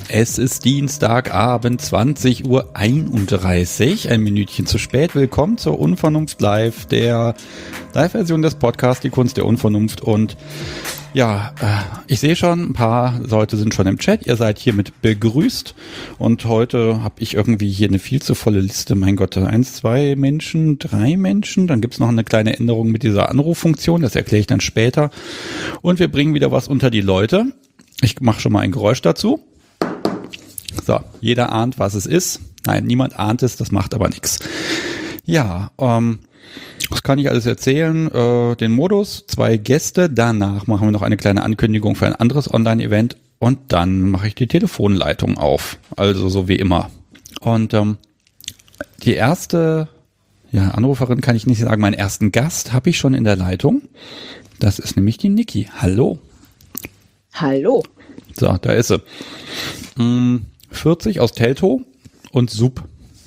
Es ist Dienstagabend, 20:31 Uhr, ein Minütchen zu spät. Willkommen zur Unvernunft Live, der Live-Version des Podcasts, die Kunst der Unvernunft. Und ja, ich sehe schon, ein paar Leute sind schon im Chat. Ihr seid hiermit begrüßt. Und heute habe ich irgendwie hier eine viel zu volle Liste. Mein Gott, 1, 2 Menschen, 3 Menschen. Dann gibt's noch eine kleine Änderung mit dieser Anruffunktion. Das erkläre ich dann später. Und wir bringen wieder was unter die Leute. Ich mache schon mal ein Geräusch dazu. So, jeder ahnt, was es ist. Nein, niemand ahnt es, das macht aber nichts. Ja, was kann ich alles erzählen? Den Modus, 2 Gäste, danach machen wir noch eine kleine Ankündigung für ein anderes Online-Event und dann mache ich die Telefonleitung auf, also so wie immer. Und die erste Anruferin kann ich nicht sagen, meinen ersten Gast habe ich schon in der Leitung. Das ist nämlich die Niki. Hallo. Hallo. So, da ist sie. 40 aus Teltow und Sub.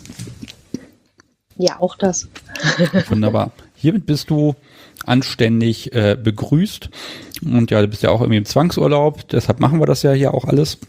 Ja, auch das. Wunderbar. Hiermit bist du anständig begrüßt. Und ja, du bist ja auch irgendwie im Zwangsurlaub, deshalb machen wir das ja hier auch alles.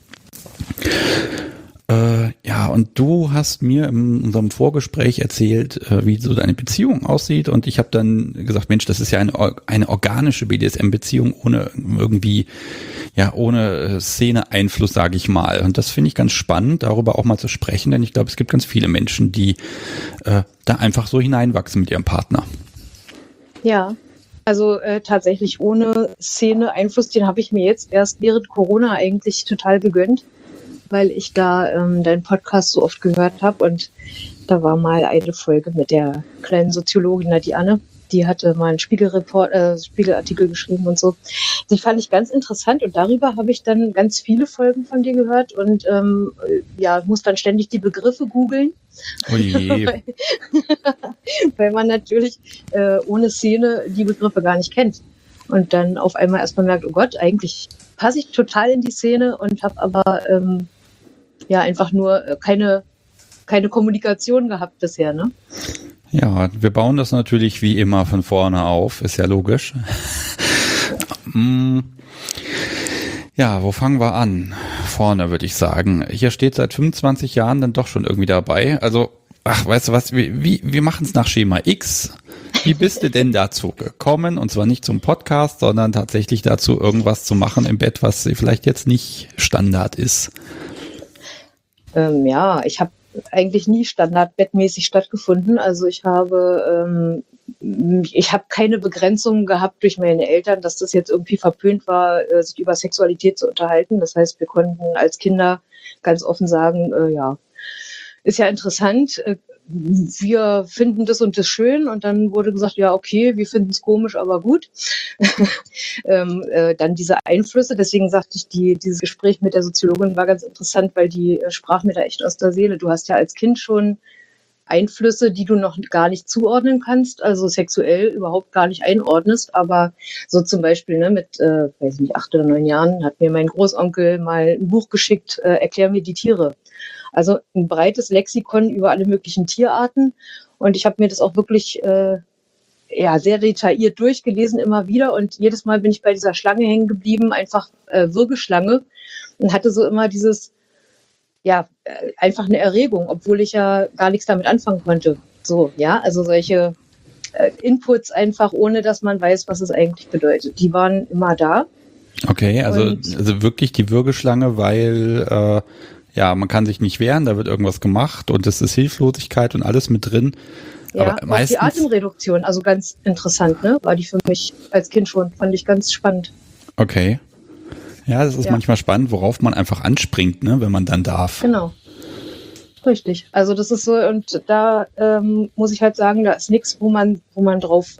Und du hast mir in unserem Vorgespräch erzählt, wie so deine Beziehung aussieht. Und ich habe dann gesagt, Mensch, das ist ja eine organische BDSM-Beziehung ohne irgendwie, ohne Szene-Einfluss, sage ich mal. Und das finde ich ganz spannend, darüber auch mal zu sprechen, denn ich glaube, es gibt ganz viele Menschen, die da einfach so hineinwachsen mit ihrem Partner. Ja, also tatsächlich ohne Szene-Einfluss, den habe ich mir jetzt erst während Corona eigentlich total gegönnt, weil ich da deinen Podcast so oft gehört habe und da war mal eine Folge mit der kleinen Soziologin, die Anne, die hatte mal einen Spiegelartikel geschrieben und so. Die fand ich ganz interessant und darüber habe ich dann ganz viele Folgen von dir gehört und muss dann ständig die Begriffe googeln. Oh je. Weil man natürlich ohne Szene die Begriffe gar nicht kennt. Und dann auf einmal erstmal merkt, oh Gott, eigentlich passe ich total in die Szene und habe aber einfach nur keine Kommunikation gehabt bisher, ne? Ja, wir bauen das natürlich wie immer von vorne auf, ist ja logisch. Ja, wo fangen wir an? Vorne, würde ich sagen. Hier steht seit 25 Jahren dann doch schon irgendwie dabei. Also, weißt du was, wir machen es nach Schema X. Wie bist du denn dazu gekommen? Und zwar nicht zum Podcast, sondern tatsächlich dazu, irgendwas zu machen im Bett, was vielleicht jetzt nicht Standard ist. Ich habe eigentlich nie standardbettmäßig stattgefunden. Also ich habe keine Begrenzungen gehabt durch meine Eltern, dass das jetzt irgendwie verpönt war, sich über Sexualität zu unterhalten. Das heißt, wir konnten als Kinder ganz offen sagen, ist ja interessant, wir finden das und das schön und dann wurde gesagt, ja okay, wir finden es komisch, aber gut. Dann diese Einflüsse, deswegen sagte ich, dieses Gespräch mit der Soziologin war ganz interessant, weil die sprach mir da echt aus der Seele. Du hast ja als Kind schon Einflüsse, die du noch gar nicht zuordnen kannst, also sexuell überhaupt gar nicht einordnest, aber so zum Beispiel mit, 8 oder 9 Jahren hat mir mein Großonkel mal ein Buch geschickt, Erklär mir die Tiere. Also ein breites Lexikon über alle möglichen Tierarten und ich habe mir das auch wirklich sehr detailliert durchgelesen immer wieder und jedes Mal bin ich bei dieser Schlange hängen geblieben, einfach Würgeschlange und hatte so immer dieses einfach eine Erregung, obwohl ich ja gar nichts damit anfangen konnte. So, also solche Inputs einfach, ohne dass man weiß, was es eigentlich bedeutet. Die waren immer da. Okay, also wirklich die Würgeschlange, weil man kann sich nicht wehren, da wird irgendwas gemacht und es ist Hilflosigkeit und alles mit drin. Ja, aber meistens die Atemreduktion, also ganz interessant, ne? War die für mich als Kind schon, fand ich ganz spannend. Okay. Ja, das ist manchmal spannend, worauf man einfach anspringt, ne, wenn man dann darf. Genau. Richtig. Also das ist so, und da muss ich halt sagen, da ist nichts, wo man drauf,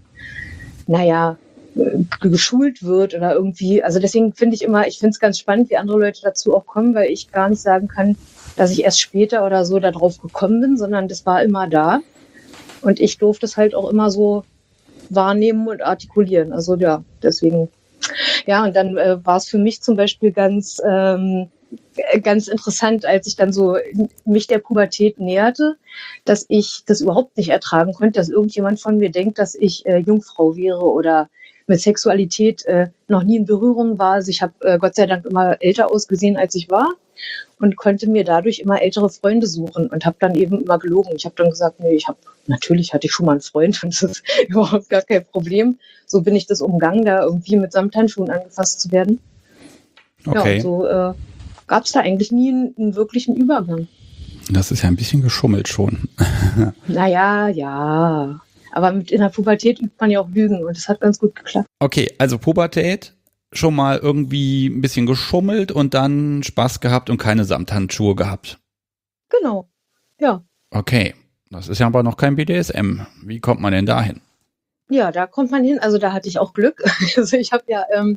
geschult wird oder irgendwie. Also deswegen finde ich es ganz spannend, wie andere Leute dazu auch kommen, weil ich gar nicht sagen kann, dass ich erst später oder so da drauf gekommen bin, sondern das war immer da. Und ich durfte es halt auch immer so wahrnehmen und artikulieren. Also deswegen. Ja, und dann war es für mich zum Beispiel ganz interessant, als ich dann so mich der Pubertät näherte, dass ich das überhaupt nicht ertragen konnte, dass irgendjemand von mir denkt, dass ich Jungfrau wäre oder mit Sexualität noch nie in Berührung war. Also ich habe Gott sei Dank immer älter ausgesehen, als ich war. und konnte mir dadurch immer ältere Freunde suchen und habe dann eben immer gelogen. Ich habe dann gesagt, nee, natürlich hatte ich schon mal einen Freund und das ist überhaupt gar kein Problem. So bin ich das umgangen, da irgendwie mit Samthandschuhen angefasst zu werden. Ja, Okay. und so gab es da eigentlich nie einen wirklichen Übergang. Das ist ja ein bisschen geschummelt schon. Naja, ja. Aber in der Pubertät übt man ja auch Lügen und das hat ganz gut geklappt. Okay, also Pubertät, schon mal irgendwie ein bisschen geschummelt und dann Spaß gehabt und keine Samthandschuhe gehabt. Genau, ja. Okay, das ist ja aber noch kein BDSM. Wie kommt man denn dahin? Ja, da kommt man hin. Also da hatte ich auch Glück. Also ich habe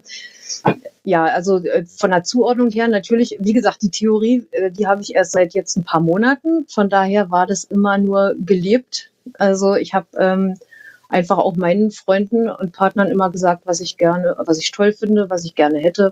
von der Zuordnung her natürlich, wie gesagt, die Theorie, die habe ich erst seit jetzt ein paar Monaten. Von daher war das immer nur gelebt. Also ich habe einfach auch meinen Freunden und Partnern immer gesagt, was ich toll finde, was ich gerne hätte.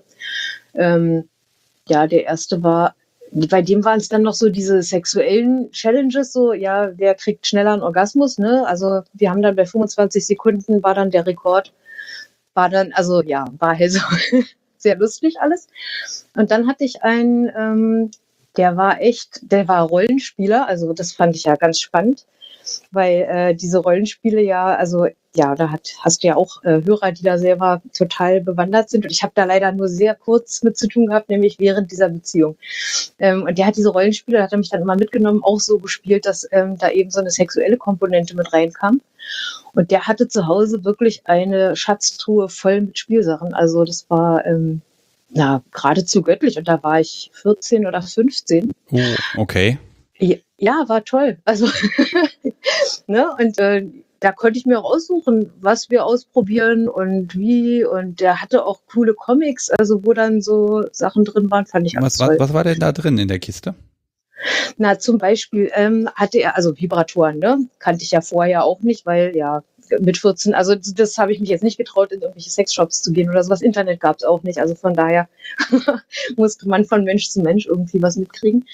Der erste war, bei dem waren es dann noch so diese sexuellen Challenges, so, ja, wer kriegt schneller einen Orgasmus, ne? Also wir haben dann bei 25 Sekunden war dann der Rekord, war halt so sehr lustig alles. Und dann hatte ich einen, der war Rollenspieler, also das fand ich ja ganz spannend, weil diese Rollenspiele hast du ja auch Hörer, die da selber total bewandert sind. Und ich habe da leider nur sehr kurz mit zu tun gehabt, nämlich während dieser Beziehung. Und der hat diese Rollenspiele, da hat er mich dann immer mitgenommen, auch so gespielt, dass da eben so eine sexuelle Komponente mit reinkam. Und der hatte zu Hause wirklich eine Schatztruhe voll mit Spielsachen. Also das war geradezu göttlich. Und da war ich 14 oder 15. Oh, okay. Ja, war toll. Also, ne? Und da konnte ich mir auch aussuchen, was wir ausprobieren und wie. Und der hatte auch coole Comics, also wo dann so Sachen drin waren, fand ich ganz toll. Was war denn da drin in der Kiste? Na, zum Beispiel hatte er, also Vibratoren, ne? Kannte ich ja vorher auch nicht, weil ja mit 14, also das habe ich mich jetzt nicht getraut, in irgendwelche Sexshops zu gehen oder sowas. Internet gab es auch nicht, also von daher musste man von Mensch zu Mensch irgendwie was mitkriegen.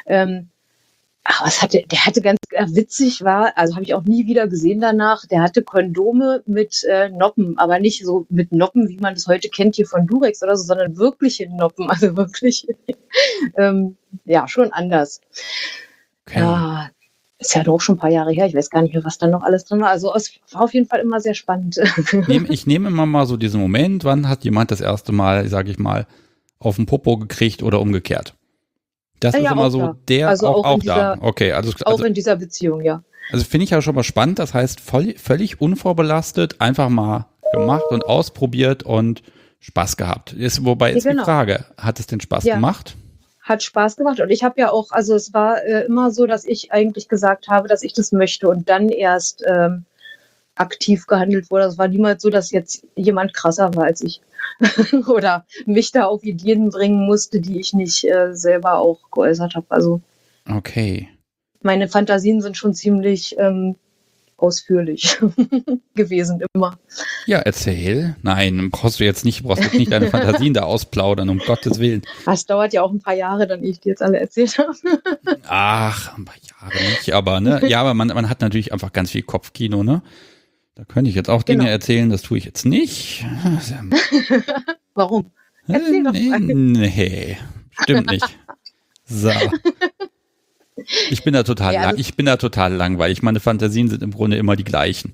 Der hatte ganz witzig also habe ich auch nie wieder gesehen danach, der hatte Kondome mit Noppen, aber nicht so mit Noppen, wie man das heute kennt hier von Durex oder so, sondern wirkliche Noppen, also wirklich, schon anders. Okay. Ja, ist ja doch schon ein paar Jahre her, ich weiß gar nicht mehr, was da noch alles drin war, also es war auf jeden Fall immer sehr spannend. Ich nehme immer mal so diesen Moment, wann hat jemand das erste Mal, sage ich mal, auf den Popo gekriegt oder umgekehrt? Das ist immer so der, also auch da. Okay, also in dieser Beziehung, ja. Also finde ich ja schon mal spannend. Das heißt, völlig unvorbelastet, einfach mal gemacht und ausprobiert und Spaß gehabt. Wobei ist die Frage, hat es denn Spaß gemacht? Hat Spaß gemacht. Und ich habe ja auch, also es war immer so, dass ich eigentlich gesagt habe, dass ich das möchte und dann erst aktiv gehandelt wurde. Es war niemals so, dass jetzt jemand krasser war als ich. Oder mich da auf Ideen bringen musste, die ich nicht selber auch geäußert habe. Also okay. Meine Fantasien sind schon ziemlich ausführlich gewesen immer. Ja, erzähl. Nein, brauchst du jetzt nicht deine Fantasien da ausplaudern, um Gottes Willen. Das dauert ja auch ein paar Jahre, dann ich die jetzt alle erzählt habe. Ach, ein paar Jahre nicht, aber ne, ja, aber man hat natürlich einfach ganz viel Kopfkino, ne? Da könnte ich jetzt auch Dinge erzählen, das tue ich jetzt nicht. Warum? Erzähl doch mal. Nee, stimmt nicht. So. Ich bin da total langweilig. Meine Fantasien sind im Grunde immer die gleichen.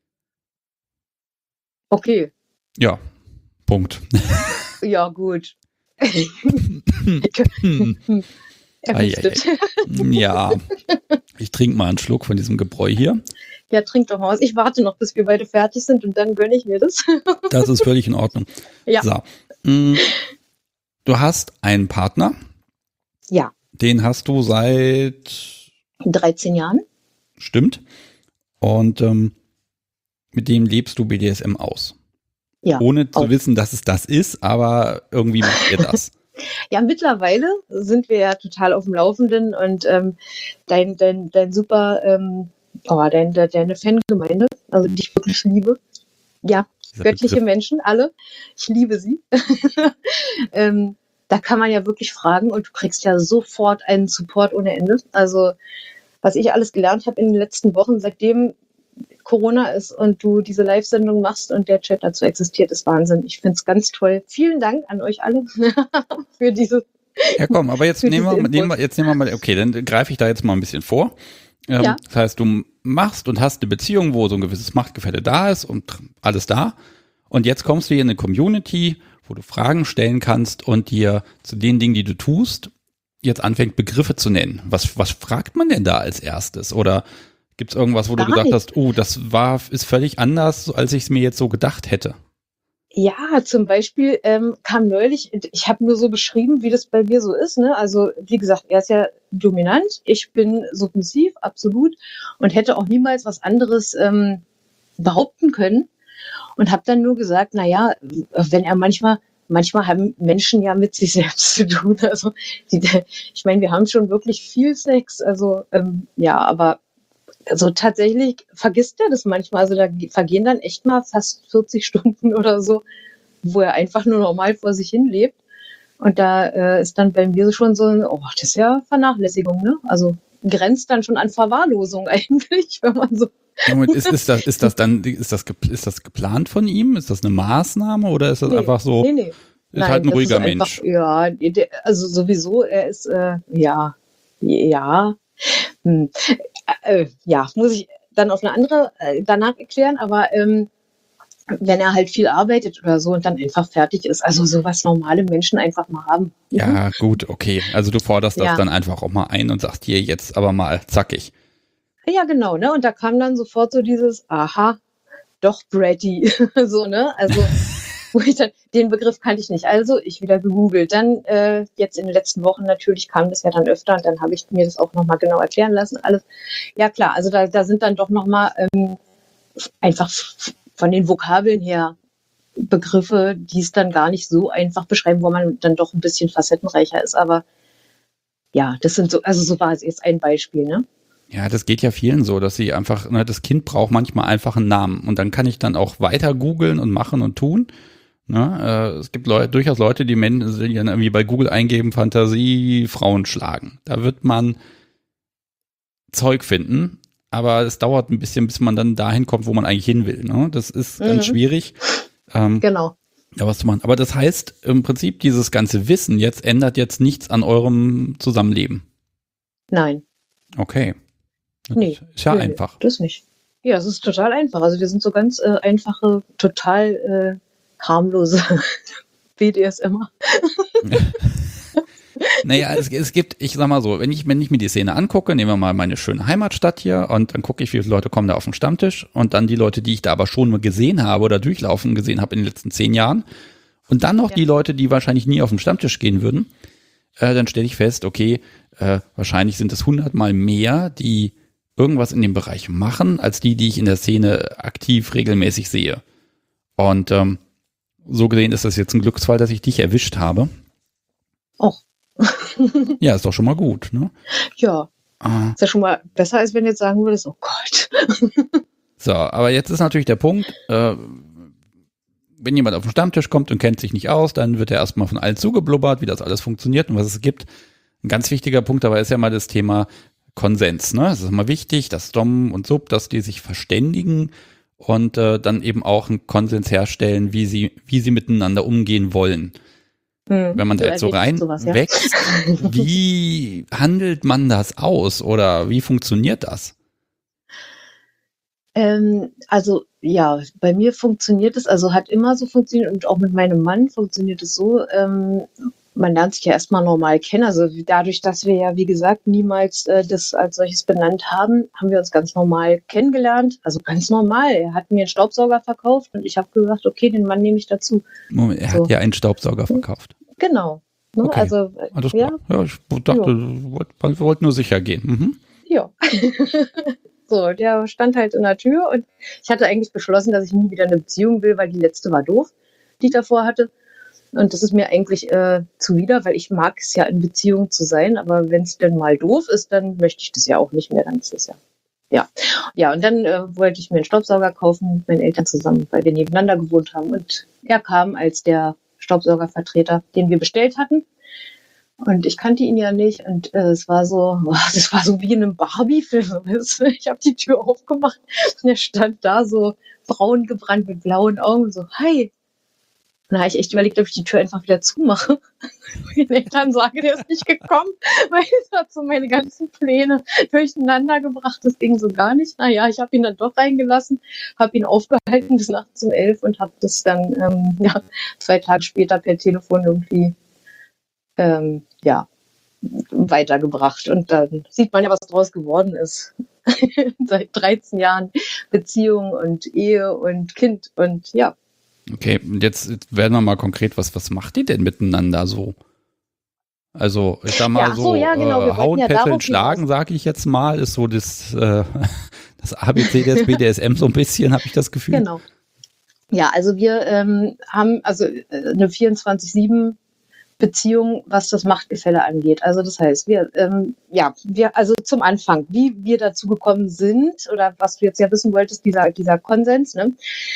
Okay. Ja, Punkt. Ja, gut. Ja, ich trinke mal einen Schluck von diesem Gebräu hier. Ja, trink doch mal was. Ich warte noch, bis wir beide fertig sind und dann gönne ich mir das. Das ist völlig in Ordnung. Ja. So. Du hast einen Partner. Ja. Den hast du seit 13 Jahren. Stimmt. Und mit dem lebst du BDSM aus. Ja. Ohne zu wissen, dass es das ist, aber irgendwie macht ihr das. Ja, mittlerweile sind wir ja total auf dem Laufenden und dein super, deine Fangemeinde, also die ich wirklich liebe. Ja, göttliche Menschen, alle. Ich liebe sie. Da kann man ja wirklich fragen und du kriegst ja sofort einen Support ohne Ende. Also was ich alles gelernt habe in den letzten Wochen, seitdem Corona ist und du diese Live-Sendung machst und der Chat dazu existiert, ist Wahnsinn. Ich finde es ganz toll. Vielen Dank an euch alle für diese Ja, komm, aber jetzt Für nehmen diese wir, Infos. jetzt nehmen wir mal, okay, dann greife ich da jetzt mal ein bisschen vor. Ja. Das heißt, du machst und hast eine Beziehung, wo so ein gewisses Machtgefälle da ist und alles da. Und jetzt kommst du hier in eine Community, wo du Fragen stellen kannst und dir zu den Dingen, die du tust, jetzt anfängt, Begriffe zu nennen. Was fragt man denn da als erstes? Oder gibt es irgendwas, wo du Gar gesagt nicht. hast, oh, ist völlig anders, als ich es mir jetzt so gedacht hätte? Ja, zum Beispiel kam neulich, ich habe nur so beschrieben, wie das bei mir so ist. Ne? Also wie gesagt, er ist ja dominant, ich bin submissiv, absolut, und hätte auch niemals was anderes behaupten können. Und habe dann nur gesagt, na ja, wenn er manchmal haben Menschen ja mit sich selbst zu tun. Also ich meine, wir haben schon wirklich viel Sex. Also ja, aber also tatsächlich vergisst er das manchmal. Also da vergehen dann echt mal fast 40 Stunden oder so, wo er einfach nur normal vor sich hin lebt. Und da ist dann bei mir schon so, oh, das ist ja Vernachlässigung, ne? Also grenzt dann schon an Verwahrlosung eigentlich, wenn man so. Moment, ist das geplant von ihm? Ist das eine Maßnahme oder ist das einfach so, Nee. ist Nein, halt ein das ist ruhiger einfach, Mensch? ja, also sowieso, er ist, ja, ja, muss ich dann auf eine andere danach erklären, aber wenn er halt viel arbeitet oder so und dann einfach fertig ist, also so was normale Menschen einfach mal haben. Ja, gut, okay. Also du forderst das Ja. dann einfach auch mal ein und sagst hier jetzt aber mal zackig. Ja, genau, ne? Und da kam dann sofort so dieses, aha, doch Bratty, so, ne? Also, wo ich dann, den Begriff kannte ich nicht. Also, ich wieder gegoogelt. Dann, jetzt in den letzten Wochen natürlich kam das ja dann öfter und dann habe ich mir das auch nochmal genau erklären lassen, alles. Ja, klar, also da sind dann doch nochmal einfach von den Vokabeln her Begriffe, die es dann gar nicht so einfach beschreiben, wo man dann doch ein bisschen facettenreicher ist. Aber ja, das sind so, also so war es jetzt ein Beispiel, ne? Ja, das geht ja vielen so, dass sie einfach, ne, das Kind braucht manchmal einfach einen Namen und dann kann ich dann auch weiter googeln und machen und tun. Ne, es gibt durchaus Leute, die Menschen irgendwie bei Google eingeben, Fantasie, Frauen schlagen. Da wird man Zeug finden, aber es dauert ein bisschen, bis man dann dahin kommt, wo man eigentlich hin will. Ne? Das ist ganz schwierig. Genau. Ja, was zu machen. Aber das heißt, im Prinzip, dieses ganze Wissen jetzt ändert jetzt nichts an eurem Zusammenleben. Nein. Okay. Nee. Ist ja Nee, einfach. das nicht. Ja, es ist total einfach. Also wir sind so ganz einfache, total harmlose BDSMer. Naja, es gibt, ich sag mal so, wenn ich mir die Szene angucke, nehmen wir mal meine schöne Heimatstadt hier und dann gucke ich, wie viele Leute kommen da auf den Stammtisch und dann die Leute, die ich da aber schon mal gesehen habe oder durchlaufen gesehen habe in den letzten 10 Jahren und dann noch die Leute, die wahrscheinlich nie auf den Stammtisch gehen würden, dann stelle ich fest, okay, wahrscheinlich sind es 100-mal mehr, die irgendwas in dem Bereich machen, als die ich in der Szene aktiv regelmäßig sehe. Und so gesehen ist das jetzt ein Glücksfall, dass ich dich erwischt habe. Och. Ja, ist doch schon mal gut, ne? Ja. Ist ja schon mal besser, als wenn du jetzt sagen würdest, oh Gott. So, aber jetzt ist natürlich der Punkt, wenn jemand auf den Stammtisch kommt und kennt sich nicht aus, dann wird er erstmal von allen zugeblubbert, wie das alles funktioniert und was es gibt. Ein ganz wichtiger Punkt dabei ist ja mal das Thema Konsens, ne? Es ist immer wichtig, dass Dom und Sub, dass die sich verständigen und dann eben auch einen Konsens herstellen, wie sie miteinander umgehen wollen. Wenn man da jetzt so rein sowas, ja. wächst, wie handelt man das aus oder wie funktioniert das? Also ja, bei mir funktioniert es, also hat immer so funktioniert und auch mit meinem Mann funktioniert es so, man lernt sich ja erstmal normal kennen, also dadurch, dass wir ja, wie gesagt, niemals das als solches benannt haben, haben wir uns ganz normal kennengelernt, also ganz normal. Er hat mir einen Staubsauger verkauft und ich habe gesagt, okay, den Mann nehme ich dazu. Moment, er hat dir einen Staubsauger verkauft. Genau. Ne? Okay. Also, Alles ja, klar. Ja, ich dachte, man wollte nur sicher gehen. Mhm. ja. So, der stand halt in der Tür und ich hatte eigentlich beschlossen, dass ich nie wieder eine Beziehung will, weil die letzte war doof, die ich davor hatte. Und das ist mir eigentlich zuwider, weil ich mag es ja, in Beziehung zu sein, aber wenn es denn mal doof ist, dann möchte ich das ja auch nicht mehr, dann ist es ja. Ja, und dann wollte ich mir einen Staubsauger kaufen mit meinen Eltern zusammen, weil wir nebeneinander gewohnt haben. Und er kam als der Staubsaugervertreter, den wir bestellt hatten. Und ich kannte ihn ja nicht und es war so, das war so wie in einem Barbie-Film. Ich habe die Tür aufgemacht und er stand da so braun gebrannt mit blauen Augen und so, hi. Und da habe ich echt überlegt, ob ich die Tür einfach wieder zumache. Und den Eltern sage, der ist nicht gekommen, weil es hat so meine ganzen Pläne durcheinander gebracht. Das ging so gar nicht. Naja, ich habe ihn dann doch reingelassen, habe ihn aufgehalten bis nachts um 11 und habe das dann 2 Tage später per Telefon irgendwie weitergebracht. Und dann sieht man ja, was draus geworden ist. Seit 13 Jahren Beziehung und Ehe und Kind und ja. Okay, und jetzt werden wir mal konkret, was macht ihr denn miteinander so? Also, ich sag mal genau, hauen, fesseln, schlagen, sage ich jetzt mal, ist so das ABC des BDSM so ein bisschen, habe ich das Gefühl. Genau. Ja, also wir haben eine 24/7 Beziehung, was das Machtgefälle angeht. Also das heißt, wir also zum Anfang, wie wir dazu gekommen sind oder was du jetzt ja wissen wolltest, dieser Konsens, ne?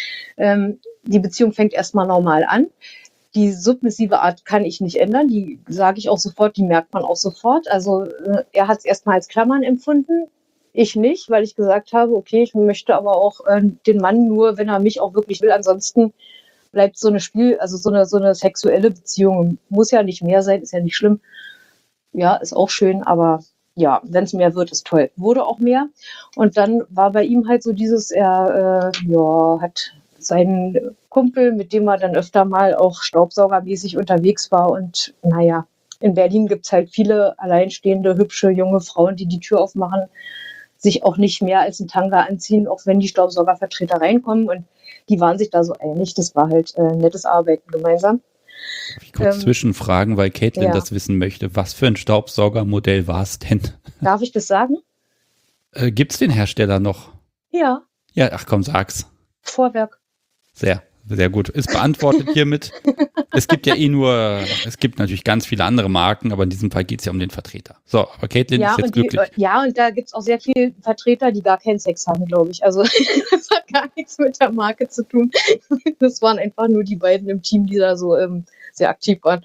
Die Beziehung fängt erstmal normal an. Die submissive Art kann ich nicht ändern, die sage ich auch sofort, die merkt man auch sofort. Also er hat es erstmal als Klammern empfunden, ich nicht, weil ich gesagt habe, okay, ich möchte aber auch den Mann nur, wenn er mich auch wirklich will, ansonsten bleibt so eine so eine sexuelle Beziehung. Muss ja nicht mehr sein, ist ja nicht schlimm. Ja, ist auch schön, aber ja, wenn es mehr wird, ist toll. Wurde auch mehr. Und dann war bei ihm halt so dieses, er hat seinen Kumpel, mit dem er dann öfter mal auch staubsaugermäßig unterwegs war. Und naja, in Berlin gibt es halt viele alleinstehende, hübsche, junge Frauen, die die Tür aufmachen, sich auch nicht mehr als ein Tanga anziehen, auch wenn die Staubsaugervertreter reinkommen. Und die waren sich da so einig. Das war halt nettes Arbeiten gemeinsam. Darf ich kurz zwischenfragen, weil Caitlin das wissen möchte. Was für ein Staubsaugermodell war es denn? Darf ich das sagen? Gibt's den Hersteller noch? Ja. Ja, ach komm, sag's. Vorwerk. Sehr, sehr gut. Ist beantwortet hiermit. Es gibt ja es gibt natürlich ganz viele andere Marken, aber in diesem Fall geht es ja um den Vertreter. So, aber Caitlin ist jetzt glücklich. Und da gibt es auch sehr viele Vertreter, die gar keinen Sex haben, glaube ich. Also das hat gar nichts mit der Marke zu tun. Das waren einfach nur die beiden im Team, die da so sehr aktiv waren.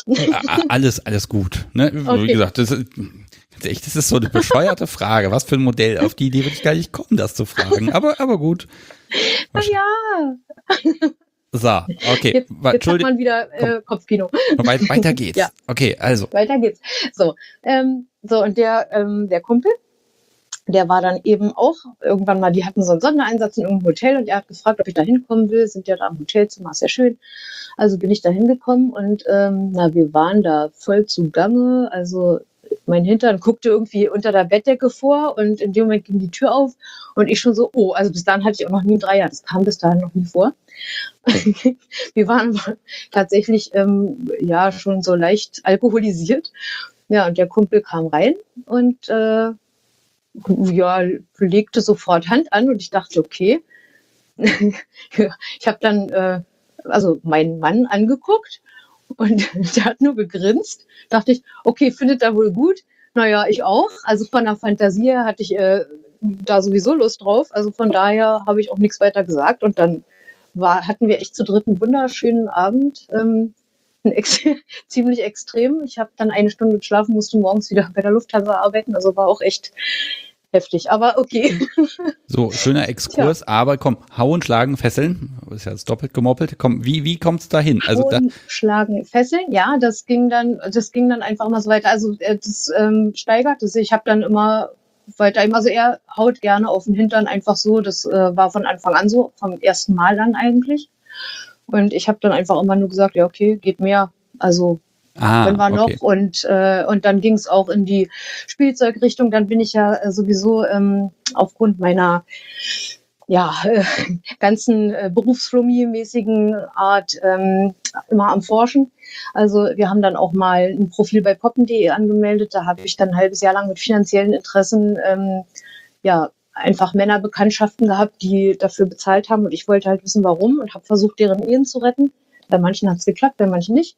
Alles gut. Ne? Okay. Wie gesagt, das ist so eine bescheuerte Frage. Was für ein Modell? Auf die Idee würde ich gar nicht kommen, das zu fragen. Aber gut. Na ja. So, okay. Jetzt hat man wieder Kopfkino. Weiter geht's. Ja. Okay, also. Weiter geht's. So, und der Kumpel, der war dann eben auch irgendwann mal, die hatten so einen Sondereinsatz in irgendeinem Hotel und er hat gefragt, ob ich da hinkommen will. Sind ja da im Hotelzimmer, ist ja schön. Also bin ich da hingekommen und wir waren da voll zugange. Also mein Hintern guckte irgendwie unter der Bettdecke vor und in dem Moment ging die Tür auf und ich schon so, also bis dahin hatte ich auch noch nie einen Dreier. Das kam bis dahin noch nie vor. Wir waren tatsächlich schon so leicht alkoholisiert. Ja, und der Kumpel kam rein und legte sofort Hand an und ich dachte, okay. Ich habe dann meinen Mann angeguckt und der hat nur gegrinst. Dachte ich, okay, findet er wohl gut? Naja, ich auch. Also von der Fantasie her hatte ich da sowieso Lust drauf. Also von daher habe ich auch nichts weiter gesagt. Und dann hatten wir echt zu dritt einen wunderschönen Abend. Ziemlich extrem. Ich habe dann 1 Stunde geschlafen, musste morgens wieder bei der Lufthansa arbeiten. Also war auch echt heftig, aber okay. So, schöner Exkurs, aber komm, hauen, schlagen, fesseln, ist ja jetzt doppelt gemoppelt. Komm, wie kommt's dahin? Also hauen, schlagen, fesseln, ja, das ging dann einfach mal so weiter. Also das steigerte sich. Ich habe dann immer weiter, also er haut gerne auf den Hintern einfach so. Das war von Anfang an so, vom ersten Mal an eigentlich. Und ich habe dann einfach immer nur gesagt, ja okay, geht mehr. Also wenn wir noch und dann ging es auch in die Spielzeugrichtung. Dann bin ich ja sowieso aufgrund meiner ganzen berufsflummi-mäßigen Art immer am Forschen. Also wir haben dann auch mal ein Profil bei poppen.de angemeldet. Da habe ich dann ein halbes Jahr lang mit finanziellen Interessen einfach Männerbekanntschaften gehabt, die dafür bezahlt haben. Und ich wollte halt wissen, warum und habe versucht, deren Ehen zu retten. Bei manchen hat es geklappt, bei manchen nicht.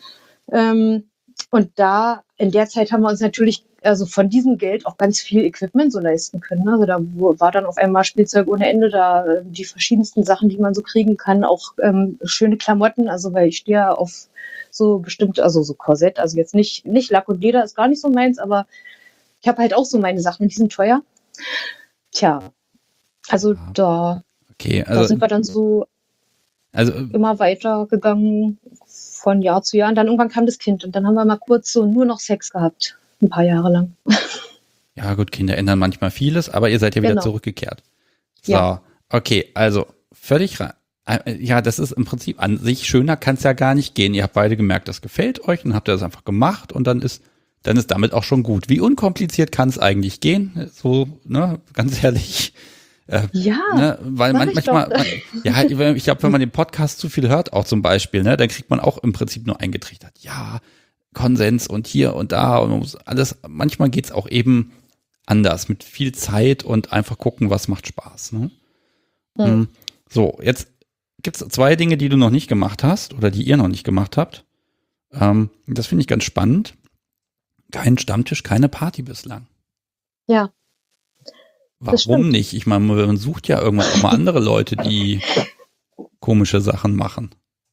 Und da, in der Zeit haben wir uns natürlich von diesem Geld auch ganz viel Equipment so leisten können. Also da war dann auf einmal Spielzeug ohne Ende, da die verschiedensten Sachen, die man so kriegen kann, auch schöne Klamotten, also weil ich stehe ja auf so bestimmt, also so Korsett, also jetzt nicht Lack und Leder ist gar nicht so meins, aber ich habe halt auch so meine Sachen, die sind teuer. Tja, also da sind wir dann so Also, immer weitergegangen von Jahr zu Jahr. Und dann irgendwann kam das Kind und dann haben wir mal kurz so nur noch Sex gehabt. Ein paar Jahre lang. ja gut, Kinder ändern manchmal vieles, aber ihr seid ja wieder Genau. zurückgekehrt. So, Ja. okay, also völlig ja, das ist im Prinzip an sich schöner kann es ja gar nicht gehen. Ihr habt beide gemerkt, das gefällt euch und habt ihr das einfach gemacht und dann ist damit auch schon gut. Wie unkompliziert kann es eigentlich gehen? So, ne, ganz ehrlich. Ja, Ne, weil sag ich manchmal, doch. ja, ich glaube, wenn man den Podcast zu viel hört, auch zum Beispiel, ne, dann kriegt man auch im Prinzip nur eingetrichtert. Ja, Konsens und hier und da und man muss alles, manchmal geht's auch eben anders, mit viel Zeit und einfach gucken, was macht Spaß. Ne? Hm. So, jetzt gibt's 2 Dinge, die du noch nicht gemacht hast oder die ihr noch nicht gemacht habt. Das finde ich ganz spannend. Kein Stammtisch, keine Party bislang. Ja, das Warum stimmt. nicht? Ich meine, man sucht ja irgendwann auch mal andere Leute, die komische Sachen machen.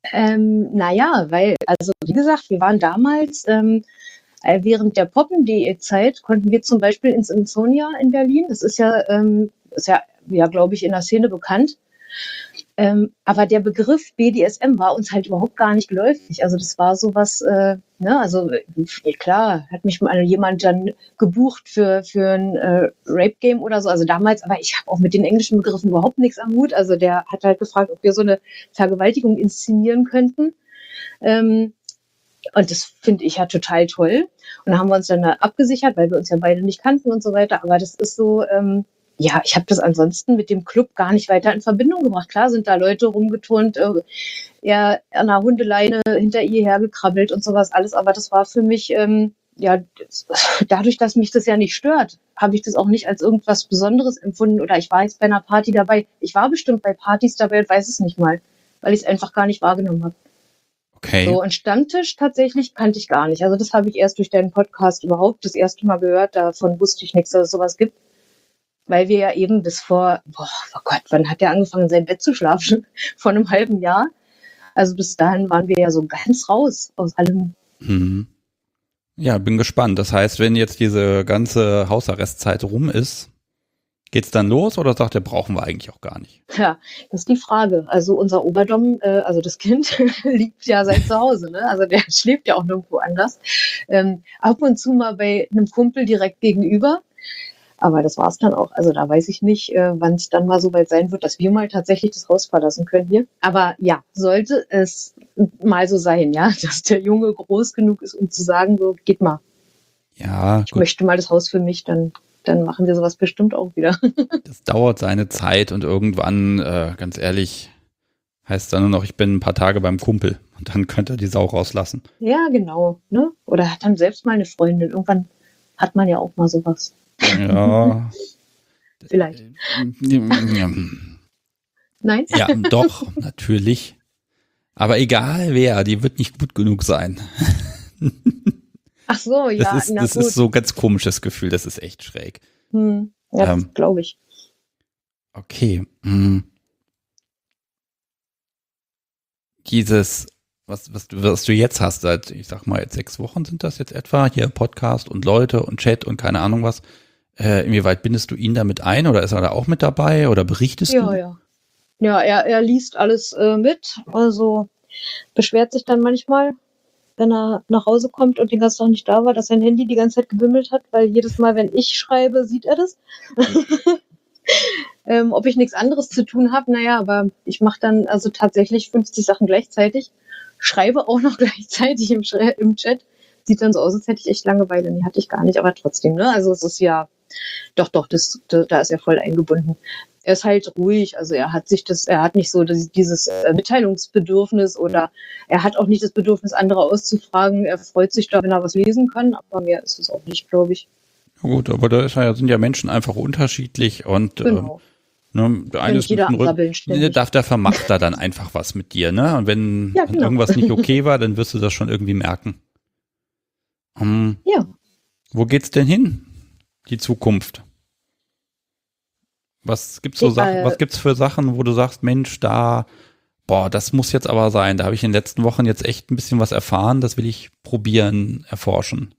Naja, weil, also wie gesagt, wir waren damals, während der Poppen.de-Zeit konnten wir zum Beispiel ins Insonia in Berlin. Das ist ja, glaube ich, in der Szene bekannt. Aber der Begriff BDSM war uns halt überhaupt gar nicht geläufig. Also das war sowas, ne, also klar, hat mich mal jemand dann gebucht für ein Rape-Game oder so. Also damals, aber ich habe auch mit den englischen Begriffen überhaupt nichts am Hut. Also der hat halt gefragt, ob wir so eine Vergewaltigung inszenieren könnten. Und das finde ich ja total toll. Und da haben wir uns dann abgesichert, weil wir uns ja beide nicht kannten und so weiter. Aber das ist so, ja, ich habe das ansonsten mit dem Club gar nicht weiter in Verbindung gebracht. Klar sind da Leute rumgeturnt, eher an einer Hundeleine hinter ihr hergekrabbelt und sowas alles. Aber das war für mich, ja, dadurch, dass mich das ja nicht stört, habe ich das auch nicht als irgendwas Besonderes empfunden. Oder ich war jetzt bei einer Party dabei. Ich war bestimmt bei Partys dabei und weiß es nicht mal, weil ich es einfach gar nicht wahrgenommen habe. Okay. So, einen Stammtisch tatsächlich kannte ich gar nicht. Also das habe ich erst durch deinen Podcast überhaupt das erste Mal gehört. Davon wusste ich nichts, dass es sowas gibt. Weil wir ja eben bis vor, oh Gott, wann hat der angefangen, in sein Bett zu schlafen? Vor einem halben Jahr. Also bis dahin waren wir ja so ganz raus aus allem. Mhm. Ja, bin gespannt. Das heißt, wenn jetzt diese ganze Hausarrestzeit rum ist, geht's dann los oder sagt er, brauchen wir eigentlich auch gar nicht? Ja, das ist die Frage. Also unser Oberdom, also das Kind, liegt ja seit zu Hause. Ne? Also der schläft ja auch nirgendwo anders. Ab und zu mal bei einem Kumpel direkt gegenüber. Aber das war's dann auch. Also da weiß ich nicht, wann es dann mal so weit sein wird, dass wir mal tatsächlich das Haus verlassen können hier. Aber ja, sollte es mal so sein, ja, dass der Junge groß genug ist, um zu sagen, so, geht mal. Ja, Ich möchte mal das Haus für mich, dann machen wir sowas bestimmt auch wieder. das dauert seine Zeit und irgendwann, ganz ehrlich, heißt dann nur noch, ich bin ein paar Tage beim Kumpel und dann könnt ihr die Sau rauslassen. Ja, genau. Ne? Oder hat dann selbst mal eine Freundin. Irgendwann hat man ja auch mal sowas. Ja. Vielleicht. Nein? Ja, doch, natürlich. Aber egal wer, die wird nicht gut genug sein. Ach so, ja, Das ist so ein ganz komisches Gefühl, das ist echt schräg. Ja, das glaube ich. Okay. Dieses, was du jetzt hast, seit, ich sag mal, jetzt 6 Wochen sind das jetzt etwa, hier Podcast und Leute und Chat und keine Ahnung was. Inwieweit bindest du ihn damit ein oder ist er da auch mit dabei oder berichtest du? Ja. Ja, er liest alles mit, also beschwert sich dann manchmal, wenn er nach Hause kommt und den ganzen Tag nicht da war, dass sein Handy die ganze Zeit gebimmelt hat, weil jedes Mal, wenn ich schreibe, sieht er das. Ob ich nichts anderes zu tun habe, naja, aber ich mache dann also tatsächlich 50 Sachen gleichzeitig, schreibe auch noch gleichzeitig im Chat. Sieht dann so aus, als hätte ich echt Langeweile. Nee, hatte ich gar nicht, aber trotzdem, ne? Also es ist ja, doch, da ist er voll eingebunden. Er ist halt ruhig, also er hat nicht so dieses Mitteilungsbedürfnis oder er hat auch nicht das Bedürfnis, andere auszufragen. Er freut sich da, wenn er was lesen kann, aber mehr ist es auch nicht, glaube ich. Ja gut, aber sind ja Menschen einfach unterschiedlich und Genau. der eine ist darf der Vermachter dann einfach was mit dir, ne? Und wenn Ja, genau. irgendwas nicht okay war, dann wirst du das schon irgendwie merken. Ja. Wo geht's denn hin? Die Zukunft. Was gibt's für Sachen, wo du sagst, Mensch, das muss jetzt aber sein. Da habe ich in den letzten Wochen jetzt echt ein bisschen was erfahren, das will ich probieren, erforschen.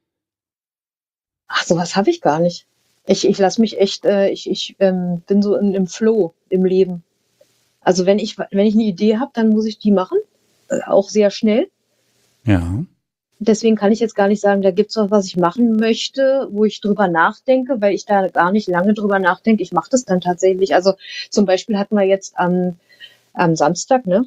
Ach, sowas habe ich gar nicht. Ich lasse mich echt, ich bin so im Flow im Leben. Also wenn ich eine Idee habe, dann muss ich die machen, auch sehr schnell. Ja. Deswegen kann ich jetzt gar nicht sagen, da gibt's was, was ich machen möchte, wo ich drüber nachdenke, weil ich da gar nicht lange drüber nachdenke. Ich mache das dann tatsächlich. Also zum Beispiel hatten wir jetzt am Samstag, ne,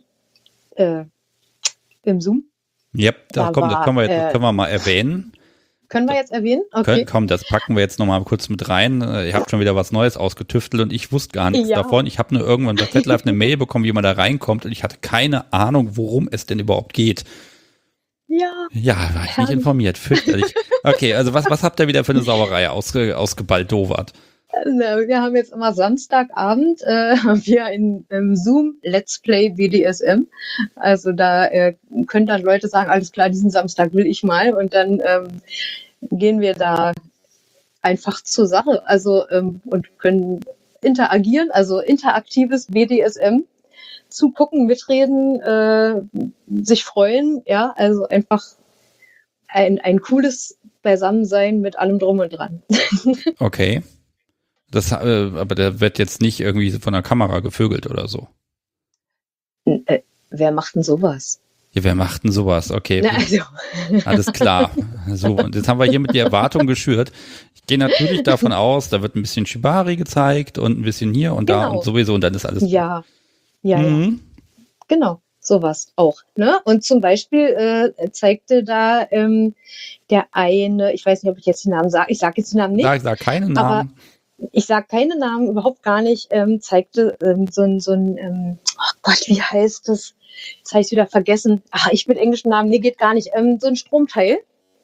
im Zoom. Yep, das können wir mal erwähnen. Können wir jetzt erwähnen? Okay. Komm, das packen wir jetzt nochmal kurz mit rein. Ihr habt schon wieder was Neues ausgetüftelt und ich wusste gar nichts davon. Ich habe nur irgendwann bei FetLife eine Mail bekommen, wie man da reinkommt und ich hatte keine Ahnung, worum es denn überhaupt geht. Ja. Ja, war ich nicht informiert. Fürchterlich. Okay, also was habt ihr wieder für eine Sauerei ausgebaldowert? Wir haben jetzt immer Samstagabend wir im Zoom Let's Play BDSM. Also da können dann Leute sagen, alles klar, diesen Samstag will ich mal. Und dann gehen wir da einfach zur Sache. Also und können interagieren, also interaktives BDSM. Zugucken, mitreden, sich freuen, ja, also einfach ein cooles Beisammensein mit allem drum und dran. Okay. Aber der wird jetzt nicht irgendwie von der Kamera gevögelt oder so. Wer macht denn sowas? Ja, wer macht denn sowas? Okay. Na, also. Alles klar. So, und jetzt haben wir hier mit die Erwartung geschürt. Ich gehe natürlich davon aus, da wird ein bisschen Shibari gezeigt und ein bisschen hier und da und sowieso und dann ist alles. Ja. Ja. Genau, sowas auch. Ne? Und zum Beispiel zeigte da der eine, ich weiß nicht, ob ich jetzt die Namen sage, ich sage jetzt die Namen nicht. Sag keine Namen. Aber ich sage keine Namen, überhaupt gar nicht, zeigte so ein oh Gott, wie heißt das? Jetzt habe ich es wieder vergessen. Ach, ich mit englischen Namen, nee, geht gar nicht. So ein Stromteil.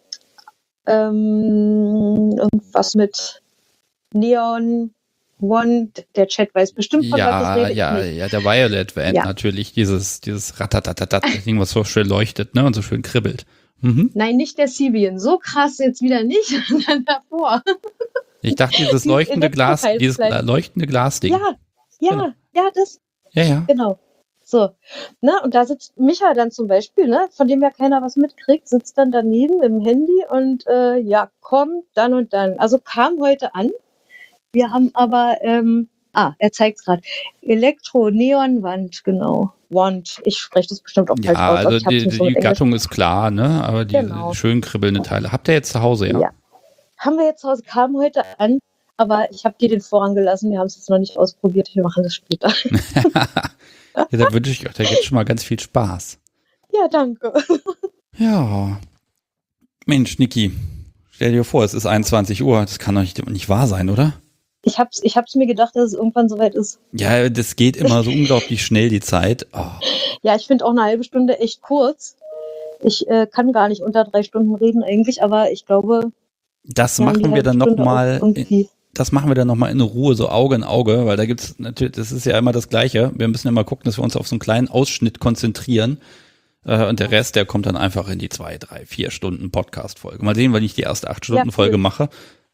Irgendwas mit Neon One, der Chat weiß bestimmt, von was ich rede. Ja, der Violet Van natürlich, dieses Ratatatatat, Ding, was so schön leuchtet, ne, und so schön kribbelt. Mhm. Nein, nicht der Sibian, so krass jetzt wieder nicht, sondern davor. Ich dachte, dieses leuchtende Glasding. Ja, das. Ja. Genau. So, ne, und da sitzt Micha dann zum Beispiel, ne, von dem ja keiner was mitkriegt, sitzt dann daneben im Handy und kommt dann und dann. Also kam heute an. Wir haben aber, er zeigt es gerade, Elektro-Neon-Wand, genau. Wand, ich spreche das bestimmt auch falsch aus. Also die Gattung ist klar, ne? Aber die schön kribbelnden Teile. Habt ihr jetzt zu Hause, ja? Ja. Haben wir jetzt zu Hause, kam heute an, aber ich habe dir den Vorrang gelassen, wir haben es jetzt noch nicht ausprobiert, wir machen das später. Ja, da wünsche ich euch da jetzt schon mal ganz viel Spaß. Ja, danke. Ja. Mensch, Niki, stell dir vor, es ist 21 Uhr, das kann doch nicht wahr sein, oder? Ich hab's mir gedacht, dass es irgendwann soweit ist. Ja, das geht immer so unglaublich schnell, die Zeit. Oh. Ja, ich finde auch eine halbe Stunde echt kurz. Ich kann gar nicht unter 3 Stunden reden eigentlich, aber ich glaube, das machen wir dann nochmal in Ruhe, so Auge in Auge, weil da gibt's natürlich, das ist ja immer das Gleiche. Wir müssen immer gucken, dass wir uns auf so einen kleinen Ausschnitt konzentrieren. Und der Rest, der kommt dann einfach in die 2, 3, 4 Stunden Podcast-Folge. Mal sehen, wann ich die erste 8-Stunden-Folge mache.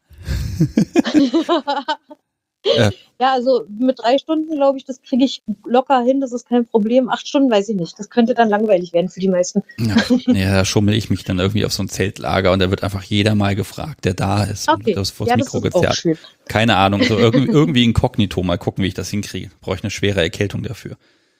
Ja, also mit 3 Stunden, glaube ich, das kriege ich locker hin, das ist kein Problem. 8 Stunden weiß ich nicht. Das könnte dann langweilig werden für die meisten. Ja, da schummel ich mich dann irgendwie auf so ein Zeltlager und da wird einfach jeder mal gefragt, der da ist. Okay. Und das vors Mikro gezerrt. Keine Ahnung, so irgendwie inkognito, mal gucken, wie ich das hinkriege. Brauche ich eine schwere Erkältung dafür.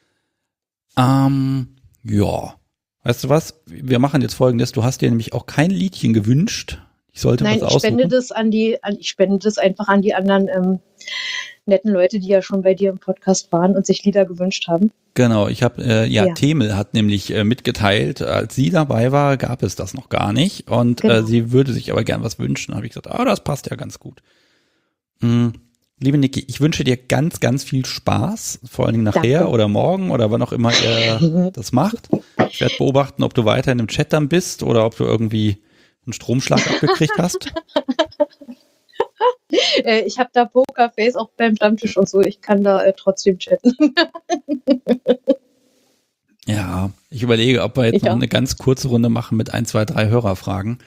Ja. Weißt du was? Wir machen jetzt Folgendes. Du hast dir nämlich auch kein Liedchen gewünscht. Ich sollte was aussuchen. Ich spende das einfach an die anderen netten Leute, die ja schon bei dir im Podcast waren und sich Lieder gewünscht haben. Genau, ich habe, Themel hat nämlich mitgeteilt, als sie dabei war, gab es das noch gar nicht und sie würde sich aber gern was wünschen. Da habe ich gesagt, das passt ja ganz gut. Liebe Niki, ich wünsche dir ganz, ganz viel Spaß, vor allen Dingen nachher oder morgen oder wann auch immer ihr das macht. Ich werde beobachten, ob du weiterhin im Chat dann bist oder ob du irgendwie einen Stromschlag abgekriegt hast. Ich habe da Pokerface auch beim Stammtisch und so. Ich kann da trotzdem chatten. Ja, ich überlege, ob wir jetzt noch eine ganz kurze Runde machen mit 1, 2, 3 Hörerfragen.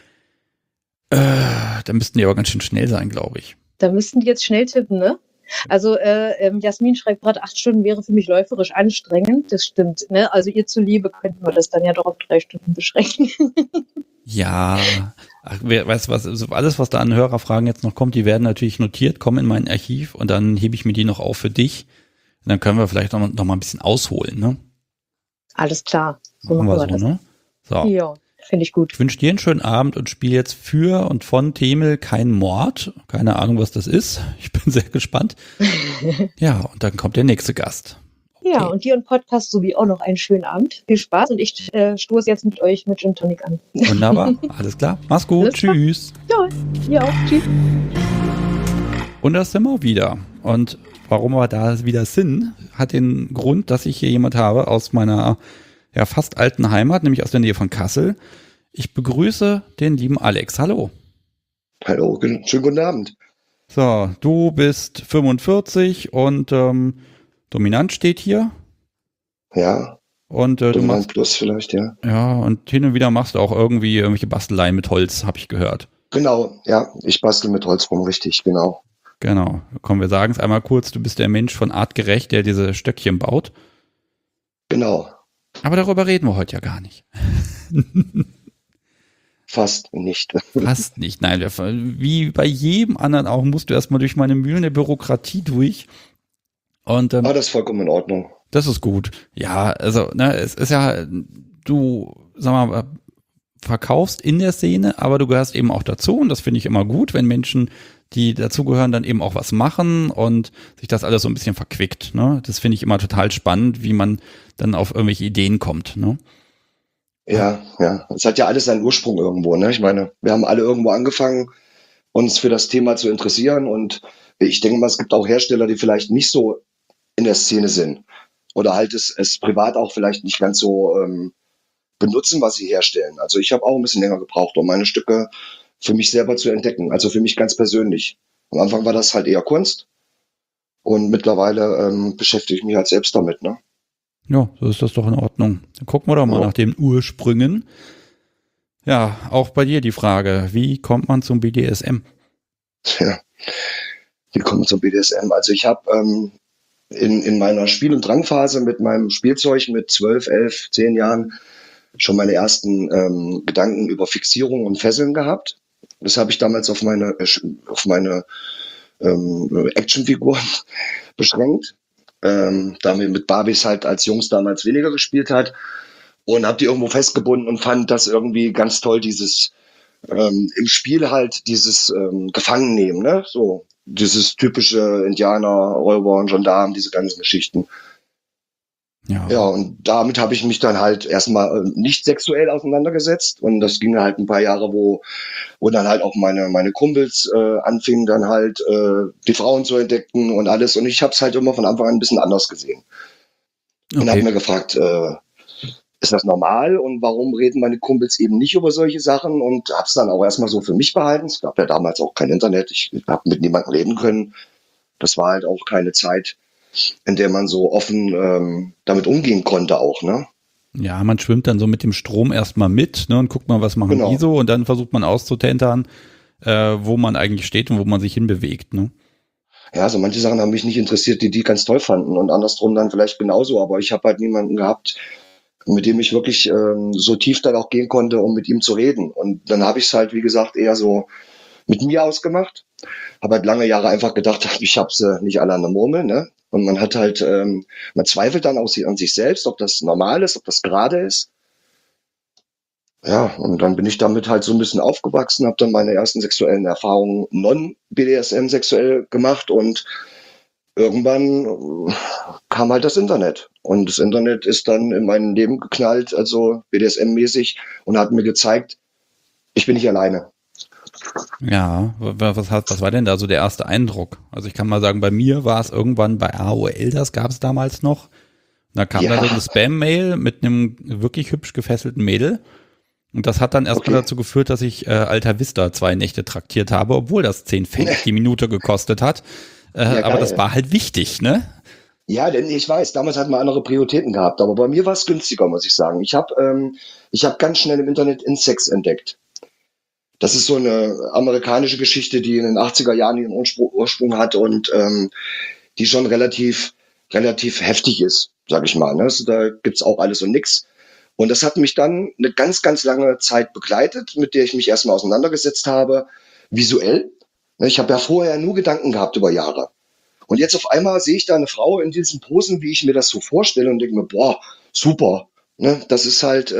Da müssten die aber ganz schön schnell sein, glaube ich. Da müssten die jetzt schnell tippen, ne? Also Jasmin schreibt gerade, 8 Stunden wäre für mich läuferisch anstrengend. Das stimmt, ne? Also ihr zuliebe könnten wir das dann ja doch auf 3 Stunden beschränken. Ja, weißt du was, also alles, was da an Hörerfragen jetzt noch kommt, die werden natürlich notiert, kommen in mein Archiv und dann hebe ich mir die noch auf für dich. Dann können wir vielleicht noch mal ein bisschen ausholen, ne? Alles klar. So machen wir so, ne? So. Ja, finde ich gut. Ich wünsche dir einen schönen Abend und spiele jetzt für und von Themel kein Mord. Keine Ahnung, was das ist. Ich bin sehr gespannt. Ja, und dann kommt der nächste Gast. Okay. Ja, und dir und Podcast sowie auch noch einen schönen Abend. Viel Spaß und ich stoße jetzt mit euch mit Gin Tonic an. Wunderbar, alles klar. Mach's gut, Alles klar. tschüss. Ja, ihr auch. Tschüss. Und das sind wir wieder. Und warum wir da wieder sind, hat den Grund, dass ich hier jemand habe aus meiner fast alten Heimat, nämlich aus der Nähe von Kassel. Ich begrüße den lieben Alex. Hallo. Hallo, schönen guten Abend. So, du bist 45 und Dominant steht hier. Ja. Und du machst Plus vielleicht, ja. Ja, und hin und wieder machst du auch irgendwie irgendwelche Basteleien mit Holz, habe ich gehört. Genau, ja, ich bastel mit Holz rum, richtig, genau. Genau. Komm, wir sagen es einmal kurz, du bist der Mensch von Artgerecht, der diese Stöckchen baut. Genau. Aber darüber reden wir heute ja gar nicht. Fast nicht. Fast nicht, nein. Wie bei jedem anderen auch musst du erstmal durch meine Mühlen der Bürokratie durch. Und das ist vollkommen in Ordnung. Das ist gut. Ja, also, ne, es ist ja, du, sag mal, verkaufst in der Szene, aber du gehörst eben auch dazu und das finde ich immer gut, wenn Menschen, die dazugehören, dann eben auch was machen und sich das alles so ein bisschen verquickt, ne? Das finde ich immer total spannend, wie man dann auf irgendwelche Ideen kommt, ne? Ja. Es hat ja alles seinen Ursprung irgendwo, ne? Ich meine, wir haben alle irgendwo angefangen, uns für das Thema zu interessieren und ich denke mal, es gibt auch Hersteller, die vielleicht nicht so in der Szene sind oder halt es privat auch vielleicht nicht ganz so benutzen, was sie herstellen. Also ich habe auch ein bisschen länger gebraucht, um meine Stücke für mich selber zu entdecken, also für mich ganz persönlich. Am Anfang war das halt eher Kunst und mittlerweile beschäftige ich mich halt selbst damit, ne? Ja, so ist das doch in Ordnung. Dann gucken wir doch mal nach den Ursprüngen. Ja, auch bei dir die Frage, wie kommt man zum BDSM? Ja, wie kommt man zum BDSM? Also ich habe in meiner Spiel- und Drangphase mit meinem Spielzeug mit 12, 11, 10 Jahren schon meine ersten Gedanken über Fixierung und Fesseln gehabt. Das habe ich damals auf meine Actionfiguren beschränkt, da wir mit Barbies halt als Jungs damals weniger gespielt hat und habe die irgendwo festgebunden und fand das irgendwie ganz toll, dieses im Spiel halt dieses Gefangennehmen, ne? So dieses typische Indianer, Räuber und Gendarmen, diese ganzen Geschichten. Ja, und damit habe ich mich dann halt erstmal nicht sexuell auseinandergesetzt und das ging halt ein paar Jahre, wo dann halt auch meine Kumpels anfingen dann halt die Frauen zu entdecken und alles und ich habe es halt immer von Anfang an ein bisschen anders gesehen. Und habe mir gefragt, ist das normal und warum reden meine Kumpels eben nicht über solche Sachen und habe es dann auch erstmal so für mich behalten. Es gab ja damals auch kein Internet, ich habe mit niemandem reden können. Das war halt auch keine Zeit, in der man so offen damit umgehen konnte auch, ne? Ja, man schwimmt dann so mit dem Strom erstmal mit, ne, und guckt mal, was machen die so und dann versucht man auszutentern, wo man eigentlich steht und wo man sich hinbewegt, ne? Ja, so manche Sachen haben mich nicht interessiert, die ganz toll fanden und andersrum dann vielleicht genauso, aber ich habe halt niemanden gehabt, mit dem ich wirklich so tief dann auch gehen konnte, um mit ihm zu reden. Und dann habe ich es halt, wie gesagt, eher so mit mir ausgemacht. Habe halt lange Jahre einfach gedacht, ich habe sie nicht alle an der Murmel, ne? Und man hat halt, man zweifelt dann auch an sich selbst, ob das normal ist, ob das gerade ist. Ja, und dann bin ich damit halt so ein bisschen aufgewachsen, habe dann meine ersten sexuellen Erfahrungen non-BDSM sexuell gemacht und irgendwann kam halt das Internet. Und das Internet ist dann in mein Leben geknallt, also BDSM-mäßig, und hat mir gezeigt, ich bin nicht alleine. Ja, was war denn da so der erste Eindruck? Also ich kann mal sagen, bei mir war es irgendwann bei AOL, das gab es damals noch. Da kam dann so eine Spam-Mail mit einem wirklich hübsch gefesselten Mädel. Und das hat dann erstmal dazu geführt, dass ich Alta Vista 2 Nächte traktiert habe, obwohl das 10 Pfennig die Minute gekostet hat. Aber das war halt wichtig, ne? Ja, denn ich weiß, damals hat man andere Prioritäten gehabt, aber bei mir war es günstiger, muss ich sagen. Ich hab ganz schnell im Internet Insex entdeckt. Das ist so eine amerikanische Geschichte, die in den 80er Jahren ihren Ursprung hat und die schon relativ heftig ist, sag ich mal. Ne? Also da gibt's auch alles und nix. Und das hat mich dann eine ganz, ganz lange Zeit begleitet, mit der ich mich erstmal auseinandergesetzt habe, visuell. Ich habe ja vorher nur Gedanken gehabt über Jahre. Und jetzt auf einmal sehe ich da eine Frau in diesen Posen, wie ich mir das so vorstelle und denke mir, boah, super. Ne? Das ist halt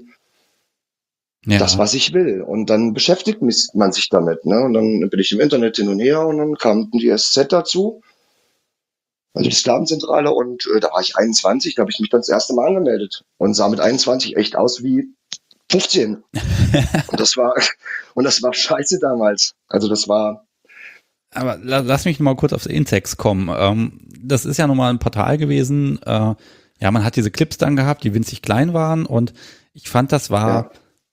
das, Ja. was ich will. Und dann beschäftigt man sich damit. Ne? Und dann bin ich im Internet hin und her und dann kam die SZ dazu, also die Sklavenzentrale. Und da war ich 21, da habe ich mich dann das erste Mal angemeldet und sah mit 21 echt aus wie 15. Und das war scheiße damals. Also das war. Aber lass mich noch mal kurz aufs Intex kommen. Das ist ja nochmal ein Portal gewesen. Ja, man hat diese Clips dann gehabt, die winzig klein waren und ich fand, das war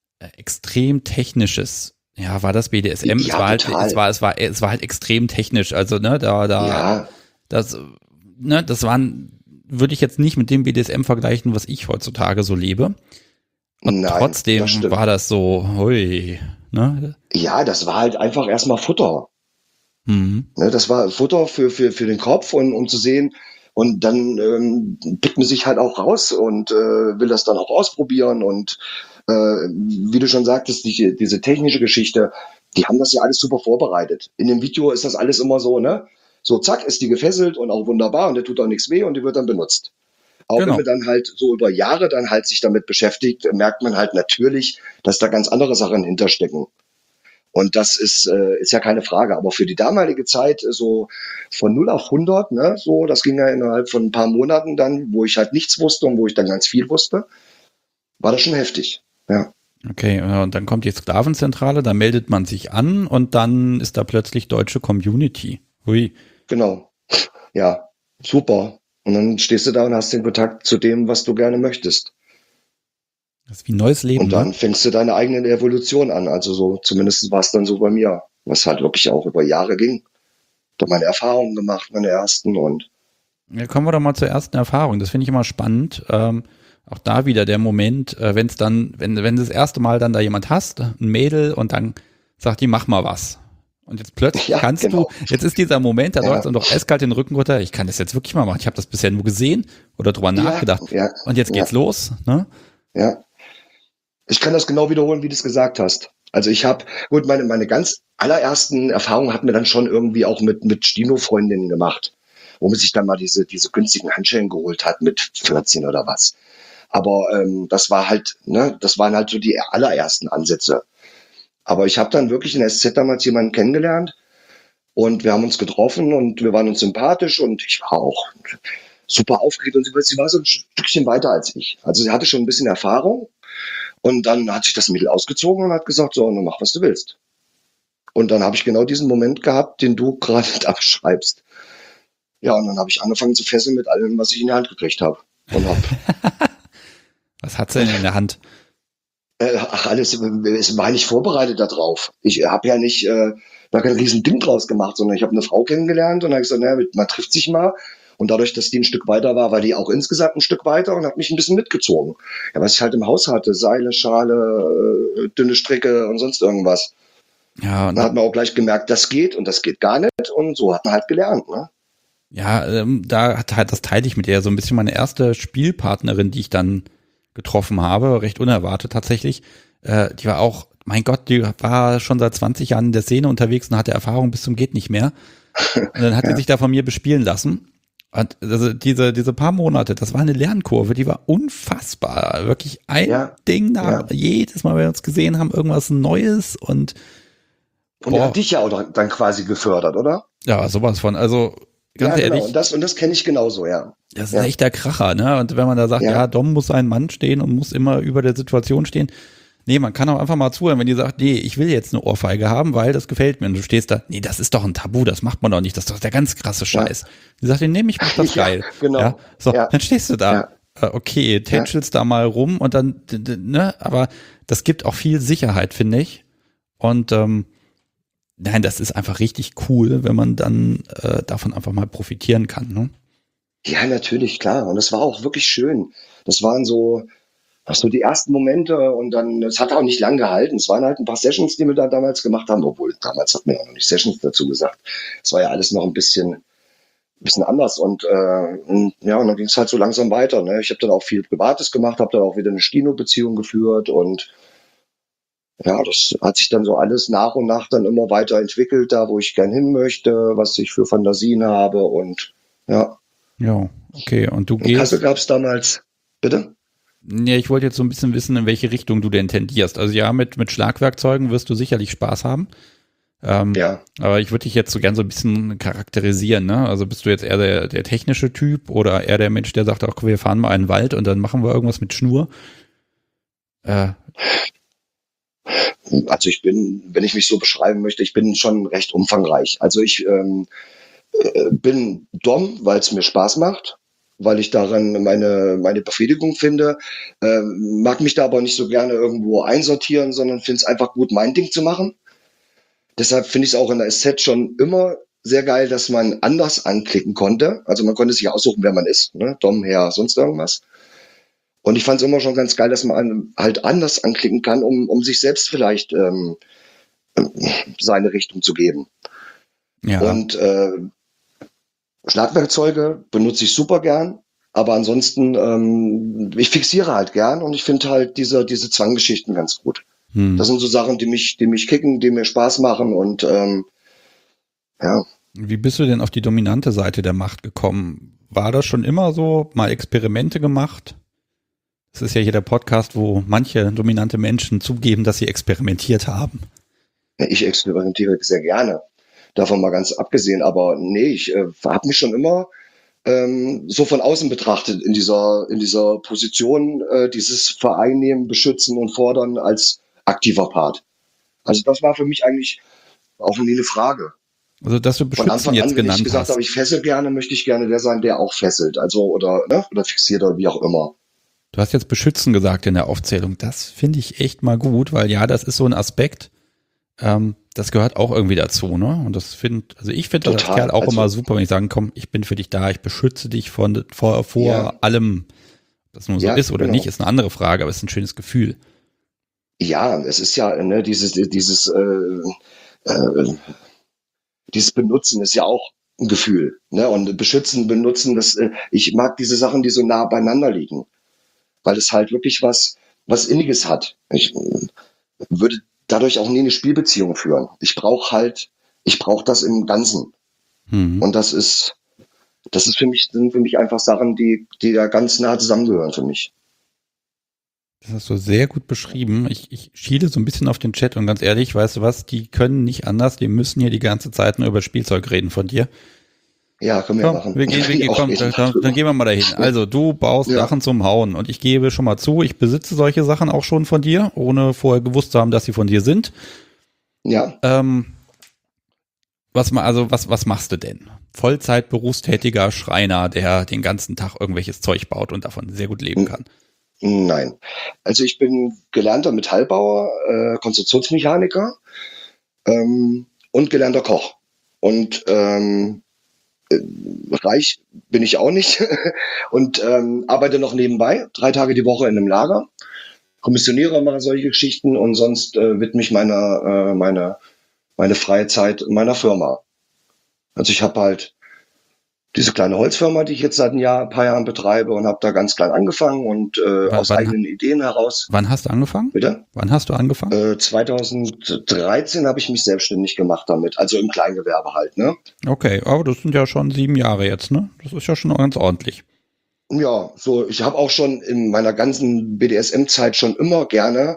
extrem technisches. Ja, war das BDSM? Ja, total. Es war halt extrem technisch. Also, ne, Ja, das, das waren, würde ich jetzt nicht mit dem BDSM vergleichen, was ich heutzutage so lebe. Und nein, das trotzdem stimmt. war das so, hui, ne? Ja, das war halt einfach erstmal Futter. Mhm. Ne, das war Futter für den Kopf und um zu sehen. Und dann pickt man sich halt auch raus und will das dann auch ausprobieren. Und wie du schon sagtest, diese technische Geschichte, die haben das ja alles super vorbereitet. In dem Video ist das alles immer so, ne? So, zack, ist die gefesselt und auch wunderbar und der tut auch nichts weh und die wird dann benutzt. Aber wenn Genau. man dann halt so über Jahre dann halt sich damit beschäftigt, merkt man halt natürlich, dass da ganz andere Sachen hinterstecken. Und das ist ja keine Frage. Aber für die damalige Zeit, so von 0 auf 100, ne, so, das ging ja innerhalb von ein paar Monaten dann, wo ich halt nichts wusste und wo ich dann ganz viel wusste, war das schon heftig. Ja, Okay, und dann kommt die Sklavenzentrale, da meldet man sich an und dann ist da plötzlich deutsche Community. Hui. genau. Ja, super. Und dann stehst du da und hast den Kontakt zu dem, was du gerne möchtest. Das ist wie ein neues Leben, Und ne? dann fängst du deine eigene Evolution an. Also so, zumindest war es dann so bei mir, was halt wirklich auch über Jahre ging. Da meine Erfahrungen gemacht, meine ersten und Ja, kommen wir doch mal zur ersten Erfahrung. Das finde ich immer spannend. Auch da wieder der Moment, wenn es dann, wenn du das erste Mal dann da jemand hast, ein Mädel, und dann sagt die, mach mal was. Und jetzt plötzlich ja, kannst du, genau. jetzt ist dieser Moment, da läuft Ja, dann doch eiskalt den Rücken runter, ich kann das jetzt wirklich mal machen. Ich habe das bisher nur gesehen oder drüber ja, nachgedacht. ja, Und jetzt ja, geht's los, ne? ja. Ich kann das genau wiederholen, wie du es gesagt hast. Also ich habe, gut, meine ganz allerersten Erfahrungen hat mir dann schon irgendwie auch mit Stino-Freundinnen gemacht, wo man sich dann mal diese günstigen Handschellen geholt hat mit 14 oder was. Aber das war halt, ne, das waren halt so die allerersten Ansätze. Aber ich habe dann wirklich in der SZ damals jemanden kennengelernt und wir haben uns getroffen und wir waren uns sympathisch und ich war auch super aufgeregt und sie war so ein Stückchen weiter als ich. Also sie hatte schon ein bisschen Erfahrung und dann hat sich das Mädel ausgezogen und hat gesagt, so, nun mach, was du willst. Und dann habe ich genau diesen Moment gehabt, den du gerade da beschreibst. Ja, und dann habe ich angefangen zu fesseln mit allem, was ich in die Hand gekriegt habe. Und habe, Was hat sie denn in der Hand? ach, alles, es war nicht vorbereitet darauf. Ich habe ja nicht da kein riesen Ding draus gemacht, sondern ich habe eine Frau kennengelernt und habe gesagt, naja, man trifft sich mal. Und dadurch, dass die ein Stück weiter war die auch insgesamt ein Stück weiter und hat mich ein bisschen mitgezogen. Ja, was ich halt im Haus hatte, Seile, Schale, dünne Stricke und sonst irgendwas. Ja, Dann hat man auch gleich gemerkt, das geht und das geht gar nicht. Und so hat man halt gelernt. Ne? ja, da hat halt, das teile ich mit ihr so ein bisschen, meine erste Spielpartnerin, die ich dann getroffen habe, recht unerwartet tatsächlich. Die war auch, mein Gott, die war schon seit 20 Jahren in der Szene unterwegs und hatte Erfahrung bis zum geht nicht mehr. Und dann hat sie Ja, sich da von mir bespielen lassen. Und also diese paar Monate, das war eine Lernkurve, die war unfassbar. Wirklich ein ja, Ding ja. nach, jedes Mal, wenn wir uns gesehen haben, irgendwas Neues und Und er boah, hat dich ja auch dann quasi gefördert, oder? ja, sowas von. Also ganz Ja, genau. ehrlich, Und das kenne ich genauso, ja. das ist Ja, echt der Kracher, ne? Und wenn man da sagt, ja, ja, Dom muss ein Mann stehen und muss immer über der Situation stehen. Nee, man kann auch einfach mal zuhören, wenn die sagt, nee, ich will jetzt eine Ohrfeige haben, weil das gefällt mir. Und du stehst da, nee, das ist doch ein Tabu, das macht man doch nicht, das ist doch der ganz krasse ja. Scheiß. Die sagt, nee, ich mach das Ja, geil. Ja, genau. so, Ja, dann stehst du da. ja, Okay, ja. tänzelst da mal rum und dann, ne, aber das gibt auch viel Sicherheit, finde ich. Und nein, das ist einfach richtig cool, wenn man dann davon einfach mal profitieren kann, ne? Ja, natürlich, klar. Und das war auch wirklich schön. Das waren so die ersten Momente und dann, es hat auch nicht lang gehalten. Es waren halt ein paar Sessions, die wir da damals gemacht haben, obwohl damals hat man ja auch noch nicht Sessions dazu gesagt. Es war ja alles noch ein bisschen anders und ja, und dann ging es halt so langsam weiter. Ne? Ich habe dann auch viel Privates gemacht, habe dann auch wieder eine Stino-Beziehung geführt und ja, das hat sich dann so alles nach und nach dann immer weiterentwickelt, da wo ich gern hin möchte, was ich für Fantasien habe und ja. Ja, okay. Und du In Kassel gehst, gab es damals, bitte? ja, ich wollte jetzt so ein bisschen wissen, in welche Richtung du denn tendierst. Also ja, mit Schlagwerkzeugen wirst du sicherlich Spaß haben. Ja. Aber ich würde dich jetzt so gern so ein bisschen charakterisieren, ne? Also bist du jetzt eher der technische Typ oder eher der Mensch, der sagt, ach, wir fahren mal in den Wald und dann machen wir irgendwas mit Schnur? Äh, Also ich bin, wenn ich mich so beschreiben möchte, ich bin schon recht umfangreich. Also ich bin Dom, weil es mir Spaß macht, weil ich daran meine Befriedigung finde, mag mich da aber nicht so gerne irgendwo einsortieren, sondern finde es einfach gut, mein Ding zu machen. Deshalb finde ich es auch in der SZ schon immer sehr geil, dass man anders anklicken konnte. Also man konnte sich aussuchen, wer man ist, ne? Dom, Herr, sonst irgendwas. Und ich fand es immer schon ganz geil, dass man halt anders anklicken kann, um sich selbst vielleicht seine Richtung zu geben. ja. Und Schlagwerkzeuge benutze ich super gern, aber ansonsten, ich fixiere halt gern und ich finde halt diese Zwanggeschichten ganz gut. Das sind so Sachen, die mich kicken, die mir Spaß machen und ja. Wie bist du denn auf die dominante Seite der Macht gekommen? War das schon immer so? Mal Experimente gemacht? Das ist ja hier der Podcast, wo manche dominante Menschen zugeben, dass sie experimentiert haben. Ich experimentiere sehr gerne, davon mal ganz abgesehen, aber nee, ich habe mich schon immer so von außen betrachtet in dieser Position, dieses Vereinnehmen, beschützen und fordern als aktiver Part. Also das war für mich eigentlich auch nie eine Frage. Also, dass du Von beschützen Anfang jetzt an, wenn ich genannt gesagt hast. habe, ich fessel gerne, möchte ich gerne der sein, der auch fesselt. Also, oder, ne, oder fixiert oder wie auch immer. Du hast jetzt beschützen gesagt in der Aufzählung. Das finde ich echt mal gut, weil ja, das ist so ein Aspekt, das gehört auch irgendwie dazu, ne? Und also ich finde das als Total. Kerl auch Also, immer super, wenn ich sagen, komm, ich bin für dich da, ich beschütze dich vor ja, allem. Ob das nun so ja, ist oder nicht, genau. ist eine andere Frage, aber es ist ein schönes Gefühl. Ja, es ist ja, ne, äh, dieses Benutzen ist ja auch ein Gefühl, ne? Und beschützen, benutzen, ich mag diese Sachen, die so nah beieinander liegen, weil es halt wirklich was Inniges hat. Ich würde dadurch auch nie eine Spielbeziehung führen. Ich brauche das im Ganzen. Hm. Und sind für mich einfach Sachen, die da ganz nah zusammengehören für mich. Das hast du sehr gut beschrieben. Ich schiele so ein bisschen auf den Chat und ganz ehrlich, weißt du was, die können nicht anders, die müssen hier die ganze Zeit nur über Spielzeug reden von dir. Ja, können wir Komm, machen. wir gehen, Auch komm, reden dann darüber. gehen wir mal dahin. Also, du baust Ja, Sachen zum Hauen und ich gebe schon mal zu, ich besitze solche Sachen auch schon von dir, ohne vorher gewusst zu haben, dass sie von dir sind. ja. Ähm, was machst du denn? Vollzeit berufstätiger Schreiner, der den ganzen Tag irgendwelches Zeug baut und davon sehr gut leben kann. Nein. Also ich bin gelernter Metallbauer, Konstruktionsmechaniker und gelernter Koch. Und reich bin ich auch nicht und arbeite noch nebenbei, 3 Tage die Woche in einem Lager, kommissioniere, mache solche Geschichten und sonst widme ich meine freie Zeit meiner Firma. Also ich habe halt diese kleine Holzfirma, die ich jetzt seit ein paar Jahren betreibe und habe da ganz klein angefangen und Wann, aus wann, eigenen Ideen heraus. wann hast du angefangen? Bitte? Wann hast du angefangen? 2013 habe ich mich selbstständig gemacht damit, also im Kleingewerbe halt, ne? Okay, aber das sind ja schon 7 Jahre jetzt, ne? Das ist ja schon ganz ordentlich. Ja, so, ich habe auch schon in meiner ganzen BDSM-Zeit schon immer gerne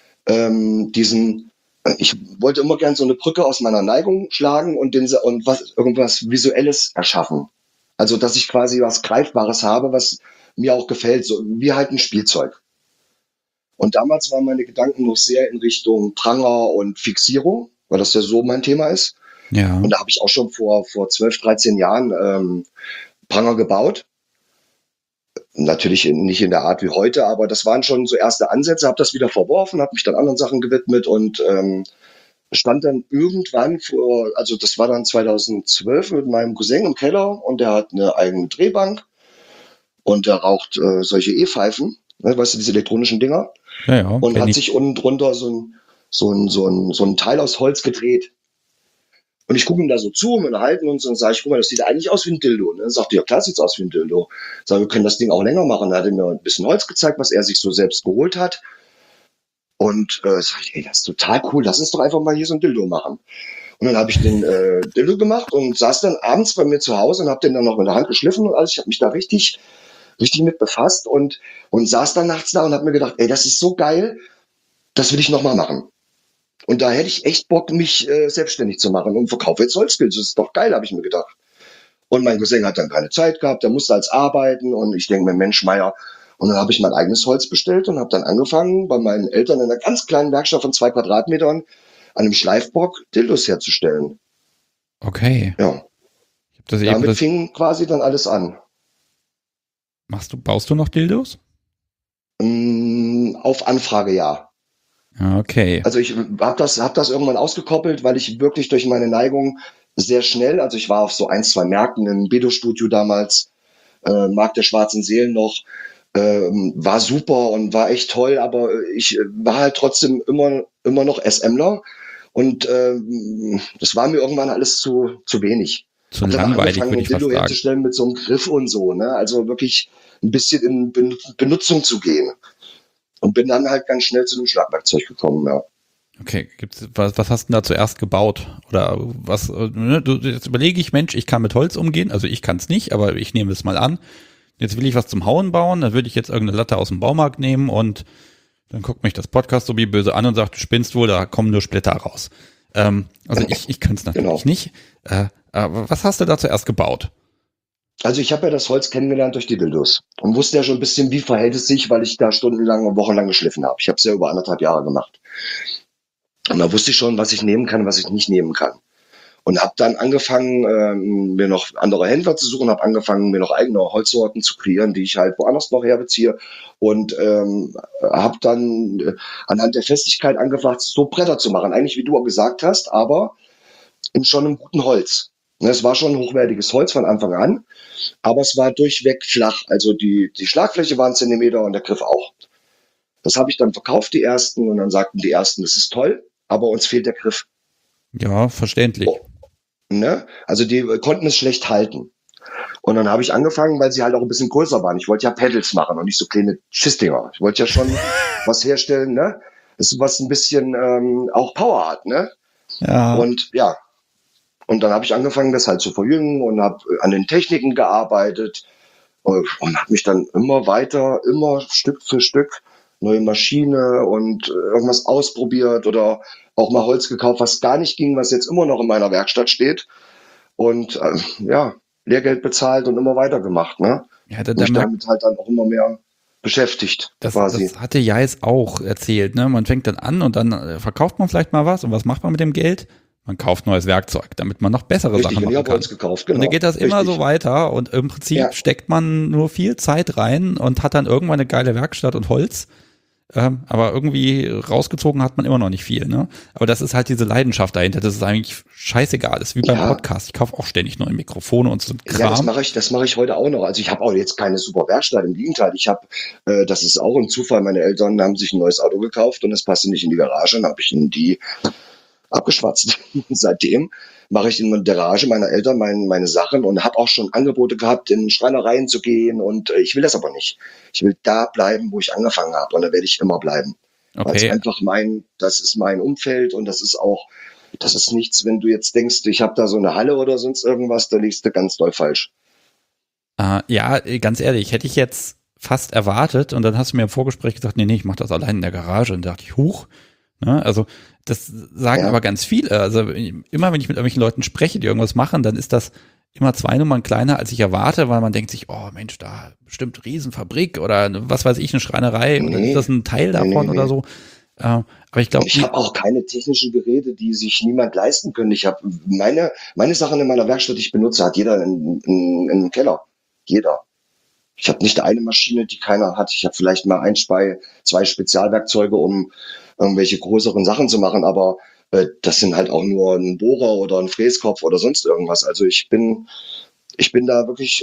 ich wollte immer gerne so eine Brücke aus meiner Neigung schlagen und irgendwas Visuelles erschaffen. Also, dass ich quasi was Greifbares habe, was mir auch gefällt, so wie halt ein Spielzeug. Und damals waren meine Gedanken noch sehr in Richtung Pranger und Fixierung, weil das ja so mein Thema ist. Ja. Und da habe ich auch schon vor 12, 13 Jahren Pranger gebaut. Natürlich nicht in der Art wie heute, aber das waren schon so erste Ansätze, habe das wieder verworfen, habe mich dann anderen Sachen gewidmet und stand dann irgendwann also das war dann 2012 mit meinem Cousin im Keller und der hat eine eigene Drehbank und der raucht solche E-Pfeifen, ne, weißt du, diese elektronischen Dinger, Ja, ja, und kenn hat ich. sich unten drunter so ein Teil aus Holz gedreht. Und ich gucke ihm da so zu, wir unterhalten uns und sage ich, guck mal, das sieht eigentlich aus wie ein Dildo. Und dann sagt er, ja klar sieht's aus wie ein Dildo. Sag, wir können das Ding auch länger machen. Dann hat er mir ein bisschen Holz gezeigt, was er sich so selbst geholt hat. Und sag ich, ey, das ist total cool, lass uns doch einfach mal hier so ein Dildo machen. Und dann habe ich den Dildo gemacht und saß dann abends bei mir zu Hause und habe den dann noch mit der Hand geschliffen und alles. Ich habe mich da richtig mit befasst und saß dann nachts da und habe mir gedacht, ey, das ist so geil, das will ich nochmal machen. Und da hätte ich echt Bock, mich selbstständig zu machen und verkaufe jetzt Holzskills. Das ist doch geil, habe ich mir gedacht. Und mein Cousin hat dann keine Zeit gehabt, der musste als arbeiten und ich denke mir, Mensch, Meier. Und dann habe ich mein eigenes Holz bestellt und habe dann angefangen, bei meinen Eltern in einer ganz kleinen Werkstatt von 2 Quadratmetern an einem Schleifbock Dildos herzustellen. Okay. Ja. Damit fing quasi dann alles an. Baust du noch Dildos? Auf Anfrage, ja. Okay. Also ich hab das irgendwann ausgekoppelt, weil ich wirklich durch meine Neigung sehr schnell, also ich war auf so 1, 2 Märkten im Bedo-Studio damals, Markt der schwarzen Seelen noch, war super und war echt toll, aber ich war halt trotzdem immer noch SMler und das war mir irgendwann alles zu wenig. Zu langweilig, würde ich fast sagen. Herzustellen mit so einem Griff und so, ne? Also wirklich ein bisschen in Benutzung zu gehen. Und bin dann halt ganz schnell zu dem Schlagwerkzeug gekommen, ja. Okay, was hast du denn da zuerst gebaut? Oder was, ne, jetzt überlege ich, Mensch, ich kann mit Holz umgehen, also ich kann es nicht, aber ich nehme es mal an. Jetzt will ich was zum Hauen bauen, dann würde ich jetzt irgendeine Latte aus dem Baumarkt nehmen und dann guckt mich das Podcast so wie böse an und sagt, du spinnst wohl, da kommen nur Splitter raus. Also ich kann es natürlich nicht. Aber was hast du da zuerst gebaut? Also ich habe ja das Holz kennengelernt durch die Dildos und wusste ja schon ein bisschen, wie verhält es sich, weil ich da stundenlang und wochenlang geschliffen habe. Ich habe es ja über 1,5 Jahre gemacht. Und da wusste ich schon, was ich nehmen kann, was ich nicht nehmen kann. Und habe dann angefangen, mir noch andere Händler zu suchen, habe angefangen, mir noch eigene Holzsorten zu kreieren, die ich halt woanders noch herbeziehe. Und habe dann anhand der Festigkeit angefangen, so Bretter zu machen. Eigentlich, wie du auch gesagt hast, aber in schon einem guten Holz. Es war schon hochwertiges Holz von Anfang an, aber es war durchweg flach. Also die Schlagfläche war 1 Zentimeter und der Griff auch. Das habe ich dann verkauft, die ersten, und dann sagten die ersten, das ist toll, aber uns fehlt der Griff. Ja, verständlich. Ne? Also die konnten es schlecht halten. Und dann habe ich angefangen, weil sie halt auch ein bisschen größer waren. Ich wollte ja Pedals machen und nicht so kleine Schissdinger. Ich wollte ja schon was herstellen, ne? Das ist was ein bisschen auch Power hat, ne? Ja. Und ja. Und dann habe ich angefangen, das halt zu verjüngen und habe an den Techniken gearbeitet und habe mich dann immer Stück für Stück neue Maschine und irgendwas ausprobiert oder auch mal Holz gekauft, was gar nicht ging, was jetzt immer noch in meiner Werkstatt steht. Und ja, Lehrgeld bezahlt und immer weitergemacht. Ne? Ja, mich damit halt dann auch immer mehr beschäftigt. Das hatte Jais auch erzählt. Ne? Man fängt dann an und dann verkauft man vielleicht mal was. Und was macht man mit dem Geld? Man kauft neues Werkzeug, damit man noch bessere Sachen machen kann. Gekauft, genau. Und dann geht das immer so weiter und im Prinzip steckt man nur viel Zeit rein und hat dann irgendwann eine geile Werkstatt und Holz. Aber irgendwie rausgezogen hat man immer noch nicht viel. Ne? Aber das ist halt diese Leidenschaft dahinter. Das ist eigentlich scheißegal. Das ist wie beim Podcast. Ich kaufe auch ständig neue Mikrofone und so Kram. Ja, das mache ich heute auch noch. Also ich habe auch jetzt keine super Werkstatt. Im Gegenteil, das ist auch ein Zufall. Meine Eltern haben sich ein neues Auto gekauft und es passte nicht in die Garage. Dann habe ich ihnen die abgeschwatzt. Seitdem mache ich in der Garage meiner Eltern meine Sachen und habe auch schon Angebote gehabt, in Schreinereien zu gehen, und ich will das aber nicht. Ich will da bleiben, wo ich angefangen habe, und da werde ich immer bleiben. Okay. Weil es einfach das ist mein Umfeld, und das ist nichts, wenn du jetzt denkst, ich habe da so eine Halle oder sonst irgendwas, da liegst du ganz doll falsch. Ja, ganz ehrlich, hätte ich jetzt fast erwartet, und dann hast du mir im Vorgespräch gesagt, nee, ich mache das allein in der Garage, und da dachte ich, huch. Ne? Also das sagen aber ganz viele. Also immer, wenn ich mit irgendwelchen Leuten spreche, die irgendwas machen, dann ist das immer 2 Nummern kleiner, als ich erwarte, weil man denkt sich, oh Mensch, da bestimmt Riesenfabrik oder was weiß ich, eine Schreinerei, oder ist das ein Teil davon oder so. Aber ich glaube, ich habe auch keine technischen Geräte, die sich niemand leisten können. Ich habe meine Sachen in meiner Werkstatt, die ich benutze, hat jeder im Keller. Jeder. Ich habe nicht eine Maschine, die keiner hat. Ich habe vielleicht mal 2 Spezialwerkzeuge, um irgendwelche größeren Sachen zu machen, aber das sind halt auch nur ein Bohrer oder ein Fräskopf oder sonst irgendwas. Also ich bin da wirklich,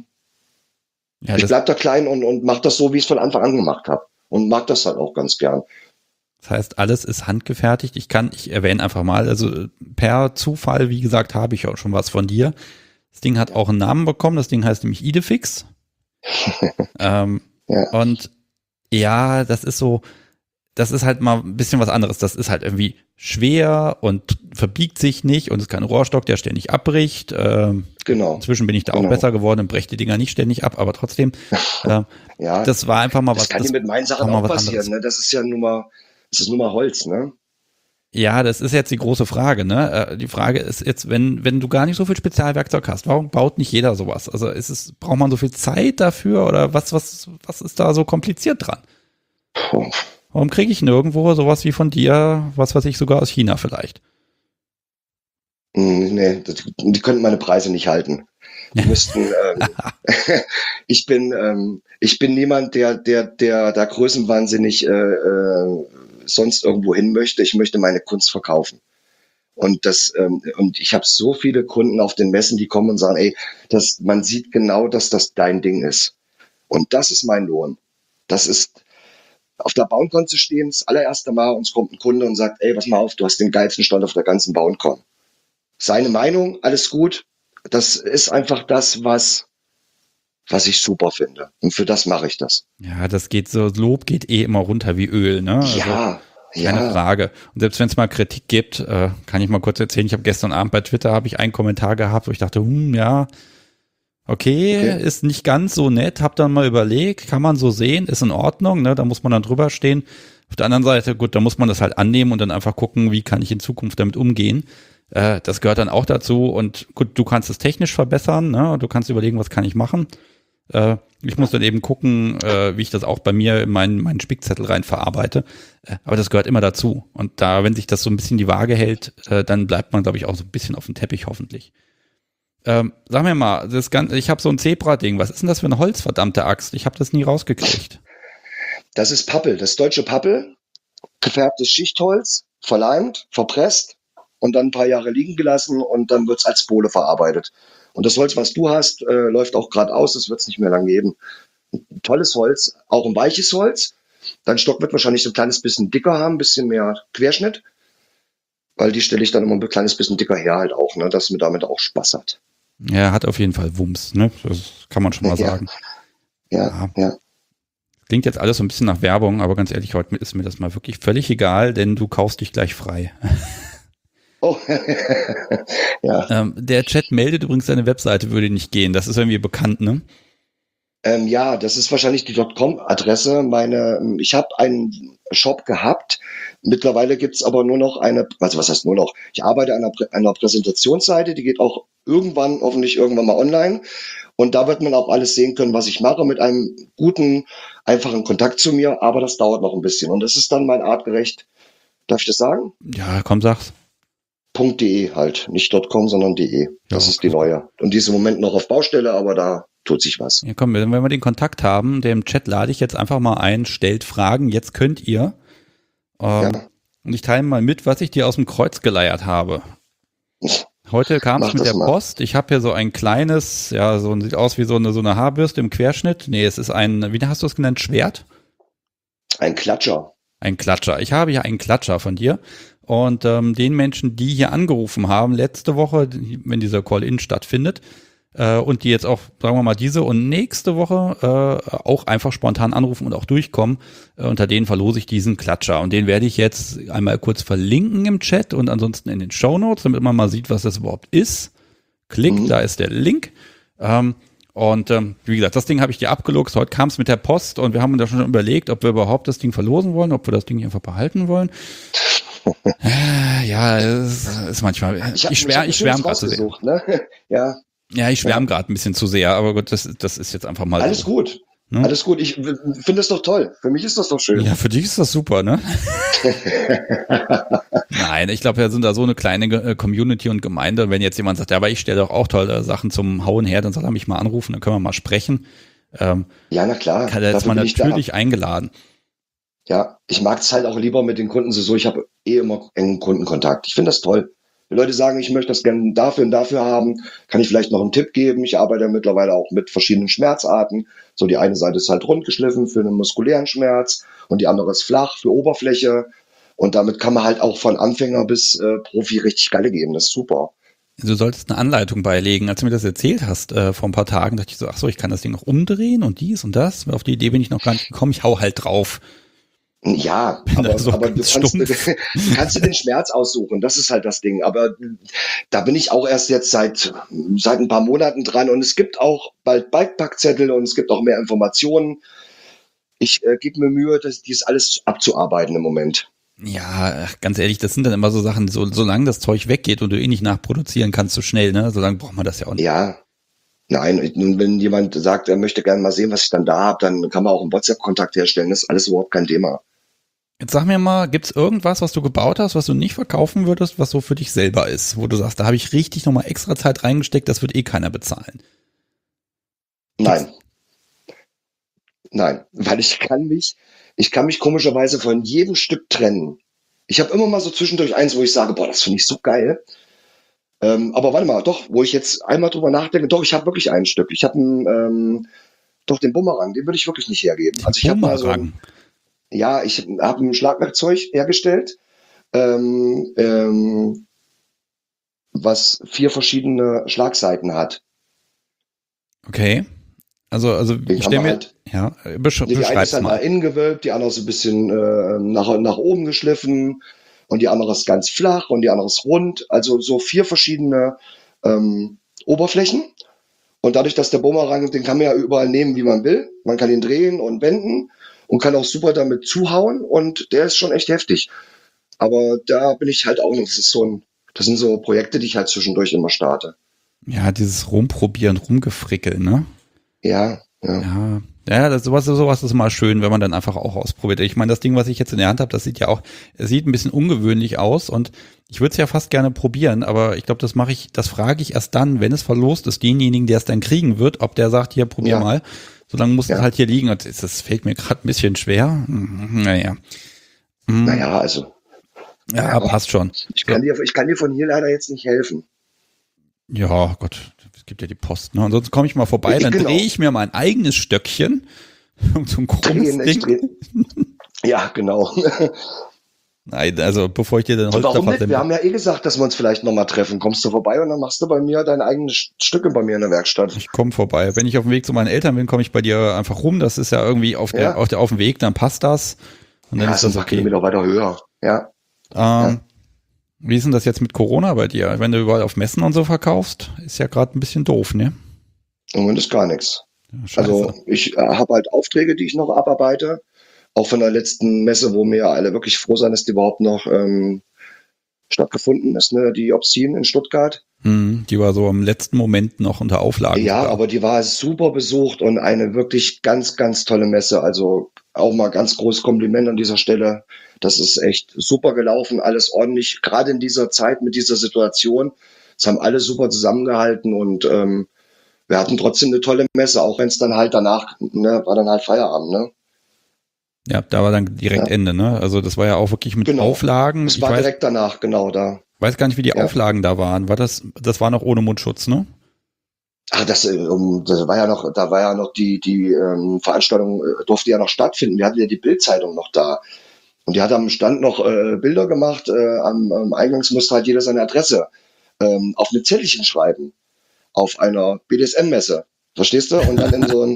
ich bleib da klein und mache das so, wie ich es von Anfang an gemacht habe, und mag das halt auch ganz gern. Das heißt, alles ist handgefertigt. Ich erwähne einfach mal, also per Zufall, wie gesagt, habe ich auch schon was von dir. Das Ding hat auch einen Namen bekommen, das Ding heißt nämlich Idefix. Und ja, das ist so, das ist halt mal ein bisschen was anderes. Das ist halt irgendwie schwer und verbiegt sich nicht und ist kein Rohrstock, der ständig abbricht. Genau. Inzwischen bin ich da auch besser geworden und breche die Dinger nicht ständig ab, aber trotzdem, ja, das war einfach mal was. Das kann dir mit meinen Sachen auch passieren, ne? Das ist ja nur mal Holz, ne? Ja, das ist jetzt die große Frage, ne? Die Frage ist jetzt, wenn du gar nicht so viel Spezialwerkzeug hast, warum baut nicht jeder sowas? Also braucht man so viel Zeit dafür oder was ist da so kompliziert dran? Warum kriege ich nirgendwo sowas wie von dir, was weiß ich, sogar aus China vielleicht? Nee, die könnten meine Preise nicht halten. Die müssten, ich bin niemand, der da größenwahnsinnig sonst irgendwo hin möchte. Ich möchte meine Kunst verkaufen. Und ich habe so viele Kunden auf den Messen, die kommen und sagen, ey, man sieht genau, dass das dein Ding ist. Und das ist mein Lohn. Das ist auf der Bauencon zu stehen, das allererste Mal, uns kommt ein Kunde und sagt, ey, pass mal auf, du hast den geilsten Stand auf der ganzen Bauencon. Seine Meinung, alles gut. Das ist einfach das, was ich super finde. Und für das mache ich das. Ja, Lob geht immer runter wie Öl, ne? Ja, keine Frage. Und selbst wenn es mal Kritik gibt, kann ich mal kurz erzählen, ich habe gestern Abend bei Twitter einen Kommentar gehabt, wo ich dachte, okay, ist nicht ganz so nett, hab dann mal überlegt, kann man so sehen, ist in Ordnung, ne? Da muss man dann drüber stehen. Auf der anderen Seite, gut, da muss man das halt annehmen und dann einfach gucken, wie kann ich in Zukunft damit umgehen. Das gehört dann auch dazu und gut, du kannst es technisch verbessern, ne? Du kannst überlegen, was kann ich machen. Ich muss dann eben gucken, wie ich das auch bei mir in meinen Spickzettel rein verarbeite. Aber das gehört immer dazu. Und wenn sich das so ein bisschen die Waage hält, dann bleibt man, glaube ich, auch so ein bisschen auf dem Teppich hoffentlich. Sag mir mal, ich habe so ein Zebra-Ding. Was ist denn das für ein Holz, verdammte Axt? Ich habe das nie rausgekriegt. Das ist Pappel, das deutsche Pappel. Gefärbtes Schichtholz, verleimt, verpresst und dann ein paar Jahre liegen gelassen und dann wird es als Bohle verarbeitet. Und das Holz, was du hast, läuft auch gerade aus, das wird es nicht mehr lang geben. Ein tolles Holz, auch ein weiches Holz. Dein Stock wird wahrscheinlich so ein kleines bisschen dicker haben, ein bisschen mehr Querschnitt, weil die stelle ich dann immer ein kleines bisschen dicker her halt auch, ne, dass man damit auch Spaß hat. Ja, hat auf jeden Fall Wumms, ne? Das kann man schon mal sagen. Ja. Klingt jetzt alles so ein bisschen nach Werbung, aber ganz ehrlich, heute ist mir das mal wirklich völlig egal, denn du kaufst dich gleich frei. Oh, ja. Der Chat meldet übrigens, seine Webseite würde nicht gehen. Das ist irgendwie bekannt, ne? Ja, das ist wahrscheinlich die .com-Adresse. Ich habe einen Shop gehabt. Mittlerweile gibt's aber nur noch was heißt nur noch? Ich arbeite an einer Präsentationsseite, die geht auch hoffentlich irgendwann mal online. Und da wird man auch alles sehen können, was ich mache, mit einem guten, einfachen Kontakt zu mir. Aber das dauert noch ein bisschen. Und das ist dann mein artgerecht, darf ich das sagen? Ja, komm, sag's. .de halt, nicht .com, sondern .de. Das ist die neue. Und die ist im Moment noch auf Baustelle, aber da tut sich was. Ja, komm, wenn wir den Kontakt haben, dem Chat lade ich jetzt einfach mal ein, stellt Fragen, jetzt könnt ihr. Und ich teile mal mit, was ich dir aus dem Kreuz geleiert habe. Heute kam es mit der Post. Ich habe hier so ein kleines, sieht aus wie so eine Haarbürste im Querschnitt. Nee, es ist wie hast du es genannt, Schwert? Ein Klatscher. Ein Klatscher. Ich habe hier einen Klatscher von dir. Und den Menschen, die hier angerufen haben, letzte Woche, wenn dieser Call-In stattfindet, und die jetzt auch, sagen wir mal, diese und nächste Woche auch einfach spontan anrufen und auch durchkommen, unter denen verlose ich diesen Klatscher. Und den werde ich jetzt einmal kurz verlinken im Chat und ansonsten in den Shownotes, damit man mal sieht, was das überhaupt ist. Da ist der Link. Wie gesagt, das Ding habe ich dir abgeluchst. Heute kam es mit der Post und wir haben uns da schon überlegt, ob wir überhaupt das Ding verlosen wollen, ob wir das Ding einfach behalten wollen. Ja, es ist manchmal. Ich schwärme gerade zu sehr. Ne? Ja, ich schwärme gerade ein bisschen zu sehr, aber gut, das ist jetzt einfach mal. Alles gut. Ne? Alles gut. Ich finde das doch toll. Für mich ist das doch schön. Ja, für dich ist das super, ne? Nein, ich glaube, wir sind da so eine kleine Community und Gemeinde. Wenn jetzt jemand sagt, ja, aber ich stelle doch auch tolle Sachen zum Hauen her, dann soll er mich mal anrufen, dann können wir mal sprechen. Ja, na klar. Da ist man natürlich eingeladen. Ja, ich mag es halt auch lieber mit den Kunden so. Ich habe immer engen Kundenkontakt. Ich finde das toll. Wenn Leute sagen, ich möchte das gerne dafür und dafür haben, kann ich vielleicht noch einen Tipp geben. Ich arbeite mittlerweile auch mit verschiedenen Schmerzarten. So, die eine Seite ist halt rund geschliffen für einen muskulären Schmerz und die andere ist flach für Oberfläche. Und damit kann man halt auch von Anfänger bis Profi richtig Galle geben. Das ist super. Du solltest eine Anleitung beilegen. Als du mir das erzählt hast vor ein paar Tagen, dachte ich so, ach so, ich kann das Ding noch umdrehen und dies und das. Auf die Idee bin ich noch gar nicht gekommen. Ich hau halt drauf. Ja, So aber du ganz kannst du den Schmerz aussuchen. Das ist halt das Ding. Aber da bin ich auch erst jetzt seit ein paar Monaten dran und es gibt auch bald Bikepackzettel und es gibt auch mehr Informationen. Ich gebe mir Mühe, dies alles abzuarbeiten im Moment. Ja, ganz ehrlich, das sind dann immer so Sachen, solange das Zeug weggeht und du eh nicht nachproduzieren kannst so schnell, ne? Solange braucht man das ja auch nicht. Ja, nein, wenn jemand sagt, er möchte gerne mal sehen, was ich dann da habe, dann kann man auch einen WhatsApp-Kontakt herstellen. Das ist alles überhaupt kein Thema. Jetzt sag mir mal, gibt's irgendwas, was du gebaut hast, was du nicht verkaufen würdest, was so für dich selber ist, wo du sagst, da habe ich richtig nochmal extra Zeit reingesteckt, das wird eh keiner bezahlen? Nein, nein, weil ich kann mich komischerweise von jedem Stück trennen. Ich habe immer mal so zwischendurch eins, wo ich sage, boah, das finde ich so geil. Aber warte mal, doch, wo ich jetzt einmal drüber nachdenke, doch, ich habe wirklich ein Stück. Ich habe doch den Bumerang, den würde ich wirklich nicht hergeben. Also ich habe mal so, ja, ich habe ein Schlagwerkzeug hergestellt, ähm, ähm, was 4 verschiedene Schlagseiten hat. Okay. Also Den ich kann stelle man mir, halt, ja, die eine beschreib's ist dann nach mal. innen gewölbt, die andere ist ein bisschen nach oben geschliffen und die andere ist ganz flach und die andere ist rund. Also so 4 verschiedene Oberflächen. Und dadurch, dass der Bumerang, den kann man ja überall nehmen, wie man will. Man kann ihn drehen und wenden und kann auch super damit zuhauen und der ist schon echt heftig. Aber da bin ich halt auch noch, das sind so Projekte, die ich halt zwischendurch immer starte. Ja, dieses Rumprobieren, Rumgefrickeln, ne? Ja, ja. Ja, ja, sowas ist mal schön, wenn man dann einfach auch ausprobiert. Ich meine, das Ding, was ich jetzt in der Hand habe, das sieht ja auch, es sieht ein bisschen ungewöhnlich aus und ich würde es ja fast gerne probieren, aber ich glaube, das frage ich erst dann, wenn es verlost ist, denjenigen, der es dann kriegen wird, ob der sagt, hier, probier mal. Solange muss es halt hier liegen und das fällt mir gerade ein bisschen schwer. Naja. Naja, also. Ja, passt schon. Ich kann dir von hier leider jetzt nicht helfen. Ja, Gott, es gibt ja die Post, ne? Ansonsten komme ich mal vorbei, dann drehe ich mir mein eigenes Stöckchen zum Ding. Ja, genau. Nein, also bevor ich dir den Und warum nicht? Wir haben ja eh gesagt, dass wir uns vielleicht nochmal treffen. Kommst du vorbei und dann machst du bei mir deine eigenen Stücke bei mir in der Werkstatt. Ich komme vorbei. Wenn ich auf dem Weg zu meinen Eltern bin, komme ich bei dir einfach rum. Das ist ja irgendwie auf dem Weg, dann passt das. Und dann ist das okay. Kilometer weiter höher. Ja. Wie ist denn das jetzt mit Corona bei dir? Wenn du überall auf Messen und so verkaufst, ist ja gerade ein bisschen doof, ne? Im Moment ist gar nichts. Ja, also ich habe halt Aufträge, die ich noch abarbeite. Auch von der letzten Messe, wo mir alle wirklich froh sein, dass die überhaupt noch stattgefunden ist, ne? Die Obscene in Stuttgart. Die war so im letzten Moment noch unter Auflagen. Ja, sogar. Aber die war super besucht und eine wirklich ganz, ganz tolle Messe. Also auch mal ganz großes Kompliment an dieser Stelle. Das ist echt super gelaufen, alles ordentlich. Gerade in dieser Zeit mit dieser Situation. Es haben alle super zusammengehalten und wir hatten trotzdem eine tolle Messe, auch wenn es dann halt danach, ne, war dann halt Feierabend, ne? Ja, da war dann direkt Ende, ne? Also das war ja auch wirklich mit Auflagen. Es war direkt danach, genau da. Weiß gar nicht, wie die Auflagen da waren. Das war noch ohne Mundschutz, ne? Ach, das war ja noch die Veranstaltung durfte ja noch stattfinden. Wir hatten ja die Bild-Zeitung noch da. Und die hat am Stand noch Bilder gemacht. Am Eingangs musste halt jeder seine Adresse auf eine Zettelchen schreiben. Auf einer BDSM-Messe. Verstehst du? Und dann in so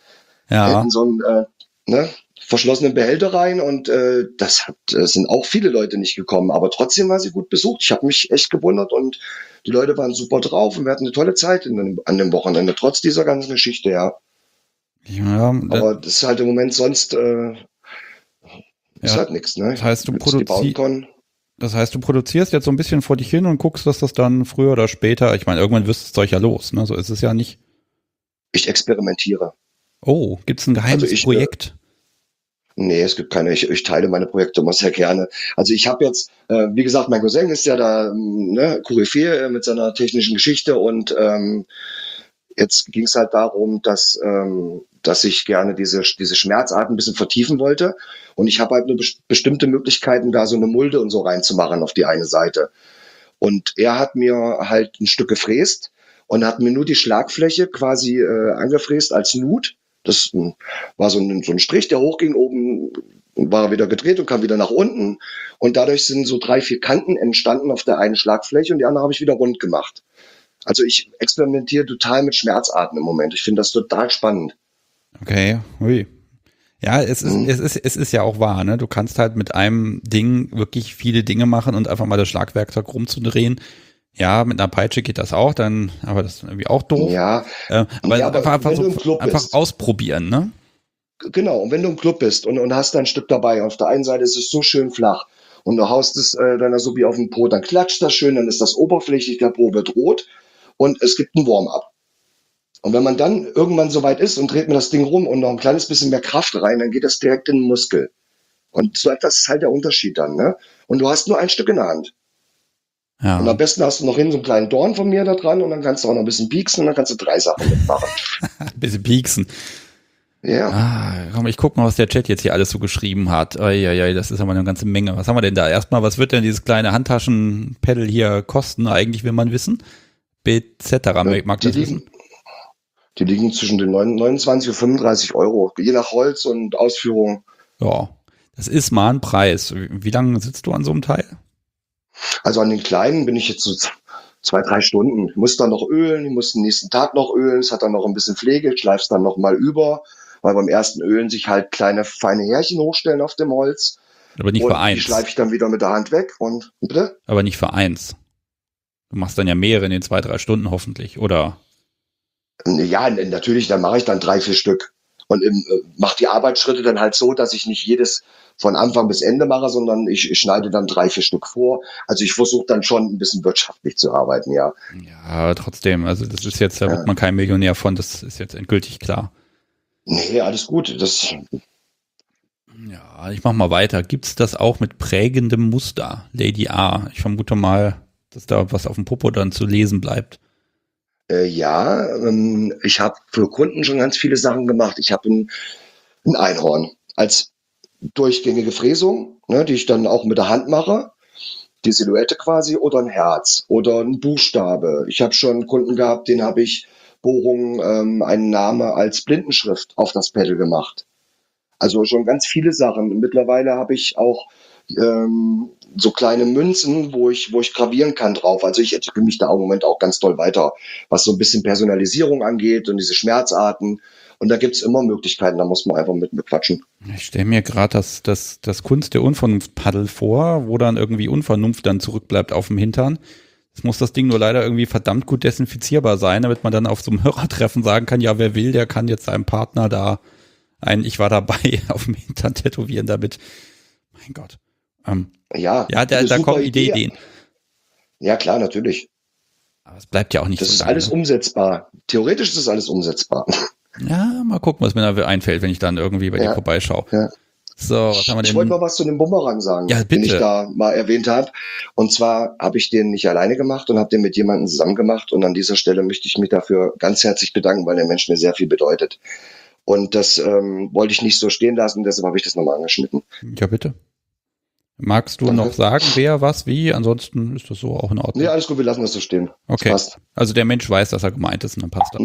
ein verschlossenen Behälter rein. Und sind auch viele Leute nicht gekommen. Aber trotzdem war sie gut besucht. Ich habe mich echt gewundert und die Leute waren super drauf und wir hatten eine tolle Zeit an dem Wochenende, trotz dieser ganzen Geschichte, ja. Aber das ist halt im Moment sonst ist halt nichts, ne? Das heißt, du produzierst jetzt so ein bisschen vor dich hin und guckst, dass das dann früher oder später, ich meine, irgendwann wirst du das Zeug ja los, ne? So ist es ja nicht. Ich experimentiere. Oh, gibt's ein geheimes Projekt? Nee, es gibt keine. Ich teile meine Projekte immer sehr gerne. Also ich habe jetzt, wie gesagt, mein Cousin ist ja da, ne, Koryphäe mit seiner technischen Geschichte und jetzt ging es halt darum, dass ich gerne diese Schmerzart ein bisschen vertiefen wollte und ich habe halt nur bestimmte Möglichkeiten, da so eine Mulde und so reinzumachen auf die eine Seite. Und er hat mir halt ein Stück gefräst und hat mir nur die Schlagfläche quasi angefräst als Nut. Das war so ein Strich, der hochging, oben war wieder gedreht und kam wieder nach unten. Und dadurch sind so 3, 4 Kanten entstanden auf der einen Schlagfläche und die andere habe ich wieder rund gemacht. Also ich experimentiere total mit Schmerzarten im Moment. Ich finde das total spannend. Okay, ui. Ja, es ist ja auch wahr, ne? Du kannst halt mit einem Ding wirklich viele Dinge machen und einfach mal das Schlagwerkzeug rumzudrehen. Ja, mit einer Peitsche geht das auch, dann, aber das ist irgendwie auch doof. Ja, Aber ja, aber einfach wenn so, du im Club einfach bist, ausprobieren, ne? genau, und wenn du im Club bist und hast da ein Stück dabei, auf der einen Seite ist es so schön flach und du haust es dann so wie auf den Po, dann klatscht das schön, dann ist das oberflächlich, der Po wird rot und es gibt ein Warm-up. Und wenn man dann irgendwann so weit ist und dreht mir das Ding rum und noch ein kleines bisschen mehr Kraft rein, dann geht das direkt in den Muskel. Und so etwas ist halt der Unterschied dann, ne? Und du hast nur ein Stück in der Hand. Und Ja, am besten hast du noch hinten so einen kleinen Dorn von mir da dran und dann kannst du auch noch ein bisschen pieksen und dann kannst du 3 Sachen mitmachen. ein bisschen pieksen. Ja. Komm, ich guck mal, was der Chat jetzt hier alles so geschrieben hat. Eieiei, das ist aber eine ganze Menge. Was haben wir denn da? Erstmal, was wird denn dieses kleine Handtaschenpedal hier kosten? Eigentlich will man wissen. Etc. Mag das wissen? Die liegen zwischen den 29 und 35 Euro, je nach Holz und Ausführung. Ja, das ist mal ein Preis. Wie lange sitzt du an so einem Teil? Also an den kleinen bin ich jetzt so 2, 3 Stunden. Ich muss dann noch ölen, ich muss den nächsten Tag noch ölen, es hat dann noch ein bisschen Pflege, ich schleife es dann noch mal über, weil beim ersten Ölen sich halt kleine, feine Härchen hochstellen auf dem Holz. Aber nicht und für eins. Die schleife ich dann wieder mit der Hand weg und bitte? Aber nicht für eins. Du machst dann ja mehrere in den 2, 3 Stunden hoffentlich, oder? Ja, natürlich, dann mache ich dann 3, 4 Stück. Und mache die Arbeitsschritte dann halt so, dass ich nicht jedes von Anfang bis Ende mache, sondern ich schneide dann 3, 4 Stück vor. Also ich versuche dann schon ein bisschen wirtschaftlich zu arbeiten, ja. Ja, trotzdem, also das ist jetzt, da wird man kein Millionär von, das ist jetzt endgültig klar. Nee, alles gut. Ja, ich mach mal weiter. Gibt's das auch mit prägendem Muster? Lady A. Ich vermute mal, dass da was auf dem Popo dann zu lesen bleibt. Ja, ich habe für Kunden schon ganz viele Sachen gemacht. Ich habe ein Einhorn als durchgängige Fräsung, ne, die ich dann auch mit der Hand mache. Die Silhouette quasi oder ein Herz oder ein Buchstabe. Ich habe schon einen Kunden gehabt, den habe ich Bohrungen, einen Name als Blindenschrift auf das Pedal gemacht. Also schon ganz viele Sachen. Mittlerweile habe ich auch so kleine Münzen, wo ich gravieren kann drauf. Also ich entwickle mich da im Moment auch ganz toll weiter, was so ein bisschen Personalisierung angeht und diese Schmerzarten. Und da gibt's immer Möglichkeiten, da muss man einfach mit mir quatschen. Ich stelle mir gerade das Kunst der Unvernunft-Paddel vor, wo dann irgendwie Unvernunft dann zurückbleibt auf dem Hintern. Es muss das Ding nur leider irgendwie verdammt gut desinfizierbar sein, damit man dann auf so einem Hörertreffen sagen kann, ja, wer will, der kann jetzt seinem Partner da Ich war dabei auf dem Hintern tätowieren damit. Mein Gott. Ja, da kommen Ideen. Ja, klar, natürlich. Aber es bleibt ja auch nicht das so ist lange. alles umsetzbar. Theoretisch ist das alles umsetzbar. Ja, mal gucken, was mir da einfällt, wenn ich dann irgendwie bei dir vorbeischaue. Ja. So, was haben wir denn? Ich wollte mal was zu dem Bumerang sagen, ja, den ich da mal erwähnt habe. Und zwar habe ich den nicht alleine gemacht und habe den mit jemandem zusammen gemacht. Und an dieser Stelle möchte ich mich dafür ganz herzlich bedanken, weil der Mensch mir sehr viel bedeutet. Und das wollte ich nicht so stehen lassen, deshalb habe ich das nochmal angeschnitten. Ja, bitte. Magst du noch sagen, wer, was, wie? Ansonsten ist das so auch in Ordnung. Nee, alles gut, wir lassen das so stehen. Okay. Das passt. Also der Mensch weiß, dass er gemeint ist und dann passt das.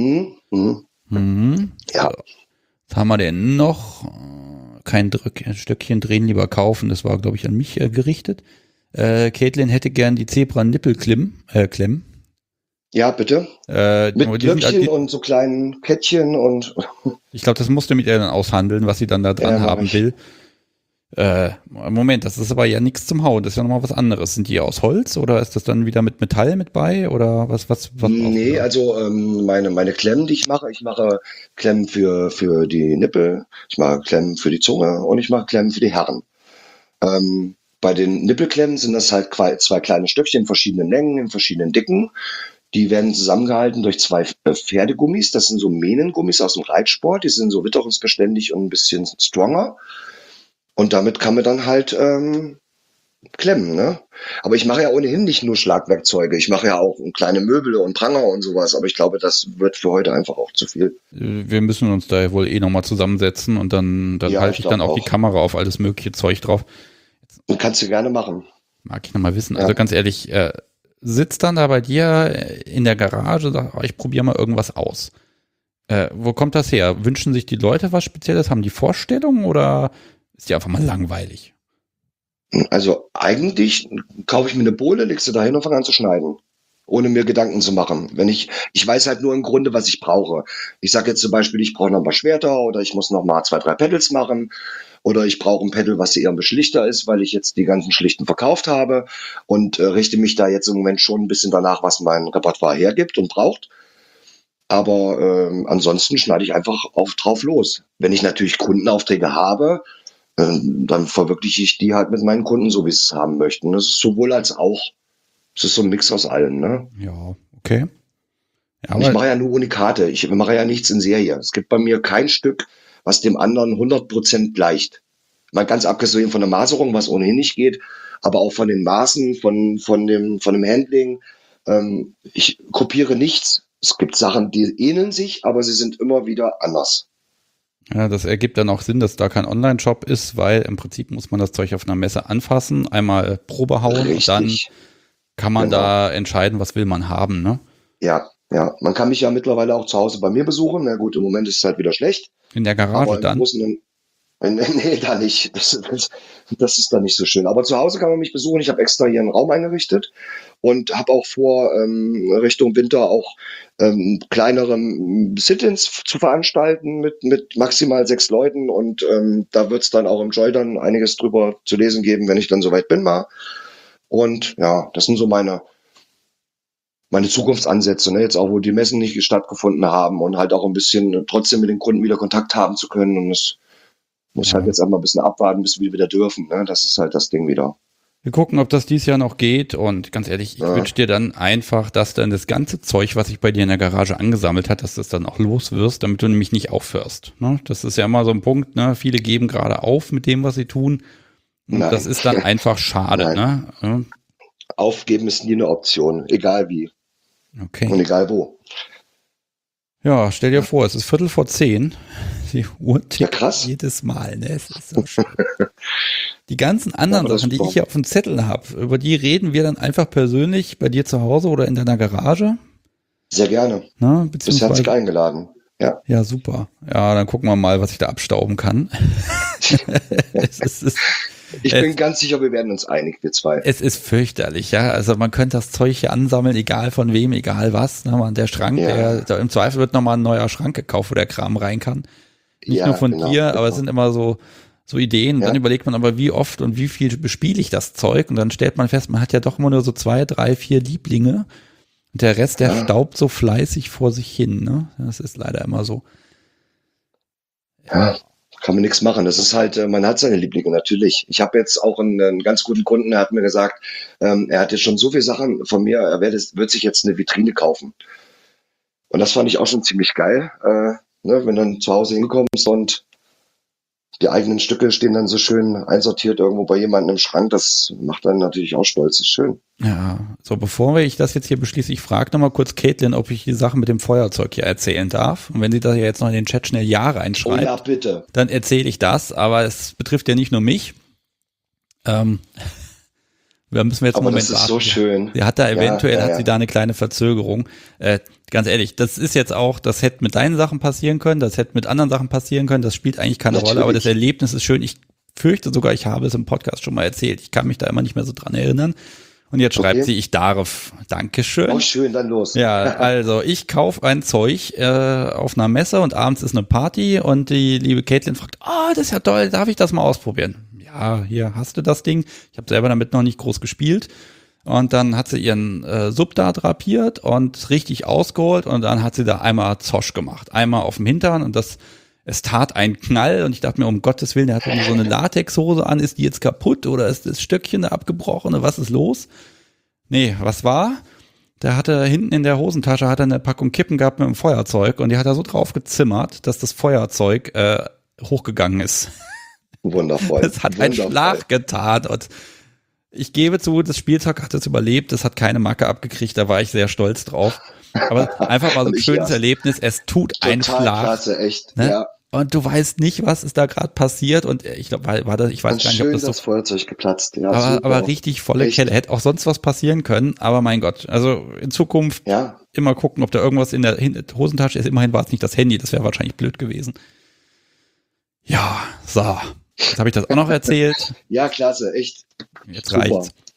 Ja. Was haben wir denn noch? Kein Stöckchen drehen, lieber kaufen. Das war, glaube ich, an mich gerichtet. Caitlin hätte gern die Zebra-Nippel-Klemmen. Ja, bitte. Mit Glöckchen und so kleinen Kettchen und. Ich glaube, das musste mit ihr dann aushandeln, was sie dann da dran haben will. Moment, das ist aber ja nichts zum Hauen, das ist ja nochmal was anderes. Sind die aus Holz oder ist das dann wieder mit Metall mit bei oder was? Nee, also meine Klemmen, die ich mache Klemmen für die Nippel, ich mache Klemmen für die Zunge und ich mache Klemmen für die Herren. Bei den Nippelklemmen sind das halt 2 kleine Stöckchen in verschiedenen Längen, in verschiedenen Dicken. Die werden zusammengehalten durch 2 Pferdegummis. Das sind so Mähnengummis aus dem Reitsport. Die sind so witterungsbeständig und ein bisschen stronger. Und damit kann man dann halt klemmen, ne? Aber ich mache ja ohnehin nicht nur Schlagwerkzeuge. Ich mache ja auch kleine Möbel und Pranger und sowas. Aber ich glaube, das wird für heute einfach auch zu viel. Wir müssen uns da wohl nochmal zusammensetzen und dann halte ich dann auch die Kamera auf alles mögliche Zeug drauf. Kannst du gerne machen. Mag ich nochmal wissen. Ja. Also ganz ehrlich, sitzt dann da bei dir in der Garage und sagt, ich probiere mal irgendwas aus. Wo kommt das her? Wünschen sich die Leute was Spezielles? Haben die Vorstellungen oder ist die einfach mal langweilig? Also eigentlich kaufe ich mir eine Bohle, legst du da hin und fang an zu schneiden. ohne mir Gedanken zu machen. Ich weiß halt nur im Grunde, was ich brauche. Ich sage jetzt zum Beispiel, ich brauche noch mal Schwerter oder ich muss noch mal 2, 3 Pedals machen oder ich brauche ein Pedal, was eher ein bisschen schlichter ist, weil ich jetzt die ganzen schlichten verkauft habe und richte mich da jetzt im Moment schon ein bisschen danach, was mein Repertoire hergibt und braucht. Aber ansonsten schneide ich einfach drauf los. Wenn ich natürlich Kundenaufträge habe, dann verwirkliche ich die halt mit meinen Kunden, so wie sie es haben möchten. Das ist sowohl als auch. Es ist so ein Mix aus allem, ne? Ja, okay. Ja, Und ich mache ja nur Unikate. Ich mache ja nichts in Serie. Es gibt bei mir kein Stück, was dem anderen 100% gleicht. Mal ganz abgesehen von der Maserung, was ohnehin nicht geht, aber auch von den Maßen, von dem Handling. Ich kopiere nichts. Es gibt Sachen, die ähneln sich, aber sie sind immer wieder anders. Ja, das ergibt dann auch Sinn, dass da kein Online-Shop ist, weil im Prinzip muss man das Zeug auf einer Messe anfassen, einmal Probe hauen Richtig. und dann kann man Genau. da entscheiden, was will man haben, ne? Ja. Man kann mich ja mittlerweile auch zu Hause bei mir besuchen. Na gut, im Moment ist es halt wieder schlecht. In der Garage Aber im dann? Großen und nee, da nicht. Das ist dann nicht so schön. Aber zu Hause kann man mich besuchen. Ich habe extra hier einen Raum eingerichtet und habe auch vor, Richtung Winter auch kleinere Sit-ins zu veranstalten mit maximal 6 Leuten. Und da wird es dann auch im Joy dann einiges drüber zu lesen geben, wenn ich dann soweit bin mal. Und ja, das sind so meine Zukunftsansätze, ne? Jetzt auch, wo die Messen nicht stattgefunden haben und halt auch ein bisschen trotzdem mit den Kunden wieder Kontakt haben zu können. Und es muss halt jetzt einmal ein bisschen abwarten, bis wir wieder dürfen. Ne? Das ist halt das Ding wieder. Wir gucken, ob das dieses Jahr noch geht und ganz ehrlich, ich wünsche dir dann einfach, dass dann das ganze Zeug, was sich bei dir in der Garage angesammelt hat, dass das dann auch los wirst, damit du nämlich nicht aufhörst. Ne? Das ist ja immer so ein Punkt, ne? Viele geben gerade auf mit dem, was sie tun. Und Nein. das ist dann einfach schade. Ne? Ja. Aufgeben ist nie eine Option, egal wie Okay. und egal wo. Ja, stell dir vor, es ist 9:45. Die Uhr tickt Ja, krass. jedes Mal. Ne? Es ist so schön. Die ganzen anderen das Sachen, die super. ich hier auf dem Zettel habe, über die reden wir dann einfach persönlich bei dir zu Hause oder in deiner Garage. Sehr gerne. Ne? Bist herzlich Beziehungsweise, eingeladen. Ja. ja, super. Ja, dann gucken wir mal, was ich da abstauben kann. Ich bin ganz sicher, wir werden uns einig, wir zwei. Es ist fürchterlich, ja. Also man könnte das Zeug hier ansammeln, egal von wem, egal was. Ne? Der Schrank, der im Zweifel wird nochmal ein neuer Schrank gekauft, wo der Kram rein kann. Nicht nur von dir, aber es sind immer so Ideen. Ja. Dann überlegt man aber, wie oft und wie viel bespiele ich das Zeug. Und dann stellt man fest, man hat ja doch immer nur so 2, 3, 4 Lieblinge. Und der Rest, der staubt so fleißig vor sich hin. Ne? Das ist leider immer so. Ja, kann man nichts machen. Das ist halt, man hat seine Lieblinge, natürlich. Ich habe jetzt auch einen ganz guten Kunden, der hat mir gesagt, er hat jetzt schon so viele Sachen von mir, er wird sich jetzt eine Vitrine kaufen. Und das fand ich auch schon ziemlich geil, ne, wenn du dann zu Hause hinkommst und die eigenen Stücke stehen dann so schön einsortiert irgendwo bei jemandem im Schrank. Das macht dann natürlich auch stolz. Das ist schön. Ja, so bevor ich das jetzt hier beschließe, ich frage nochmal kurz Caitlin, ob ich die Sache mit dem Feuerzeug hier erzählen darf. Und wenn sie da jetzt noch in den Chat schnell Ja reinschreibt, Oh ja, bitte. dann erzähle ich das. Aber es betrifft ja nicht nur mich. Da müssen wir jetzt Aber einen Moment das ist warten. so schön. Sie hat da eventuell, Ja. hat sie da eine kleine Verzögerung. Ganz ehrlich, das ist jetzt auch, das hätte mit deinen Sachen passieren können, das hätte mit anderen Sachen passieren können, das spielt eigentlich keine Natürlich. Rolle, aber das Erlebnis ist schön. Ich fürchte sogar, ich habe es im Podcast schon mal erzählt. Ich kann mich da immer nicht mehr so dran erinnern. Und jetzt schreibt sie, ich darf. Dankeschön. Oh, schön, dann los. Ja, also ich kaufe ein Zeug auf einer Messe und abends ist eine Party und die liebe Caitlin fragt, das ist ja toll, darf ich das mal ausprobieren? Ja, hier hast du das Ding. Ich habe selber damit noch nicht groß gespielt. Und dann hat sie ihren Sub da drapiert und richtig ausgeholt und dann hat sie da einmal Zosch gemacht. Einmal auf dem Hintern und es tat einen Knall und ich dachte mir, um Gottes Willen, der hat so eine Latexhose an, ist die jetzt kaputt oder ist das Stöckchen da abgebrochen oder was ist los? Nee, was war? Der hatte hinten in der Hosentasche hat er eine Packung Kippen gehabt mit einem Feuerzeug und die hat er so drauf gezimmert, dass das Feuerzeug hochgegangen ist. Wundervoll. Es hat einen Schlag getan und ich gebe zu, das Spielzeug hat es überlebt, es hat keine Macke abgekriegt, da war ich sehr stolz drauf. Aber einfach mal so ein schönes Erlebnis, es tut einen Schlag. Klasse, echt, ne? ja. Und du weißt nicht, was ist da gerade passiert und ich glaube, ich weiß gar nicht, ob das so Feuerzeug geplatzt, ja. aber richtig volle Kelle, hätte auch sonst was passieren können, aber mein Gott, also in Zukunft immer gucken, ob da irgendwas in der Hosentasche ist, immerhin war es nicht das Handy, das wäre wahrscheinlich blöd gewesen. Ja, so. Jetzt habe ich das auch noch erzählt. Ja, klasse, echt. Jetzt super. reicht's.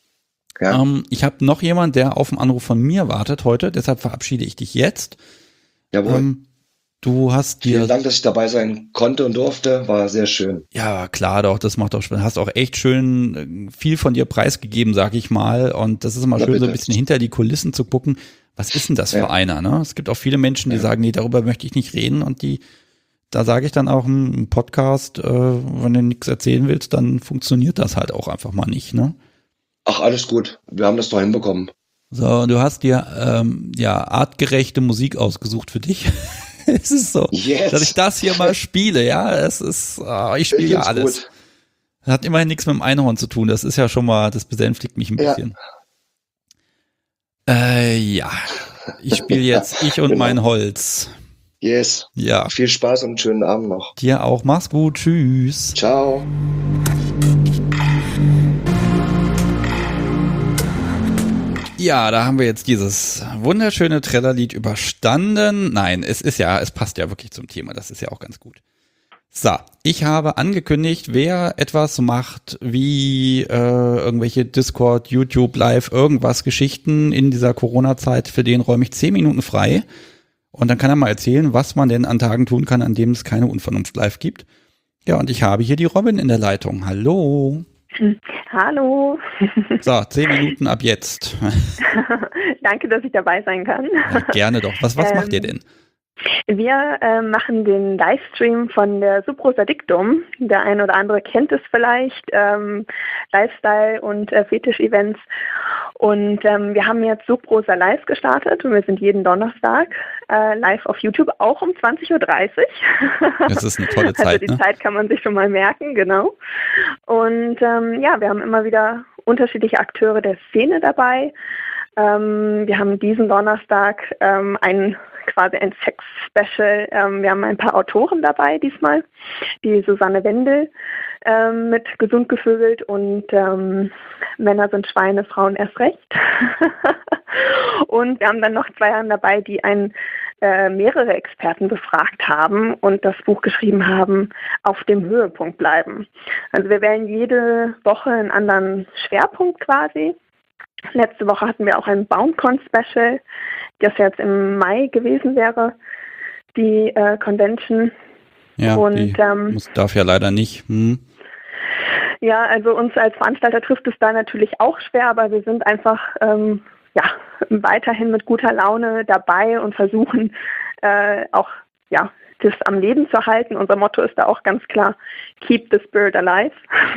Ja. Ich habe noch jemanden, der auf einen Anruf von mir wartet heute, deshalb verabschiede ich dich jetzt. Jawohl. Du hast dir... Vielen Dank, dass ich dabei sein konnte und durfte. War sehr schön. Ja, klar doch, das macht auch Spaß. Hast auch echt schön viel von dir preisgegeben, sag ich mal. Und das ist immer schön, so ein bisschen hinter die Kulissen zu gucken. Was ist denn das für einer, ne? Es gibt auch viele Menschen, die sagen, nee, darüber möchte ich nicht reden. Und da sage ich dann auch im Podcast, wenn du nichts erzählen willst, dann funktioniert das halt auch einfach mal nicht, ne? Ach, alles gut. Wir haben das doch hinbekommen. So, du hast dir artgerechte Musik ausgesucht für dich. Es ist so, dass ich das hier mal spiele, ja. Es ist, ich spiele ja alles. Gut. Das hat immerhin nichts mit dem Einhorn zu tun. Das ist ja schon mal, das besänftigt mich ein bisschen. Ja. Ich spiele jetzt Ich und mein Holz. Yes. Ja. Viel Spaß und einen schönen Abend noch. Dir auch. Mach's gut. Tschüss. Ciao. Ja, da haben wir jetzt dieses wunderschöne Trellerlied überstanden. Nein, es passt ja wirklich zum Thema. Das ist ja auch ganz gut. So, ich habe angekündigt, wer etwas macht wie irgendwelche Discord, YouTube, Live, irgendwas, Geschichten in dieser Corona-Zeit, für den räume ich 10 Minuten frei. Und dann kann er mal erzählen, was man denn an Tagen tun kann, an denen es keine Unvernunft live gibt. Ja, und ich habe hier die Robin in der Leitung. Hallo. Hallo. So, 10 Minuten ab jetzt. Danke, dass ich dabei sein kann. Ja, gerne doch. Was macht ihr denn? Wir machen den Livestream von der Subrosa Dictum. Der ein oder andere kennt es vielleicht. Lifestyle- und Fetisch-Events. Und wir haben jetzt Subrosa Live gestartet und wir sind jeden Donnerstag live auf YouTube, auch um 20:30 Uhr. Das ist eine tolle Zeit. Also die Zeit kann man sich schon mal merken, genau. Und wir haben immer wieder unterschiedliche Akteure der Szene dabei. Wir haben diesen Donnerstag quasi ein Sex-Special. Wir haben ein paar Autoren dabei diesmal. Die Susanne Wendel mit Gesund gevögelt und Männer sind Schweine, Frauen erst recht. Und wir haben dann noch 2 Herren dabei, die mehrere Experten befragt haben und das Buch geschrieben haben, Auf dem Höhepunkt bleiben. Also wir wählen jede Woche einen anderen Schwerpunkt quasi. Letzte Woche hatten wir auch ein Baumcon-Special, das jetzt im Mai gewesen wäre, die Convention. Ja, und darf ja leider nicht. Ja, also uns als Veranstalter trifft es da natürlich auch schwer, aber wir sind einfach weiterhin mit guter Laune dabei und versuchen das am Leben zu halten. Unser Motto ist da auch ganz klar, keep the spirit alive.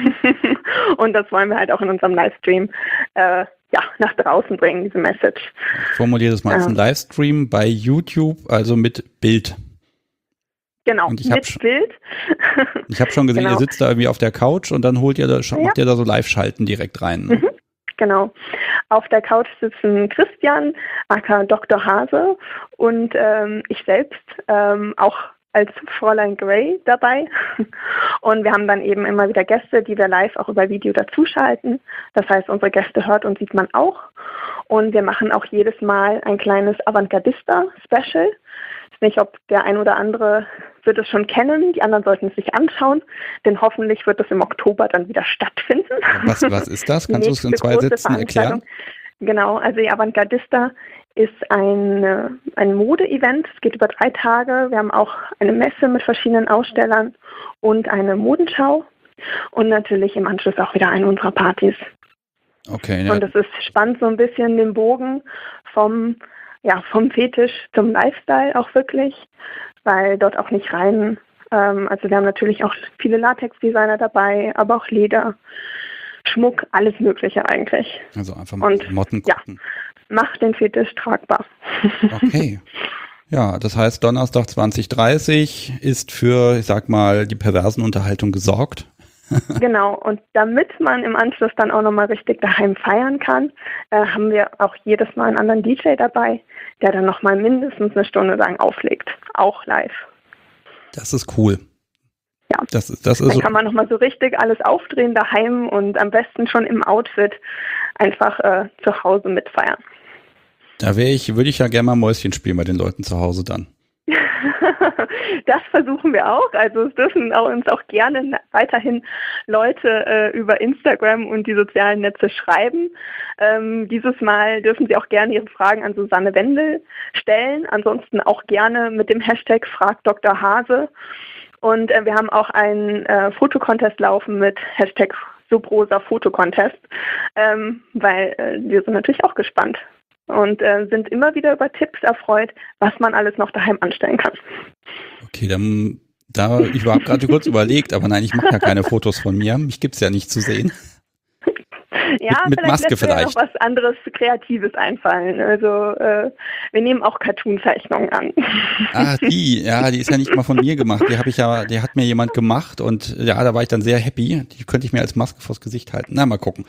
Und das wollen wir halt auch in unserem Livestream nach draußen bringen, diese Message. Ich formuliere das mal als ein Livestream bei YouTube, also mit Bild. Genau, mit Bild. Ich habe schon gesehen, Ihr sitzt da irgendwie auf der Couch und dann macht ihr da so Live-Schalten direkt rein. Ne? Genau. Auf der Couch sitzen Christian, aka Dr. Hase und ich selbst auch als Fräulein Grey dabei. Und wir haben dann eben immer wieder Gäste, die wir live auch über Video dazuschalten. Das heißt, unsere Gäste hört und sieht man auch. Und wir machen auch jedes Mal ein kleines Avantgardista-Special. Ich weiß nicht, ob der ein oder andere wird es schon kennen, die anderen sollten es sich anschauen, denn hoffentlich wird es im Oktober dann wieder stattfinden. Was ist das? Kannst du es in 2 Sätzen erklären? Genau, also die Avantgardista ist ein Mode-Event. Es geht über 3 Tage. Wir haben auch eine Messe mit verschiedenen Ausstellern und eine Modenschau und natürlich im Anschluss auch wieder eine unserer Partys. Okay. Ja. Und es ist spannend, so ein bisschen den Bogen vom Fetisch zum Lifestyle auch wirklich, weil dort auch nicht rein, also wir haben natürlich auch viele Latex-Designer dabei, aber auch Leder, Schmuck, alles Mögliche eigentlich. Also einfach mal Motten gucken. Ja, macht den Fetisch tragbar. Okay. Ja, das heißt, Donnerstag 20:30 ist für, ich sag mal, die Perversenunterhaltung gesorgt. Genau, und damit man im Anschluss dann auch nochmal richtig daheim feiern kann, haben wir auch jedes Mal einen anderen DJ dabei, der dann nochmal mindestens 1 Stunde lang auflegt, auch live. Das ist cool. Ja, das ist dann so. Kann man nochmal so richtig alles aufdrehen daheim und am besten schon im Outfit einfach zu Hause mitfeiern. Da würde ich ja gerne mal Mäuschen spielen bei den Leuten zu Hause dann. Das versuchen wir auch. Also es dürfen uns auch gerne weiterhin Leute über Instagram und die sozialen Netze schreiben. Dieses Mal dürfen Sie auch gerne Ihre Fragen an Susanne Wendel stellen. Ansonsten auch gerne mit dem Hashtag Frag Dr. Hase. Und wir haben auch einen Fotocontest laufen mit Hashtag Subrosa Fotocontest, weil wir sind natürlich auch gespannt und sind immer wieder über Tipps erfreut, was man alles noch daheim anstellen kann. Okay, dann ich habe gerade kurz überlegt, aber nein, ich mache ja keine Fotos von mir. Mich gibt's ja nicht zu sehen. Ja, mit Maske vielleicht. Noch was anderes Kreatives einfallen. Also wir nehmen auch Cartoon-Zeichnungen an. Ah, die ist ja nicht mal von mir gemacht. Die hat mir jemand gemacht und ja, da war ich dann sehr happy. Die könnte ich mir als Maske vors Gesicht halten. Na, mal gucken.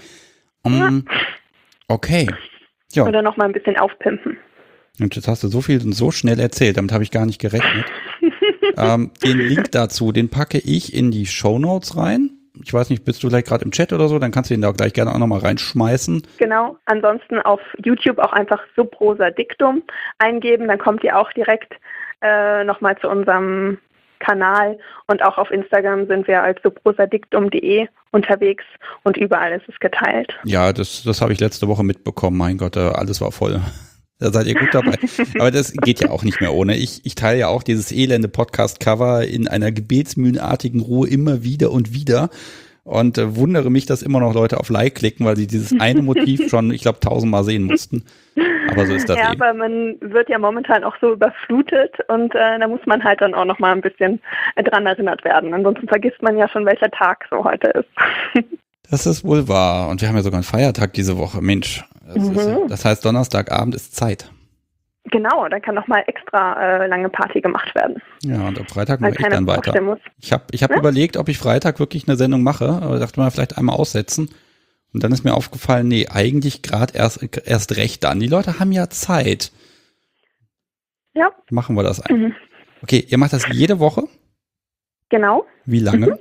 Okay. Ja. Oder noch mal ein bisschen aufpimpen. Und jetzt hast du so viel und so schnell erzählt, damit habe ich gar nicht gerechnet. Den Link dazu, den packe ich in die Shownotes rein. Ich weiß nicht, bist du vielleicht gerade im Chat oder so, dann kannst du ihn da gleich gerne auch nochmal reinschmeißen. Genau, ansonsten auf YouTube auch einfach Subrosa Dictum eingeben, dann kommt ihr auch direkt nochmal zu unserem Kanal und auch auf Instagram sind wir als subrosadictum.de unterwegs und überall ist es geteilt. Ja, das habe ich letzte Woche mitbekommen, mein Gott, alles war voll. Da seid ihr gut dabei. Aber das geht ja auch nicht mehr ohne. Ich teile ja auch dieses elende Podcast-Cover in einer gebetsmühlenartigen Ruhe immer wieder und wieder und wundere mich, dass immer noch Leute auf Like klicken, weil sie dieses eine Motiv schon, ich glaube, 1000-mal sehen mussten. Aber so ist das ja, eben. aber man wird ja momentan auch so überflutet und da muss man halt dann auch noch mal ein bisschen dran erinnert werden. Ansonsten vergisst man ja schon, welcher Tag so heute ist. Das ist wohl wahr. Und wir haben ja sogar einen Feiertag diese Woche. Mensch, das heißt, Donnerstagabend ist Zeit. Genau, da kann nochmal extra lange Party gemacht werden. Ja, und am Freitag mache ich dann weiter. Muss. Ich hab überlegt, ob ich Freitag wirklich eine Sendung mache, aber dachte mal, vielleicht einmal aussetzen. Und dann ist mir aufgefallen, nee, eigentlich gerade erst recht dann. Die Leute haben ja Zeit. Ja. Machen wir das einfach. Okay, ihr macht das jede Woche? Genau. Wie lange?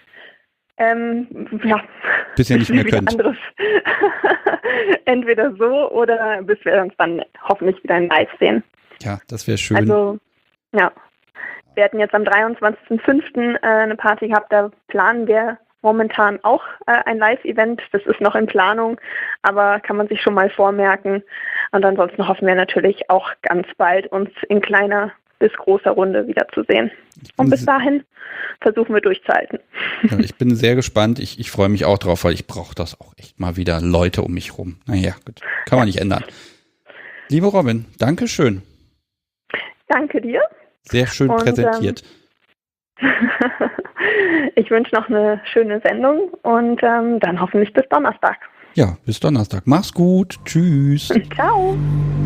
Ja. Bis ihr nicht mehr könnt. Anderes. Entweder so oder bis wir uns dann hoffentlich wieder in Live sehen. Ja, das wäre schön. Also, ja. Wir hatten jetzt am 23.05. Eine Party gehabt, da planen wir momentan auch ein Live-Event. Das ist noch in Planung, aber kann man sich schon mal vormerken. Und ansonsten hoffen wir natürlich auch ganz bald, uns in kleiner bis großer Runde wiederzusehen. Und bis dahin versuchen wir durchzuhalten. Ja, ich bin sehr gespannt. Ich freue mich auch drauf, weil ich brauche das auch echt mal wieder Leute um mich rum. Naja, gut. Kann man nicht ändern. Liebe Robin, danke schön. Danke dir. Sehr schön präsentiert. Ich wünsche noch eine schöne Sendung und dann hoffentlich bis Donnerstag. Ja, bis Donnerstag. Mach's gut. Tschüss. Ciao.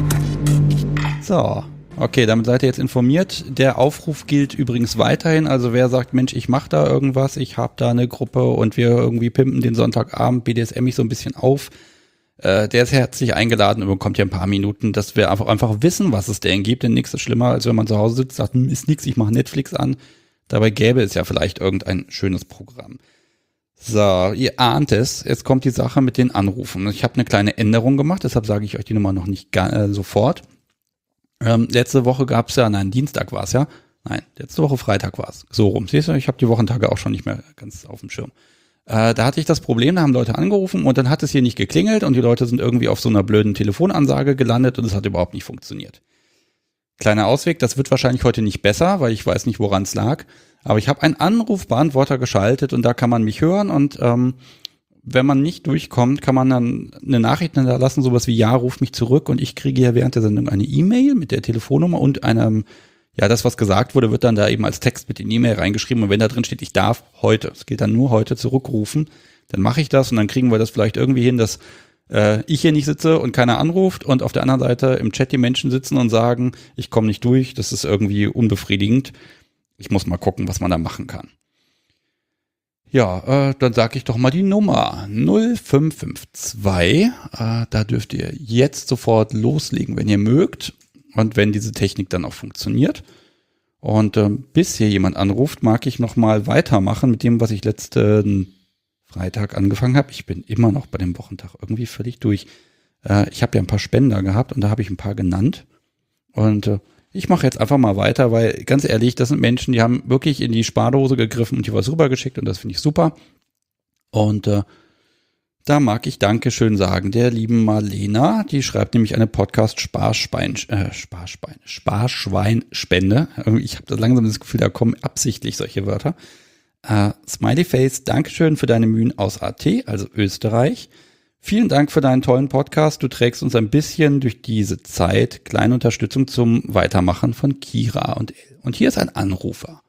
So. Okay, damit seid ihr jetzt informiert. Der Aufruf gilt übrigens weiterhin. Also wer sagt, Mensch, ich mache da irgendwas, ich habe da eine Gruppe und wir irgendwie pimpen den Sonntagabend, BDSM mich so ein bisschen auf, der ist herzlich eingeladen und bekommt ja ein paar Minuten, dass wir einfach wissen, was es denn gibt. Denn nichts ist schlimmer, als wenn man zu Hause sitzt und sagt, ist nix, ich mache Netflix an. Dabei gäbe es ja vielleicht irgendein schönes Programm. So, ihr ahnt es, jetzt kommt die Sache mit den Anrufen. Ich habe eine kleine Änderung gemacht, deshalb sage ich euch die Nummer noch nicht sofort. Letzte Woche gab es ja, Dienstag war es ja. Nein, letzte Woche Freitag war es. So rum. Siehst du, ich habe die Wochentage auch schon nicht mehr ganz auf dem Schirm. Da hatte ich das Problem, da haben Leute angerufen und dann hat es hier nicht geklingelt und die Leute sind irgendwie auf so einer blöden Telefonansage gelandet und es hat überhaupt nicht funktioniert. Kleiner Ausweg, das wird wahrscheinlich heute nicht besser, weil ich weiß nicht, woran es lag. Aber ich habe einen Anrufbeantworter geschaltet und da kann man mich hören und wenn man nicht durchkommt, kann man dann eine Nachricht hinterlassen, sowas wie, ja, ruf mich zurück und ich kriege ja während der Sendung eine E-Mail mit der Telefonnummer und einem, ja, das, was gesagt wurde, wird dann da eben als Text mit in die E-Mail reingeschrieben und wenn da drin steht, ich darf heute, es gilt dann nur heute zurückrufen, dann mache ich das und dann kriegen wir das vielleicht irgendwie hin, dass ich hier nicht sitze und keiner anruft und auf der anderen Seite im Chat die Menschen sitzen und sagen, ich komme nicht durch, das ist irgendwie unbefriedigend. Ich muss mal gucken, was man da machen kann. Ja, dann sage ich doch mal die Nummer 0552. Da dürft ihr jetzt sofort loslegen, wenn ihr mögt und wenn diese Technik dann auch funktioniert. Und bis hier jemand anruft, mag ich noch mal weitermachen mit dem, was ich letzten Freitag angefangen habe. Ich bin immer noch bei dem Wochentag irgendwie völlig durch. Ich habe ja ein paar Spender gehabt und da habe ich ein paar genannt. Und ich mache jetzt einfach mal weiter, weil ganz ehrlich, das sind Menschen, die haben wirklich in die Spardose gegriffen und hier was rübergeschickt und das finde ich super. Und da mag ich Dankeschön sagen, der lieben Marlena, die schreibt nämlich eine Sparschweinspende. Ich habe langsam das Gefühl, da kommen absichtlich solche Wörter. Smiley Face, Dankeschön für deine Mühen aus AT, also Österreich. Vielen Dank für deinen tollen Podcast. Du trägst uns ein bisschen durch diese Zeit. Kleine Unterstützung zum Weitermachen von Kira und hier ist ein Anrufer.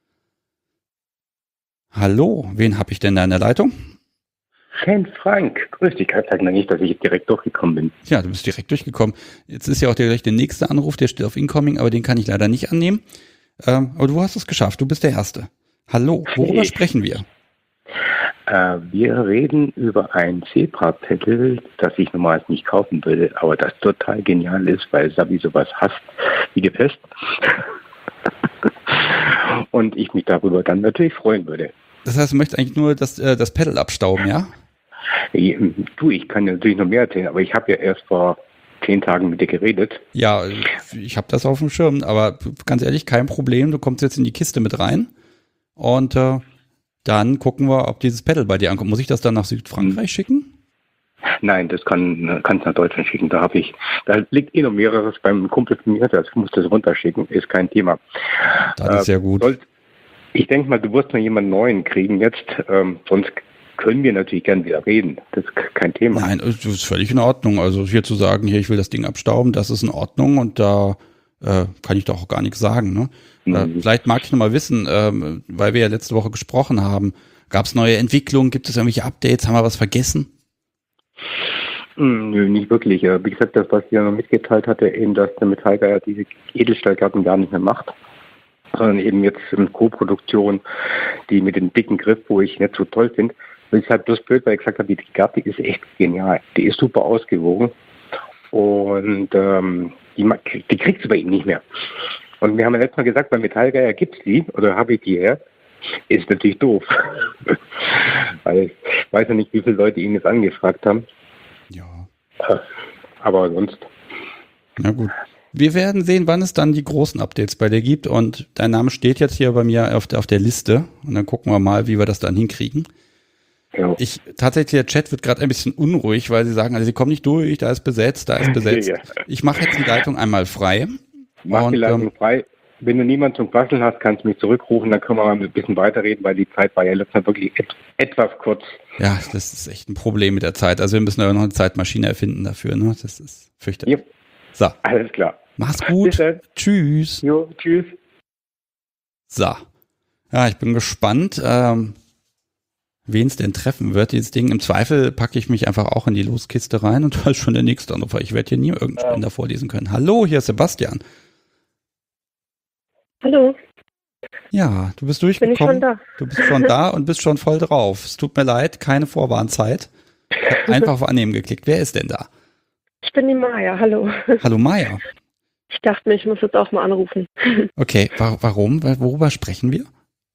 Hallo, wen habe ich denn da in der Leitung? Fan Frank, grüß dich. Sag mal nicht, dass ich jetzt direkt durchgekommen bin. Ja, du bist direkt durchgekommen. Jetzt ist ja auch gleich der nächste Anruf, der steht auf Incoming, aber den kann ich leider nicht annehmen. Aber du hast es geschafft, du bist der Erste. Hallo, worüber sprechen wir? Wir reden über ein Zebra-Pedal, das ich normalerweise nicht kaufen würde, aber das total genial ist, weil Sabi sowas hasst wie die Pest. Und ich mich darüber dann natürlich freuen würde. Das heißt, du möchtest eigentlich nur das Pedal abstauben, ja? Du, ich kann ja natürlich noch mehr erzählen, aber ich habe ja erst vor 10 Tagen mit dir geredet. Ja, ich habe das auf dem Schirm, aber ganz ehrlich, kein Problem. Du kommst jetzt in die Kiste mit rein und dann gucken wir, ob dieses Pedal bei dir ankommt. Muss ich das dann nach Südfrankreich schicken? Nein, das kannst nach Deutschland schicken. Da liegt noch mehreres beim Kumpel von mir, das muss das runterschicken, ist kein Thema. Das ist sehr gut. Ich denke mal, du wirst noch jemanden Neuen kriegen jetzt, sonst können wir natürlich gern wieder reden. Das ist kein Thema. Nein, das ist völlig in Ordnung. Also hier zu sagen, hier, ich will das Ding abstauben, das ist in Ordnung und da kann ich doch auch gar nichts sagen. Ne? Vielleicht mag ich noch mal wissen, weil wir ja letzte Woche gesprochen haben, gab es neue Entwicklungen, gibt es irgendwelche Updates, haben wir was vergessen? Nö, nicht wirklich. Wie gesagt, das, was ich ja noch mitgeteilt hatte, eben, dass der Metallgeier diese Edelstahlgarten gar nicht mehr macht, sondern eben jetzt in Co-Produktion, die mit dem dicken Griff, wo ich nicht so toll finde. Das ist halt bloß blöd, weil ich gesagt habe, die Garte ist echt genial. Die ist super ausgewogen und die kriegst du bei ihm nicht mehr. Und wir haben ja letztes Mal gesagt, bei Metallgeier gibt es die, oder habe ich die her. Ist natürlich doof. Weil ich weiß ja nicht, wie viele Leute ihn jetzt angefragt haben. Ja. Aber sonst. Na gut. Wir werden sehen, wann es dann die großen Updates bei dir gibt. Und dein Name steht jetzt hier bei mir auf der Liste. Und dann gucken wir mal, wie wir das dann hinkriegen. Ja. Tatsächlich, der Chat wird gerade ein bisschen unruhig, weil sie sagen, also sie kommen nicht durch, da ist besetzt. Ja. Ich mache jetzt die Leitung einmal frei. Mach die Leitung frei. Wenn du niemanden zum Quasseln hast, kannst du mich zurückrufen, dann können wir mal ein bisschen weiterreden, weil die Zeit war ja letztes Mal wirklich etwas kurz. Ja, das ist echt ein Problem mit der Zeit. Also wir müssen ja noch eine Zeitmaschine erfinden dafür, ne? Das ist fürchterlich. Yep. So. Alles klar. Mach's gut. Tschüss. Jo, tschüss. So. Ja, ich bin gespannt, wen es denn treffen wird, dieses Ding. Im Zweifel packe ich mich einfach auch in die Loskiste rein und da ist schon der nächste Anrufer. Ich werde hier nie irgendeinen Spender vorlesen können. Hallo, hier ist Sebastian. Hallo. Ja, du bist durchgekommen. Bin ich schon da? Du bist schon da und bist schon voll drauf. Es tut mir leid, keine Vorwarnzeit. Ich habe einfach auf Annehmen geklickt. Wer ist denn da? Ich bin die Maja, hallo. Hallo Maja. Ich dachte mir, ich muss jetzt auch mal anrufen. Okay, warum? Worüber sprechen wir?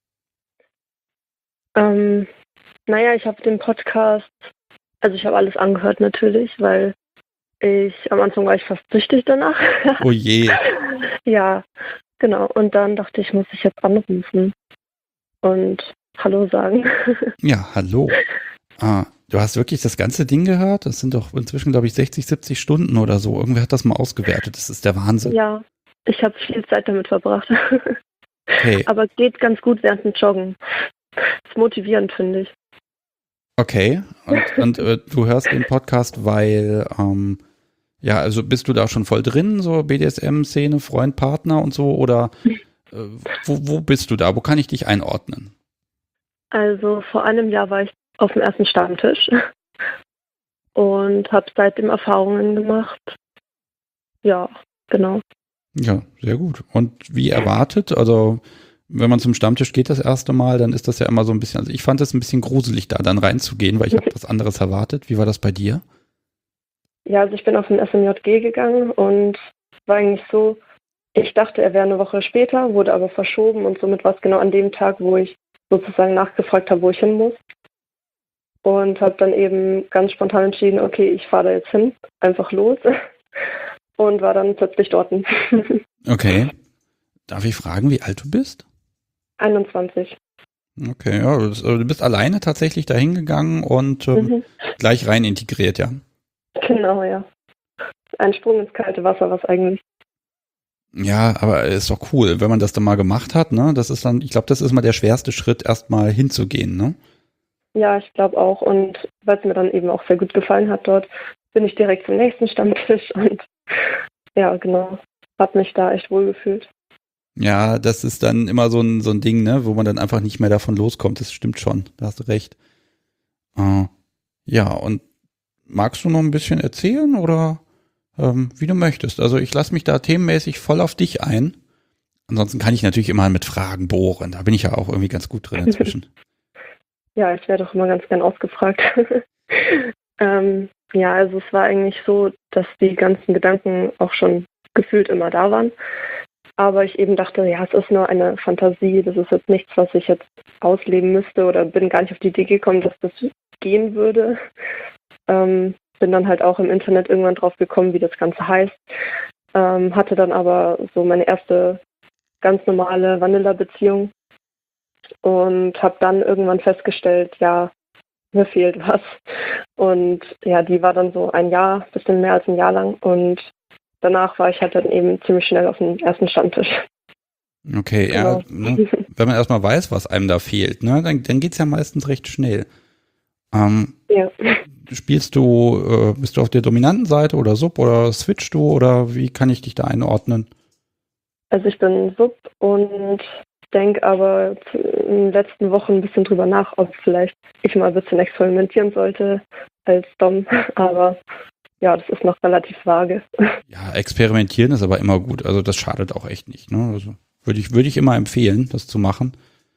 Naja, ich habe den Podcast, also ich habe alles angehört natürlich, weil am Anfang war ich fast süchtig danach. Oh je. Ja, genau. Und dann dachte ich, muss ich jetzt anrufen und Hallo sagen. Ja, hallo. Du hast wirklich das ganze Ding gehört? Das sind doch inzwischen, glaube ich, 60, 70 Stunden oder so. Irgendwer hat das mal ausgewertet. Das ist der Wahnsinn. Ja, ich habe viel Zeit damit verbracht. Okay. Aber geht ganz gut während dem Joggen. Das ist motivierend, finde ich. Okay. Und du hörst den Podcast, weil, ja, also bist du da schon voll drin, so BDSM-Szene, Freund, Partner und so? Oder wo bist du da? Wo kann ich dich einordnen? Also vor einem Jahr war ich auf dem ersten Stammtisch und habe seitdem Erfahrungen gemacht. Ja, genau. Ja, sehr gut. Und wie erwartet, also wenn man zum Stammtisch geht das erste Mal, dann ist das ja immer so ein bisschen, also ich fand es ein bisschen gruselig, da dann reinzugehen, weil ich habe was anderes erwartet. Wie war das bei dir? Ja, also ich bin auf den SMJG gegangen und war eigentlich so, ich dachte, er wäre eine Woche später, wurde aber verschoben und somit war es genau an dem Tag, wo ich sozusagen nachgefragt habe, wo ich hin muss. Und habe dann eben ganz spontan entschieden, okay, ich fahre da jetzt hin, einfach los und war dann plötzlich dort. Okay. Darf ich fragen, wie alt du bist? 21. Okay, ja, du bist alleine tatsächlich dahin gegangen und gleich rein integriert, ja. Genau, ja. Ein Sprung ins kalte Wasser, was eigentlich. Ja, aber ist doch cool, wenn man das dann mal gemacht hat, ne? Das ist dann, ich glaube, das ist mal der schwerste Schritt, erstmal hinzugehen, ne? Ja, ich glaube auch. Und weil es mir dann eben auch sehr gut gefallen hat dort, bin ich direkt zum nächsten Stammtisch und ja, genau. Hab mich da echt wohl gefühlt. Ja, das ist dann immer so ein Ding, ne, wo man dann einfach nicht mehr davon loskommt. Das stimmt schon, da hast du recht. Ja, und magst du noch ein bisschen erzählen oder wie du möchtest? Also ich lasse mich da themenmäßig voll auf dich ein. Ansonsten kann ich natürlich immer mit Fragen bohren. Da bin ich ja auch irgendwie ganz gut drin inzwischen. Ja, ich werde auch immer ganz gern ausgefragt. Ja, also es war eigentlich so, dass die ganzen Gedanken auch schon gefühlt immer da waren. Aber ich eben dachte, ja, es ist nur eine Fantasie, das ist jetzt nichts, was ich jetzt ausleben müsste oder bin gar nicht auf die Idee gekommen, dass das gehen würde. Bin dann halt auch im Internet irgendwann drauf gekommen, wie das Ganze heißt. Hatte dann aber so meine erste ganz normale Vanilla-Beziehung und habe dann irgendwann festgestellt, ja, mir fehlt was. Und ja, die war dann so ein Jahr, bisschen mehr als ein Jahr lang und danach war ich halt dann eben ziemlich schnell auf dem ersten Stammtisch. Okay, Genau. ja, ne, wenn man erstmal weiß, was einem da fehlt, ne, dann geht's ja meistens recht schnell. Ja. Bist du auf der dominanten Seite oder Sub oder switchst du oder wie kann ich dich da einordnen? Also ich bin Sub und denke aber in den letzten Wochen ein bisschen drüber nach, ob vielleicht ich mal ein bisschen experimentieren sollte als Dom. Aber ja, das ist noch relativ vage. Ja, experimentieren ist aber immer gut. Also das schadet auch echt nicht. Ne? Also würde ich immer empfehlen, das zu machen.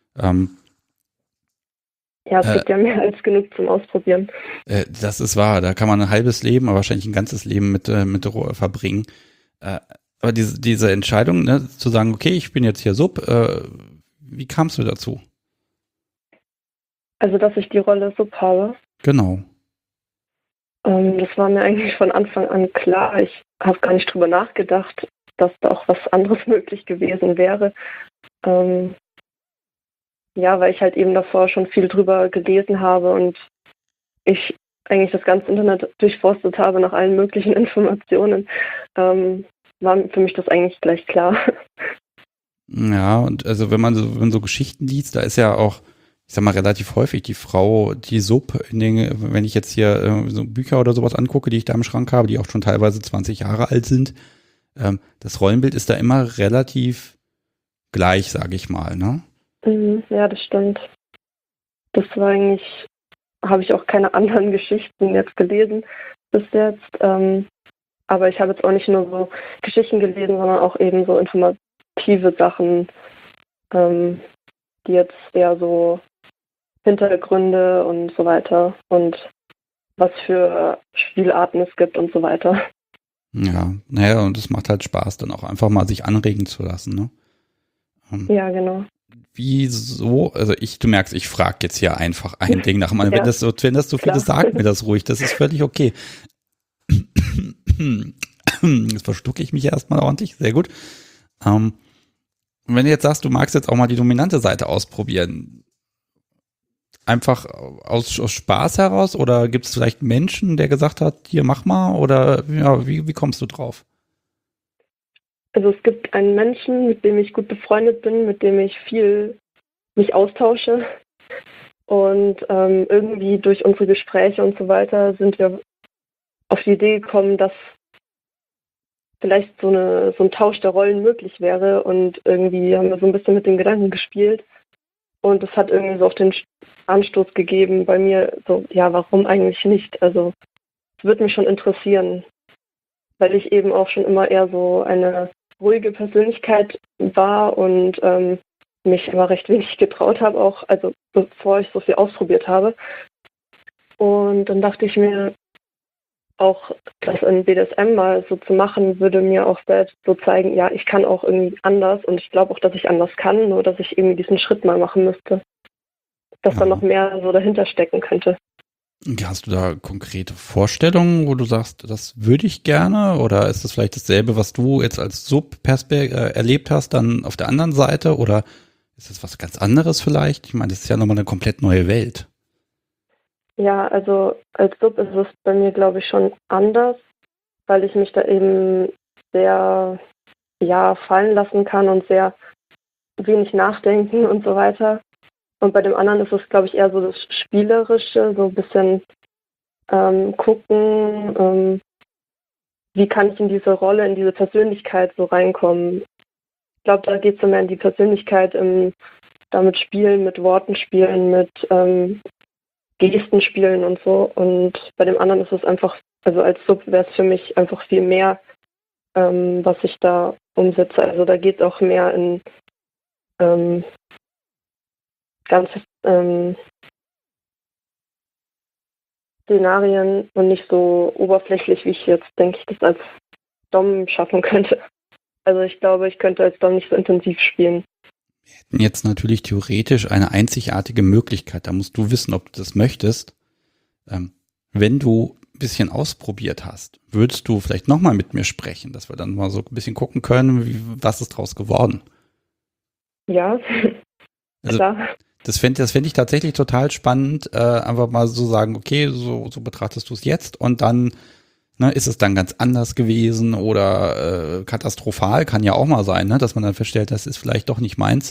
Ja, es gibt ja mehr als genug zum Ausprobieren. Das ist wahr. Da kann man ein halbes Leben, aber wahrscheinlich ein ganzes Leben mit verbringen. Aber diese Entscheidung, ne, zu sagen, okay, ich bin jetzt hier Sub, wie kamst du dazu? Also, dass ich die Rolle Sub habe. Genau. Das war mir eigentlich von Anfang an klar. Ich habe gar nicht drüber nachgedacht, dass da auch was anderes möglich gewesen wäre. Ja, weil ich halt eben davor schon viel drüber gelesen habe und ich eigentlich das ganze Internet durchforstet habe nach allen möglichen Informationen, war für mich das eigentlich gleich klar. Ja, und also wenn man so Geschichten liest, da ist ja auch, ich sag mal, relativ häufig die Frau, die Sub, wenn ich jetzt hier so Bücher oder sowas angucke, die ich da im Schrank habe, die auch schon teilweise 20 Jahre alt sind, das Rollenbild ist da immer relativ gleich, sage ich mal, ne? Ja, das stimmt. Das war eigentlich, habe ich auch keine anderen Geschichten jetzt gelesen bis jetzt. Aber ich habe jetzt auch nicht nur so Geschichten gelesen, sondern auch eben so informative Sachen, die jetzt eher so Hintergründe und so weiter und was für Spielarten es gibt und so weiter. Ja, naja, und es macht halt Spaß, dann auch einfach mal sich anregen zu lassen, ne? Ja, genau. Wieso? Also du merkst, ich frage jetzt hier einfach ein Ding nach dem anderen. Ja, Wenn das so viel ist, sag mir das ruhig. Das ist völlig okay. Jetzt verschlucke ich mich erstmal ordentlich. Sehr gut. Wenn du jetzt sagst, du magst jetzt auch mal die dominante Seite ausprobieren, einfach aus Spaß heraus oder gibt es vielleicht einen Menschen, der gesagt hat, hier mach mal oder ja, wie kommst du drauf? Also es gibt einen Menschen, mit dem ich gut befreundet bin, mit dem ich viel mich austausche und irgendwie durch unsere Gespräche und so weiter sind wir auf die Idee gekommen, dass vielleicht so ein Tausch der Rollen möglich wäre und irgendwie haben wir so ein bisschen mit dem Gedanken gespielt und es hat irgendwie so auf den Anstoß gegeben bei mir, so, ja, warum eigentlich nicht? Also es würde mich schon interessieren, weil ich eben auch schon immer eher so eine ruhige Persönlichkeit war und mich immer recht wenig getraut habe, auch also bevor ich so viel ausprobiert habe. Und dann dachte ich mir, auch das in BDSM mal so zu machen, würde mir auch selbst so zeigen, ja, ich kann auch irgendwie anders und ich glaube auch, dass ich anders kann, nur dass ich irgendwie diesen Schritt mal machen müsste. Dass da noch mehr so dahinter stecken könnte. Hast du da konkrete Vorstellungen, wo du sagst, das würde ich gerne? Oder ist das vielleicht dasselbe, was du jetzt als Sub erlebt hast, dann auf der anderen Seite? Oder ist das was ganz anderes vielleicht? Ich meine, das ist ja nochmal eine komplett neue Welt. Ja, also als Sub ist es bei mir, glaube ich, schon anders, weil ich mich da eben sehr fallen lassen kann und sehr wenig nachdenken und so weiter. Und bei dem anderen ist es, glaube ich, eher so das Spielerische, so ein bisschen gucken, wie kann ich in diese Rolle, in diese Persönlichkeit so reinkommen. Ich glaube, da geht es so mehr in die Persönlichkeit, damit spielen, mit Worten spielen, mit Gesten spielen und so. Und bei dem anderen ist es einfach, also als Sub wäre es für mich einfach viel mehr, was ich da umsetze. Also da geht es auch mehr in ganz Szenarien und nicht so oberflächlich, wie ich jetzt, denke ich, das als Dom schaffen könnte. Also ich glaube, ich könnte als Dom nicht so intensiv spielen. Wir hätten jetzt natürlich theoretisch eine einzigartige Möglichkeit. Da musst du wissen, ob du das möchtest. Wenn du ein bisschen ausprobiert hast, würdest du vielleicht nochmal mit mir sprechen, dass wir dann mal so ein bisschen gucken können, was ist draus geworden? Ja, also, klar. Das fänd ich tatsächlich total spannend, einfach mal so sagen, okay, so betrachtest du es jetzt und dann ist es dann ganz anders gewesen oder katastrophal, kann ja auch mal sein, dass man dann feststellt, das ist vielleicht doch nicht meins.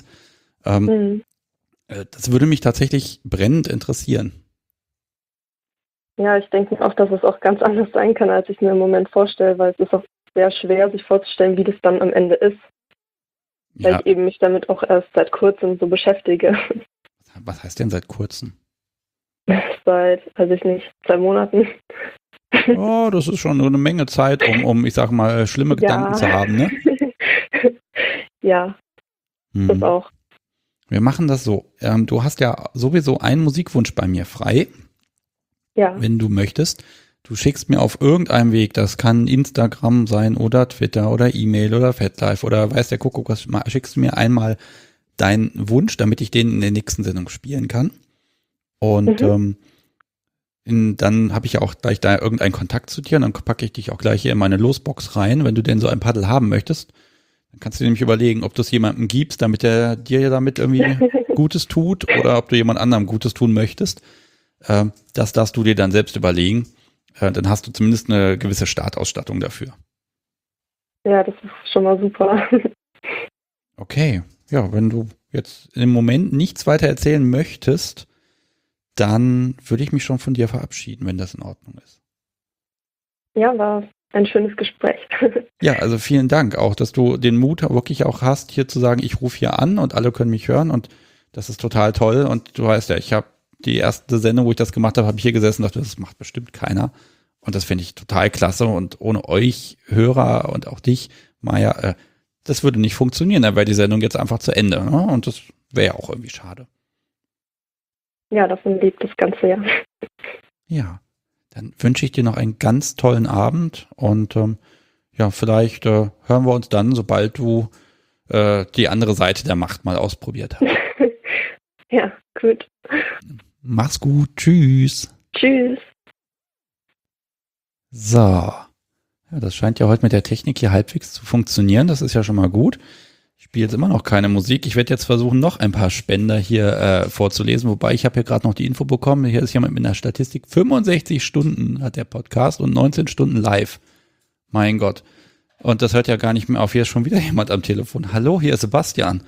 Das würde mich tatsächlich brennend interessieren. Ja, ich denke auch, dass es auch ganz anders sein kann, als ich mir im Moment vorstelle, weil es ist auch sehr schwer, sich vorzustellen, wie das dann am Ende ist. Weil ich eben mich damit auch erst seit kurzem so beschäftige. Was heißt denn seit kurzem? Seit, weiß ich nicht, 2 Monaten. Oh, das ist schon eine Menge Zeit, um ich sag mal, schlimme Gedanken zu haben, ne? Ja, das auch. Wir machen das so. Du hast ja sowieso einen Musikwunsch bei mir frei. Ja. Wenn du möchtest. Du schickst mir auf irgendeinem Weg, das kann Instagram sein oder Twitter oder E-Mail oder FatLife oder weiß der Kuckuck was, schickst du mir einmal deinen Wunsch, damit ich den in der nächsten Sendung spielen kann. Und dann habe ich ja auch gleich da irgendeinen Kontakt zu dir und dann packe ich dich auch gleich hier in meine Losbox rein. Wenn du denn so ein Paddel haben möchtest, dann kannst du dir nämlich überlegen, ob du es jemandem gibst, damit er dir damit irgendwie Gutes tut oder ob du jemand anderem Gutes tun möchtest. Das darfst du dir dann selbst überlegen. Dann hast du zumindest eine gewisse Startausstattung dafür. Ja, das ist schon mal super. Okay, ja, wenn du jetzt im Moment nichts weiter erzählen möchtest, dann würde ich mich schon von dir verabschieden, wenn das in Ordnung ist. Ja, war ein schönes Gespräch. Ja, also vielen Dank auch, dass du den Mut wirklich auch hast, hier zu sagen, ich rufe hier an und alle können mich hören und das ist total toll und du weißt ja, ich habe die erste Sendung, wo ich das gemacht habe, habe ich hier gesessen und dachte, das macht bestimmt keiner. Und das finde ich total klasse. Und ohne euch, Hörer und auch dich, Maja, das würde nicht funktionieren. Dann wäre die Sendung jetzt einfach zu Ende. Ne? Und das wäre ja auch irgendwie schade. Ja, davon lebt das Ganze ja. Ja, dann wünsche ich dir noch einen ganz tollen Abend. Und vielleicht hören wir uns dann, sobald du die andere Seite der Macht mal ausprobiert hast. Ja, gut. Mach's gut. Tschüss. Tschüss. So. Ja, das scheint ja heute mit der Technik hier halbwegs zu funktionieren. Das ist ja schon mal gut. Ich spiele jetzt immer noch keine Musik. Ich werde jetzt versuchen, noch ein paar Spender hier vorzulesen. Wobei, ich habe hier gerade noch die Info bekommen. Hier ist jemand mit einer Statistik. 65 Stunden hat der Podcast und 19 Stunden live. Mein Gott. Und das hört ja gar nicht mehr auf. Hier ist schon wieder jemand am Telefon. Hallo, hier ist Sebastian.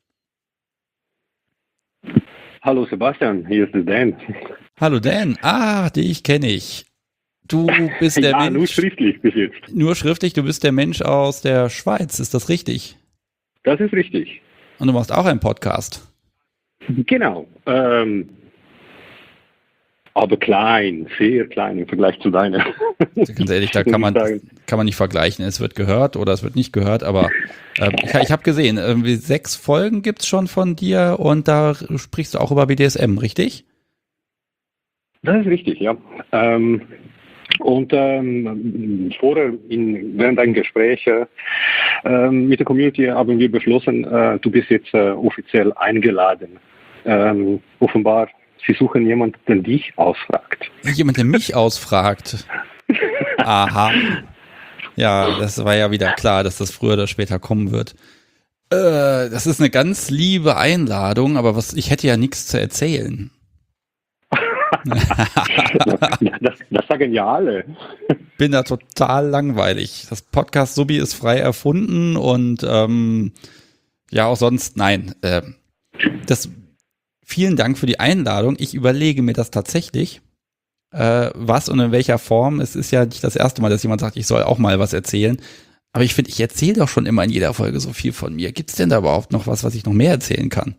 Hallo Sebastian, hier ist der Dan. Hallo Dan. Dich kenne ich. Du bist der Mensch. Nur schriftlich bis jetzt. Nur schriftlich, du bist der Mensch aus der Schweiz, ist das richtig? Das ist richtig. Und du machst auch einen Podcast. Genau. Aber klein, sehr klein im Vergleich zu deiner. Ganz ehrlich, da kann man nicht vergleichen. Es wird gehört oder es wird nicht gehört, aber ich habe gesehen, irgendwie 6 Folgen gibt's schon von dir und da sprichst du auch über BDSM, richtig? Das ist richtig, ja. Und vorher, während einem Gespräch mit der Community haben wir beschlossen, du bist jetzt offiziell eingeladen. Offenbar Sie suchen jemanden, der dich ausfragt. Jemand, der mich ausfragt. Aha. Ja, das war ja wieder klar, dass das früher oder später kommen wird. Das ist eine ganz liebe Einladung, aber ich hätte ja nichts zu erzählen. Das sagen ja alle. Bin da total langweilig. Das Podcast Subi ist frei erfunden und ja, auch sonst, nein. Vielen Dank für die Einladung. Ich überlege mir das tatsächlich, was und in welcher Form. Es ist ja nicht das erste Mal, dass jemand sagt, ich soll auch mal was erzählen. Aber ich finde, ich erzähle doch schon immer in jeder Folge so viel von mir. Gibt es denn da überhaupt noch was ich noch mehr erzählen kann?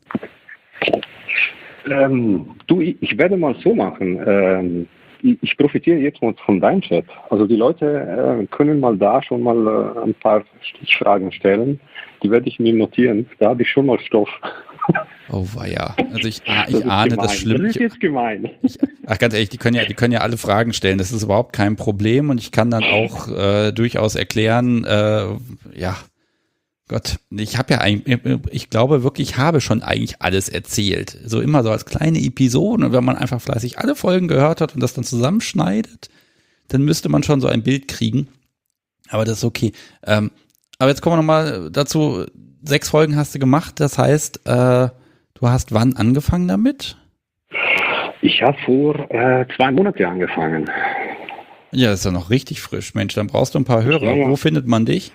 Ich werde mal so machen. Ich profitiere jetzt mal von deinem Chat. Also die Leute können mal da schon mal ein paar Stichfragen stellen. Die werde ich mir notieren. Da habe ich schon mal Stoff. Oh weia. Also ich ahne das schlimm. Das ist jetzt gemein. Ganz ehrlich, die können ja alle Fragen stellen. Das ist überhaupt kein Problem und ich kann dann auch durchaus erklären, ja, Gott, ich glaube wirklich, ich habe schon eigentlich alles erzählt. So immer so als kleine Episoden und wenn man einfach fleißig alle Folgen gehört hat und das dann zusammenschneidet, dann müsste man schon so ein Bild kriegen. Aber das ist okay. Aber jetzt kommen wir nochmal dazu. 6 Folgen hast du gemacht, das heißt, du hast wann angefangen damit? Ich habe vor 2 Monaten angefangen. Ja, ist ja noch richtig frisch. Mensch, dann brauchst du ein paar Hörer. Ja. Wo findet man dich?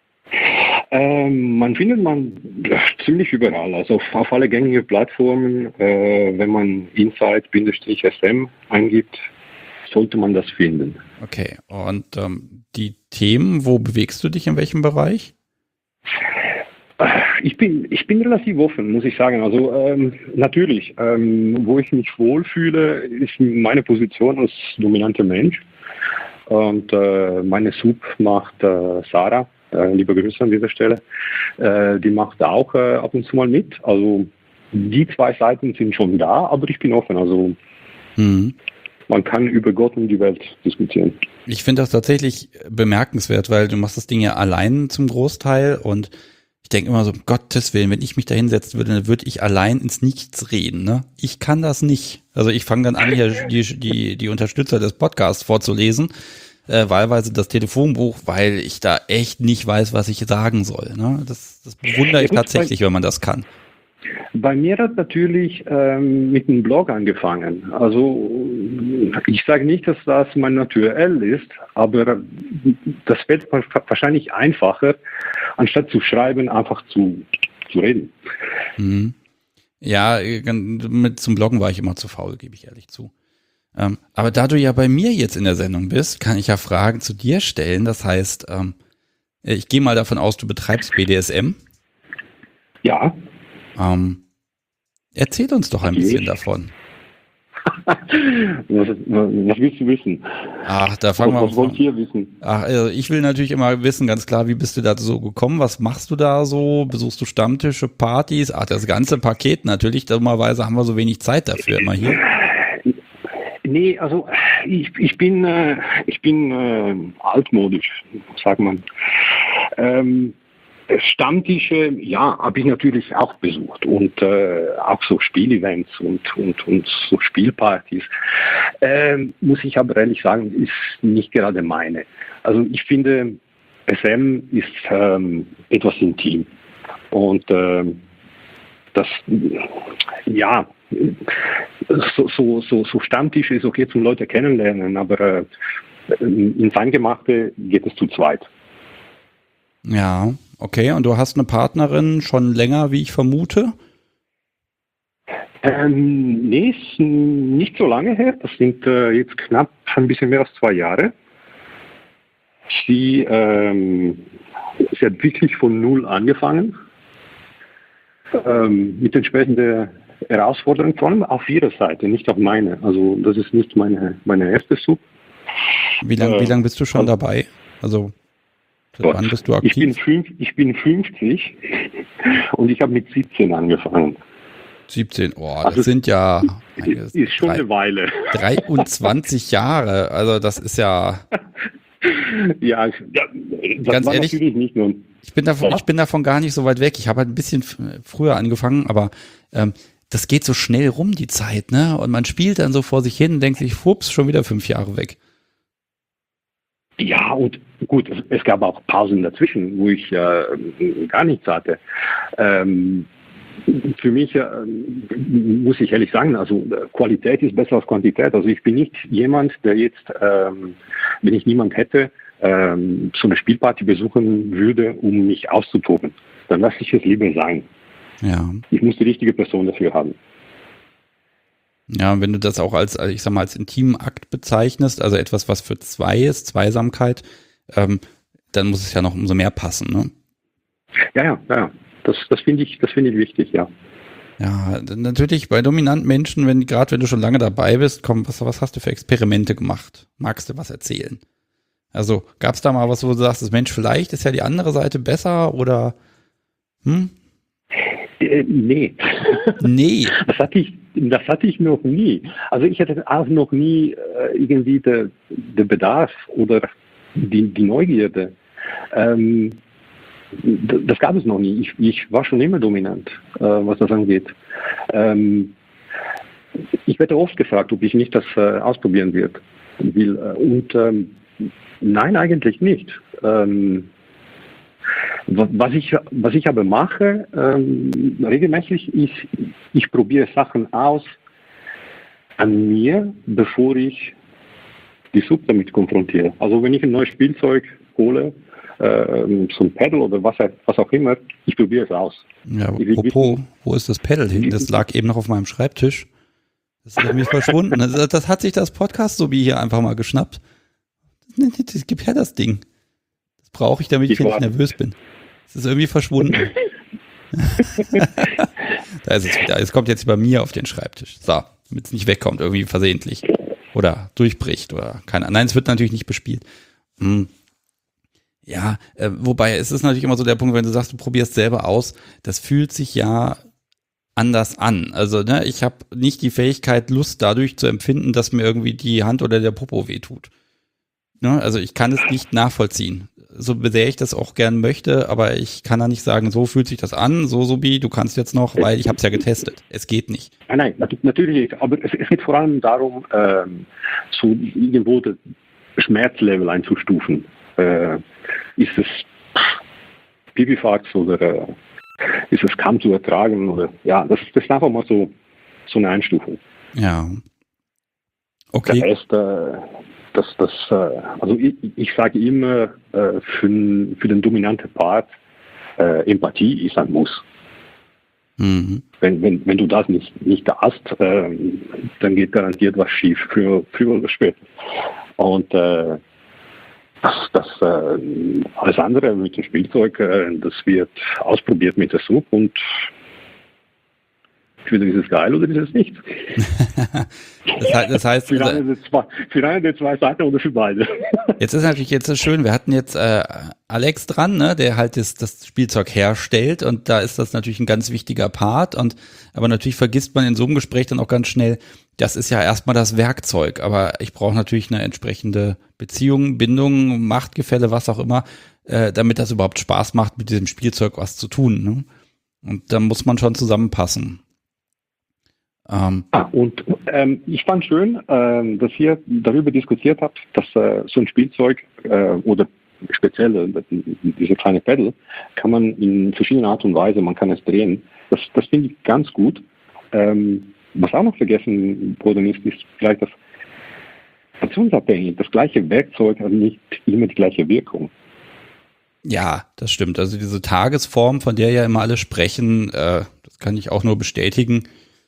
Man findet ziemlich überall, also auf alle gängigen Plattformen. Wenn man Insight-SM eingibt, sollte man das finden. Okay, und die Themen, wo bewegst du dich, in welchem Bereich? Ich bin relativ offen, muss ich sagen. Also natürlich, wo ich mich wohlfühle, ist meine Position als dominanter Mensch. Und meine Sub macht Sarah, liebe Grüße an dieser Stelle, die macht auch ab und zu mal mit. Also die 2 Seiten sind schon da, aber ich bin offen. Also man kann über Gott und die Welt diskutieren. Ich finde das tatsächlich bemerkenswert, weil du machst das Ding ja allein zum Großteil und ich denke immer so, um Gottes Willen, wenn ich mich da hinsetzen würde, dann würde ich allein ins Nichts reden. Ne? Ich kann das nicht. Also ich fange dann an, hier die Unterstützer des Podcasts vorzulesen, wahlweise das Telefonbuch, weil ich da echt nicht weiß, was ich sagen soll. Ne? Das bewundere ich tatsächlich, wenn man das kann. Bei mir hat natürlich mit einem Blog angefangen. Also ich sage nicht, dass das mein Naturell ist, aber das wird wahrscheinlich einfacher, anstatt zu schreiben, einfach zu reden. Mhm. Ja, zum Bloggen war ich immer zu faul, gebe ich ehrlich zu. Aber da du ja bei mir jetzt in der Sendung bist, kann ich ja Fragen zu dir stellen. Das heißt, ich gehe mal davon aus, du betreibst BDSM. Ja. Erzähl uns doch ein bisschen davon. Was willst du wissen? Ach, da fangen wir an. Was wollt ihr wissen? Ach, also ich will natürlich immer wissen, ganz klar, wie bist du da so gekommen? Was machst du da so? Besuchst du Stammtische, Partys? Ach, das ganze Paket natürlich. Dummerweise haben wir so wenig Zeit dafür immer hier. Nee, also ich bin altmodisch, sagt man. Stammtische, ja, habe ich natürlich auch besucht und auch so Spielevents und so Spielpartys. Muss ich aber ehrlich sagen, ist nicht gerade meine. Also ich finde, SM ist etwas intim und das, ja, so Stammtisch ist okay zum Leute kennenlernen, aber ins Eingemachte geht es zu zweit. Ja, okay. Und du hast eine Partnerin schon länger, wie ich vermute? Nee, ist nicht so lange her. Das sind jetzt knapp ein bisschen mehr als 2 Jahre. Sie hat wirklich von null angefangen. Mit entsprechender Herausforderung, vor allem auf ihrer Seite, nicht auf meine. Also das ist nicht meine erste Sub. Wie lang bist du schon dabei? Also wann bist du aktiv? Ich bin 50 und ich habe mit 17 angefangen. 17, das sind ja ist schon eine Weile. 23 Jahre, also das ist ja... Ja, das ganz war ehrlich, natürlich nicht nur... Ich bin davon gar nicht so weit weg. Ich habe halt ein bisschen früher angefangen, aber das geht so schnell rum, die Zeit, ne? Und man spielt dann so vor sich hin und denkt sich, fups, schon wieder 5 Jahre weg. Ja, und gut, es gab auch Pausen dazwischen, wo ich gar nichts hatte. Für mich muss ich ehrlich sagen, also Qualität ist besser als Quantität. Also ich bin nicht jemand, der jetzt, wenn ich niemand hätte, so eine Spielparty besuchen würde, um mich auszutoben. Dann lasse ich es lieber sein. Ja. Ich muss die richtige Person dafür haben. Ja, und wenn du das auch als, ich sag mal, als intimen Akt bezeichnest, also etwas, was für zwei ist, Zweisamkeit, dann muss es ja noch umso mehr passen, ne? Ja. Das finde ich wichtig, ja. Ja, natürlich bei dominanten Menschen, gerade wenn du schon lange dabei bist, komm, was hast du für Experimente gemacht? Magst du was erzählen? Also, gab es da mal was, wo du sagst, Mensch, vielleicht ist ja die andere Seite besser oder Nee. Nee. Das hatte ich noch nie. Also ich hatte auch noch nie irgendwie der Bedarf oder die Neugierde. Das gab es noch nie. Ich war schon immer dominant, was das angeht. Ich werde oft gefragt, ob ich nicht das ausprobieren will. Nein, eigentlich nicht. Was ich aber mache, regelmäßig, ich probiere Sachen aus an mir, bevor ich die Sub damit konfrontiere. Also wenn ich ein neues Spielzeug hole, so ein Pedal oder was auch immer, ich probiere es aus. Ja, apropos, wo ist das Pedal hin? Das lag eben noch auf meinem Schreibtisch. Das ist nämlich verschwunden. Das hat sich das Podcast-Sobi hier einfach mal geschnappt. Gib her das Ding. Das brauche ich, damit ich nicht nervös bin. Es ist irgendwie verschwunden. Da ist es wieder. Es kommt jetzt bei mir auf den Schreibtisch. So, damit es nicht wegkommt, irgendwie versehentlich. Oder durchbricht oder keine Ahnung. Nein, es wird natürlich nicht bespielt. Ja, wobei es ist natürlich immer so der Punkt, wenn du sagst, du probierst selber aus, das fühlt sich ja anders an. Also, ne, ich habe nicht die Fähigkeit, Lust dadurch zu empfinden, dass mir irgendwie die Hand oder der Popo wehtut. Ne, also ich kann es nicht nachvollziehen. So sehr ich das auch gern möchte, aber ich kann da nicht sagen, so fühlt sich das an, so Sobi, du kannst jetzt noch, weil ich habe es ja getestet. Es geht nicht. Nein, natürlich nicht. Aber es geht vor allem darum, so irgendwo das Schmerzlevel einzustufen. Ist es Pipifax oder ist es kaum zu ertragen? Oder ja, das ist einfach mal so eine Einstufung. Ja. Okay. Der Rest, also ich sage immer, für den dominanten Part, Empathie ist ein Muss. Mhm. Wenn du das nicht hast, dann geht garantiert was schief, früher oder später. Und alles andere mit dem Spielzeug, das wird ausprobiert mit der Sub und entweder ist es geil oder ist es nicht. das heißt für eine der zwei Seiten oder für beide. Jetzt ist natürlich schön, wir hatten jetzt Alex dran, ne, der halt das Spielzeug herstellt und da ist das natürlich ein ganz wichtiger Part aber natürlich vergisst man in so einem Gespräch dann auch ganz schnell, das ist ja erstmal das Werkzeug, aber ich brauche natürlich eine entsprechende Beziehung, Bindung, Machtgefälle, was auch immer, damit das überhaupt Spaß macht, mit diesem Spielzeug was zu tun, ne? Und da muss man schon zusammenpassen. Ich fand schön, dass ihr darüber diskutiert habt, dass so ein Spielzeug oder speziell diese kleine Pedal kann man in verschiedenen Art und Weise, man kann es drehen. Das finde ich ganz gut. Was auch noch vergessen worden ist vielleicht das situationsabhängig. Das gleiche Werkzeug hat nicht immer die gleiche Wirkung. Ja, das stimmt. Also diese Tagesform, von der ja immer alle sprechen, das kann ich auch nur bestätigen.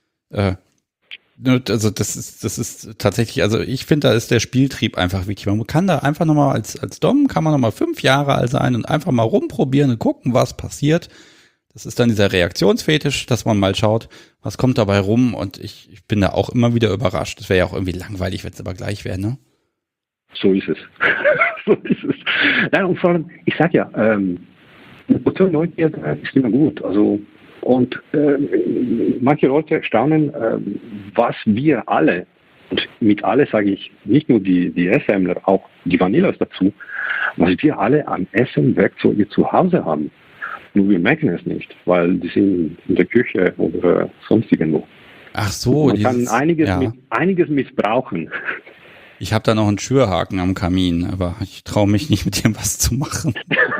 Also das ist tatsächlich, also ich finde, da ist der Spieltrieb einfach wichtig. Man kann da einfach nochmal als Dom, kann man nochmal 5 Jahre alt sein und einfach mal rumprobieren und gucken, was passiert. Das ist dann dieser Reaktionsfetisch, dass man mal schaut, was kommt dabei rum und ich bin da auch immer wieder überrascht. Das wäre ja auch irgendwie langweilig, wenn es aber gleich wäre, ne? So ist es. So ist es. Nein, und vor allem, ich sag ja, Portion Neugierde ist immer gut. Also und manche Leute staunen, was wir alle, und mit alle sage ich nicht nur die SMler, auch die Vanillas dazu, was wir alle an Essen-Werkzeuge zu Hause haben. nur wir merken es nicht, weil die sind in der Küche oder sonst irgendwo. Ach so. Man kann einiges missbrauchen. Ich habe da noch einen Schürhaken am Kamin, aber ich traue mich nicht, mit dem was zu machen.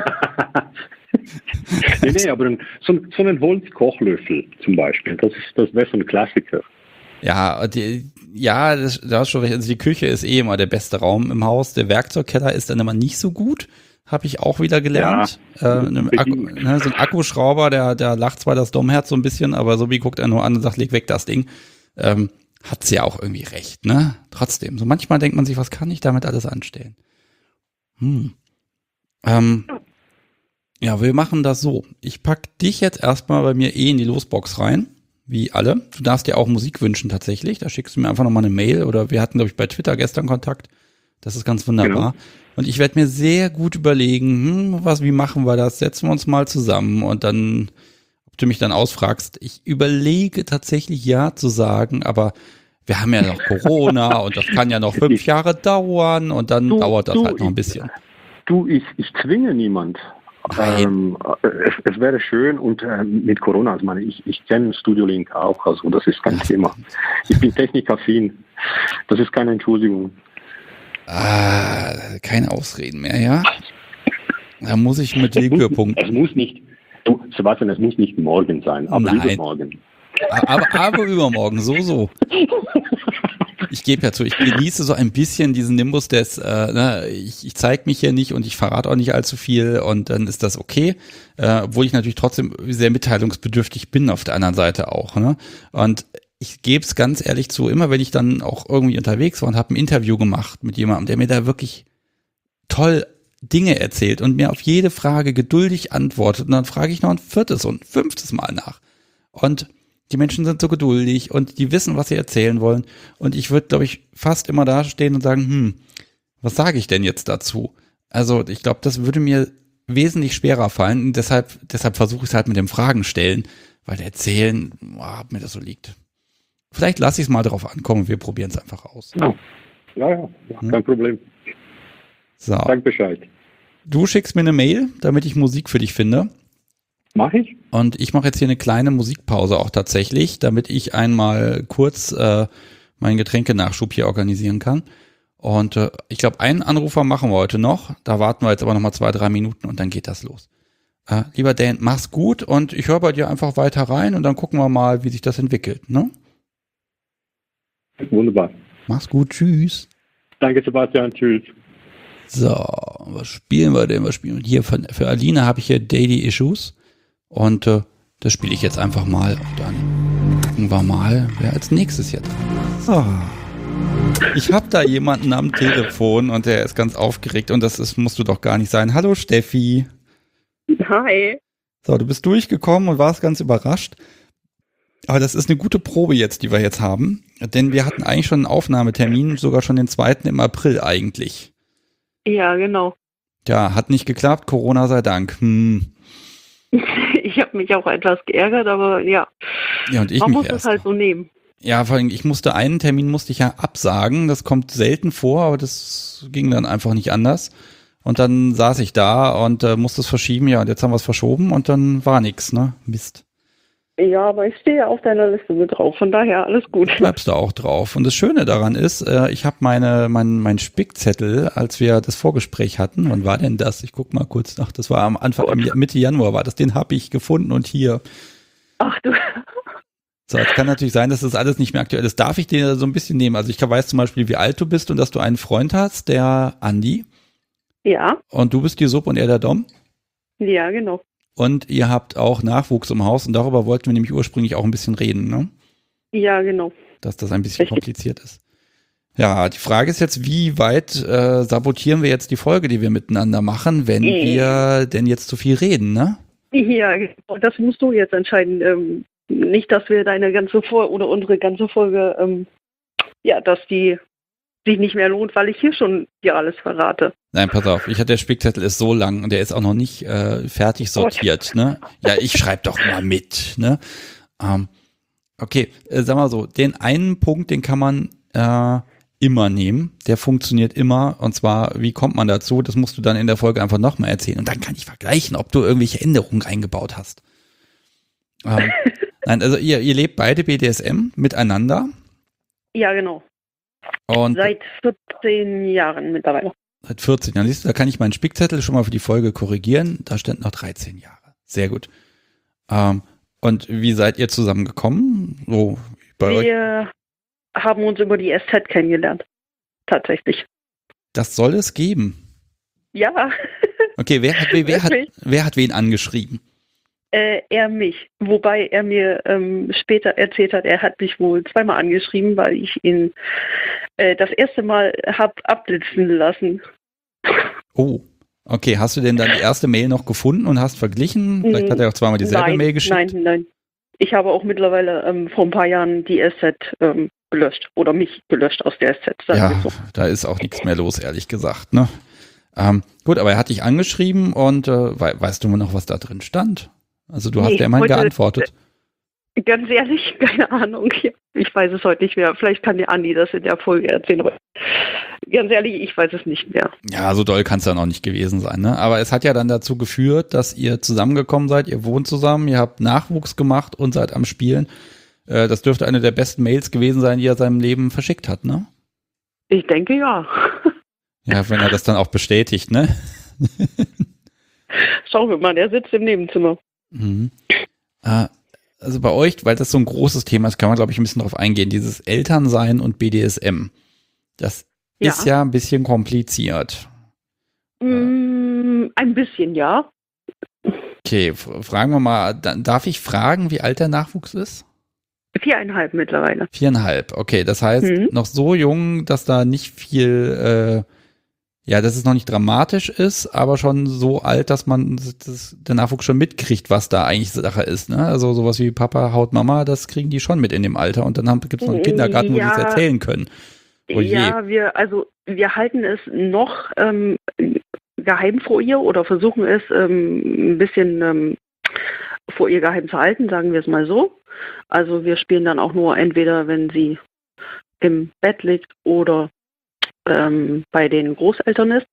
nee, aber so einen Holzkochlöffel zum Beispiel, das wäre so ein Klassiker. Ja, da hast schon recht. Also die Küche ist immer der beste Raum im Haus. Der Werkzeugkeller ist dann immer nicht so gut. Habe ich auch wieder gelernt. Ja, so ein Akkuschrauber, der lacht zwar das Domherz so ein bisschen, aber so wie guckt er nur an und sagt, leg weg das Ding. Hat's ja auch irgendwie recht, ne? Trotzdem. So manchmal denkt man sich, was kann ich damit alles anstellen? Ja, wir machen das so. Ich pack dich jetzt erstmal bei mir in die Losbox rein. Wie alle. Du darfst dir auch Musik wünschen tatsächlich. Da schickst du mir einfach nochmal eine Mail oder wir hatten, glaube ich, bei Twitter gestern Kontakt. Das ist ganz wunderbar. Genau. Und ich werde mir sehr gut überlegen, wie machen wir das? Setzen wir uns mal zusammen und dann, ob du mich dann ausfragst, ich überlege tatsächlich ja zu sagen, aber wir haben ja noch Corona und das kann ja noch 5 Jahre dauern und dann dauert das halt noch ein bisschen. Ich zwinge niemand. Es wäre schön und mit Corona, also ich kenne Studio Link auch, also das ist kein Thema. Ich bin technikaffin, das ist keine Entschuldigung. Keine Ausreden mehr, ja? Da muss ich mit Willkürpunkten. Es muss nicht, Sebastian, es muss nicht morgen sein, aber übermorgen. Aber übermorgen, so. Ich gebe ja zu, ich genieße so ein bisschen diesen Nimbus des, ich zeige mich hier nicht und ich verrate auch nicht allzu viel und dann ist das okay, obwohl ich natürlich trotzdem sehr mitteilungsbedürftig bin auf der anderen Seite auch. Ne? Und ich gebe es ganz ehrlich zu, immer wenn ich dann auch irgendwie unterwegs war und habe ein Interview gemacht mit jemandem, der mir da wirklich toll Dinge erzählt und mir auf jede Frage geduldig antwortet und dann frage ich noch ein 4. und 5. Mal nach. Und die Menschen sind so geduldig und die wissen, was sie erzählen wollen. Und ich würde, glaube ich, fast immer da stehen und sagen, was sage ich denn jetzt dazu? Also ich glaube, das würde mir wesentlich schwerer fallen. Und deshalb versuche ich es halt mit dem Fragen stellen, weil Erzählen, ob mir das so liegt. Vielleicht lasse ich es mal drauf ankommen und wir probieren es einfach aus. Ja, kein Problem. So. Sag Bescheid. Du schickst mir eine Mail, damit ich Musik für dich finde. Mach ich. Und ich mache jetzt hier eine kleine Musikpause auch tatsächlich, damit ich einmal kurz meinen Getränkenachschub hier organisieren kann. Und ich glaube, einen Anrufer machen wir heute noch. Da warten wir jetzt aber nochmal 2-3 Minuten und dann geht das los. Lieber Dan, mach's gut und ich höre bei dir einfach weiter rein und dann gucken wir mal, wie sich das entwickelt. Ne? Wunderbar. Mach's gut, tschüss. Danke, Sebastian, tschüss. So, was spielen wir denn? Hier für Aline habe ich hier Daily Issues. Und das spiele ich jetzt einfach mal und dann gucken wir mal, wer als nächstes jetzt. So. Ich habe da jemanden am Telefon und der ist ganz aufgeregt und musst du doch gar nicht sein. Hallo Steffi. Hi. So, du bist durchgekommen und warst ganz überrascht. Aber das ist eine gute Probe jetzt, die wir jetzt haben. Denn wir hatten eigentlich schon einen Aufnahmetermin, sogar schon den 2. im April eigentlich. Ja, genau. Ja, hat nicht geklappt, Corona sei Dank. Ich habe mich auch etwas geärgert, aber ja. Ja, und ich Man mich muss es halt so nehmen. Ja, vor allem, einen Termin musste ich ja absagen. Das kommt selten vor, aber das ging dann einfach nicht anders. Und dann saß ich da und musste es verschieben. Ja, und jetzt haben wir es verschoben und dann war nichts, ne? Mist. Ja, aber ich stehe auf deiner Liste mit drauf, von daher alles gut. Bleibst du auch drauf. Und das Schöne daran ist, ich habe mein Spickzettel, als wir das Vorgespräch hatten. Wann war denn das? Ich guck mal kurz nach. Das war am Anfang, Mitte Januar war das. Den habe ich gefunden und hier. Ach du. So, es kann natürlich sein, dass das alles nicht mehr aktuell ist. Darf ich dir so ein bisschen nehmen? Also ich weiß zum Beispiel, wie alt du bist und dass du einen Freund hast, der Andi. Ja. Und du bist die Sub und er der Dom. Ja, genau. Und ihr habt auch Nachwuchs im Haus und darüber wollten wir nämlich ursprünglich auch ein bisschen reden, ne? Ja, genau. Dass das ein bisschen kompliziert ist. Ja, die Frage ist jetzt, wie weit sabotieren wir jetzt die Folge, die wir miteinander machen, wenn wir denn jetzt zu viel reden, ne? Ja, genau. Das musst du jetzt entscheiden. Nicht, dass wir deine ganze unsere ganze Folge, dass die sich nicht mehr lohnt, weil ich hier schon dir alles verrate. Nein, pass auf, der Spickzettel ist so lang und der ist auch noch nicht fertig sortiert, ne? Ja, ich schreibe doch mal mit, ne? Okay, sag mal so, den einen Punkt, den kann man immer nehmen. Der funktioniert immer. Und zwar, wie kommt man dazu? Das musst du dann in der Folge einfach nochmal erzählen. Und dann kann ich vergleichen, ob du irgendwelche Änderungen eingebaut hast. Nein, also ihr lebt beide BDSM miteinander. Ja, genau. Und Seit 14 Jahren mittlerweile. seit 14 Jahren. Siehst du, da kann ich meinen Spickzettel schon mal für die Folge korrigieren. Da stand noch 13 Jahre. Sehr gut. Und wie seid ihr zusammengekommen? So bei euch? Wir haben uns über die SZ kennengelernt. Tatsächlich. Das soll es geben. Ja. Okay, wer hat wen angeschrieben? Er mich. Wobei er mir später erzählt hat, er hat mich wohl zweimal angeschrieben, weil ich ihn das erste Mal habe abblitzen lassen. Oh, okay. Hast du denn dann die erste Mail noch gefunden und hast verglichen? Vielleicht hat er auch zweimal dieselbe Mail geschickt. Nein. Ich habe auch mittlerweile vor ein paar Jahren die SZ gelöscht oder mich gelöscht aus der SZ. Ja, so. Da ist auch nichts mehr los, ehrlich gesagt. Ne? Gut, aber er hat dich angeschrieben und weißt du noch, was da drin stand? Also du hast ja immerhin geantwortet. Ganz ehrlich, keine Ahnung. Ich weiß es heute nicht mehr. Vielleicht kann die Andi das in der Folge erzählen. Aber ganz ehrlich, ich weiß es nicht mehr. Ja, so doll kann es dann auch nicht gewesen sein. Ne? Aber es hat ja dann dazu geführt, dass ihr zusammengekommen seid. Ihr wohnt zusammen, ihr habt Nachwuchs gemacht und seid am Spielen. Das dürfte eine der besten Mails gewesen sein, die er seinem Leben verschickt hat, ne? Ich denke, ja. Ja, wenn er das dann auch bestätigt, ne? Schauen wir mal, der sitzt im Nebenzimmer. Mhm. Also bei euch, weil das so ein großes Thema ist, kann man, glaube ich, ein bisschen drauf eingehen. Dieses Elternsein und BDSM. Das ist ja ein bisschen kompliziert. Ein bisschen, ja. Okay, fragen wir mal, darf ich fragen, wie alt der Nachwuchs ist? 4,5 mittlerweile. 4,5, okay. Das heißt, noch so jung, dass da nicht viel, dass es noch nicht dramatisch ist, aber schon so alt, dass der Nachwuchs schon mitkriegt, was da eigentlich Sache ist. Ne? Also sowas wie Papa haut Mama, das kriegen die schon mit in dem Alter. Und dann gibt es noch einen Kindergarten, wo die es erzählen können. Oh je. Ja, wir halten es noch geheim vor ihr oder versuchen es ein bisschen vor ihr geheim zu halten, sagen wir es mal so. Also wir spielen dann auch nur entweder, wenn sie im Bett liegt oder bei den Großeltern ist.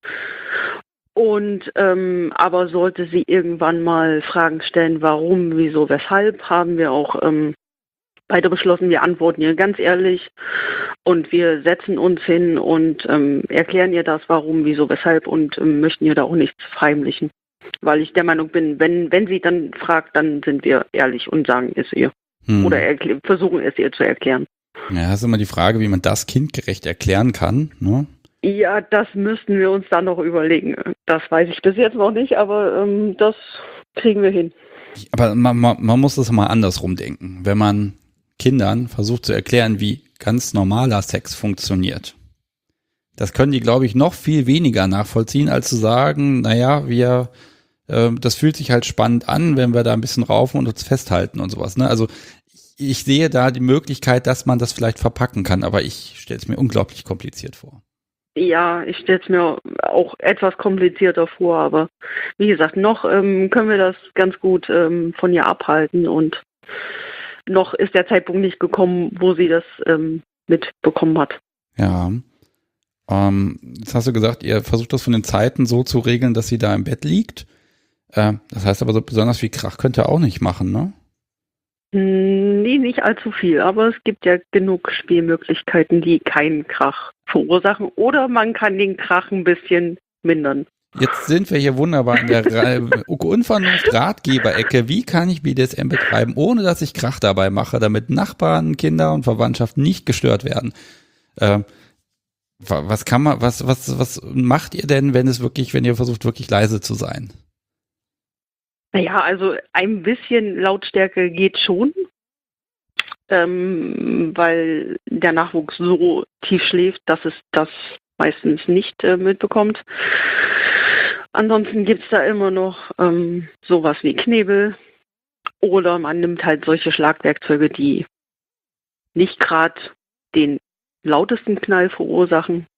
Und aber sollte sie irgendwann mal Fragen stellen, warum, wieso, weshalb, haben wir auch beide beschlossen, wir antworten ihr ganz ehrlich und wir setzen uns hin und erklären ihr das, warum, wieso, weshalb und möchten ihr da auch nichts verheimlichen. Weil ich der Meinung bin, wenn sie dann fragt, dann sind wir ehrlich und sagen es ihr. Oder versuchen es ihr zu erklären. Ja, das ist immer die Frage, wie man das kindgerecht erklären kann, ne? Ja, das müssten wir uns dann noch überlegen. Das weiß ich bis jetzt noch nicht, aber das kriegen wir hin. Aber man muss das mal andersrum denken. Wenn man Kindern versucht zu erklären, wie ganz normaler Sex funktioniert, das können die, glaube ich, noch viel weniger nachvollziehen, als zu sagen, naja, das fühlt sich halt spannend an, wenn wir da ein bisschen raufen und uns festhalten und sowas. Ne? Also ich sehe da die Möglichkeit, dass man das vielleicht verpacken kann, aber ich stelle es mir unglaublich kompliziert vor. Ja, ich stelle es mir auch etwas komplizierter vor, aber wie gesagt, noch können wir das ganz gut von ihr abhalten und noch ist der Zeitpunkt nicht gekommen, wo sie das mitbekommen hat. Ja. Jetzt hast du gesagt, ihr versucht das von den Zeiten so zu regeln, dass sie da im Bett liegt. Das heißt aber, so besonders viel Krach könnt ihr auch nicht machen, ne? Nee, nicht allzu viel, aber es gibt ja genug Spielmöglichkeiten, die keinen Krach verursachen. Oder man kann den Krach ein bisschen mindern. Jetzt sind wir hier wunderbar in der Unvernunft-Ratgeber-Ecke. Wie kann ich BDSM betreiben, ohne dass ich Krach dabei mache, damit Nachbarn, Kinder und Verwandtschaft nicht gestört werden? Was macht ihr denn, wenn ihr versucht, wirklich leise zu sein? Naja, also ein bisschen Lautstärke geht schon, weil der Nachwuchs so tief schläft, dass es das meistens nicht mitbekommt. Ansonsten gibt es da immer noch sowas wie Knebel oder man nimmt halt solche Schlagwerkzeuge, die nicht gerade den lautesten Knall verursachen.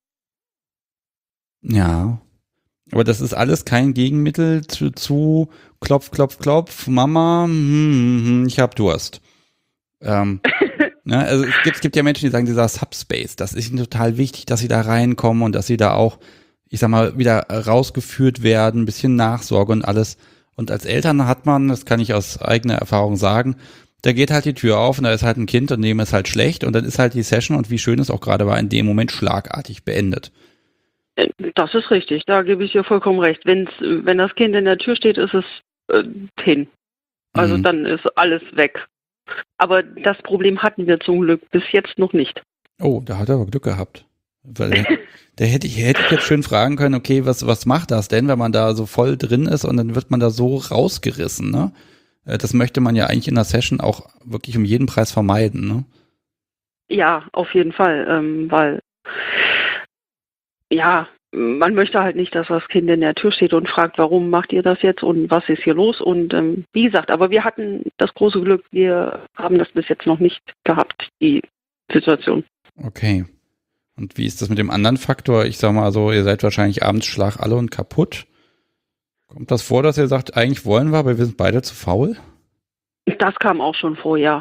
Ja, aber das ist alles kein Gegenmittel zu Klopf, Klopf, Klopf, Mama, ich hab Durst. Ne? Ne? Also es gibt ja Menschen, die sagen, dieser Subspace, das ist ihnen total wichtig, dass sie da reinkommen und dass sie da auch, ich sag mal, wieder rausgeführt werden, ein bisschen Nachsorge und alles. Und als Eltern hat man, das kann ich aus eigener Erfahrung sagen, da geht halt die Tür auf und da ist halt ein Kind und dem ist halt schlecht und dann ist halt die Session und wie schön es auch gerade war, in dem Moment schlagartig beendet. Das ist richtig, da gebe ich dir vollkommen recht. Wenn das Kind in der Tür steht, ist es hin. Also dann ist alles weg. Aber das Problem hatten wir zum Glück bis jetzt noch nicht. Oh, da hat er aber Glück gehabt. Weil da hätte ich jetzt schön fragen können, okay, was macht das denn, wenn man da so voll drin ist und dann wird man da so rausgerissen, ne? Das möchte man ja eigentlich in der Session auch wirklich um jeden Preis vermeiden, ne? Ja, auf jeden Fall, weil ja, man möchte halt nicht, dass das Kind in der Tür steht und fragt, warum macht ihr das jetzt und was ist hier los? Und wie gesagt, aber wir hatten das große Glück, wir haben das bis jetzt noch nicht gehabt, die Situation. Okay. Und wie ist das mit dem anderen Faktor? Ich sag mal so, ihr seid wahrscheinlich abends schlag alle und kaputt. Kommt das vor, dass ihr sagt, eigentlich wollen wir, aber wir sind beide zu faul? Das kam auch schon vor, ja.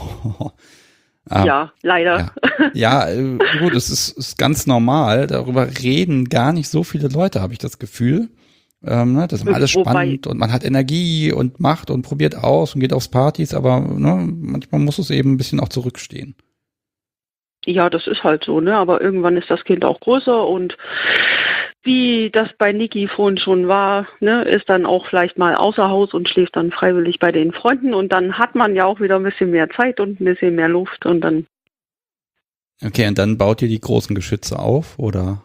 Ja, leider. Ja, gut, es ist ganz normal. Darüber reden gar nicht so viele Leute, habe ich das Gefühl. Das ist alles spannend und man hat Energie und macht und probiert aus und geht aufs Partys, aber manchmal muss es eben ein bisschen auch zurückstehen. Ja, das ist halt so, ne? Aber irgendwann ist das Kind auch größer und wie das bei Niki vorhin schon war, ne, ist dann auch vielleicht mal außer Haus und schläft dann freiwillig bei den Freunden und dann hat man ja auch wieder ein bisschen mehr Zeit und ein bisschen mehr Luft und dann. Okay, und dann baut ihr die großen Geschütze auf, oder?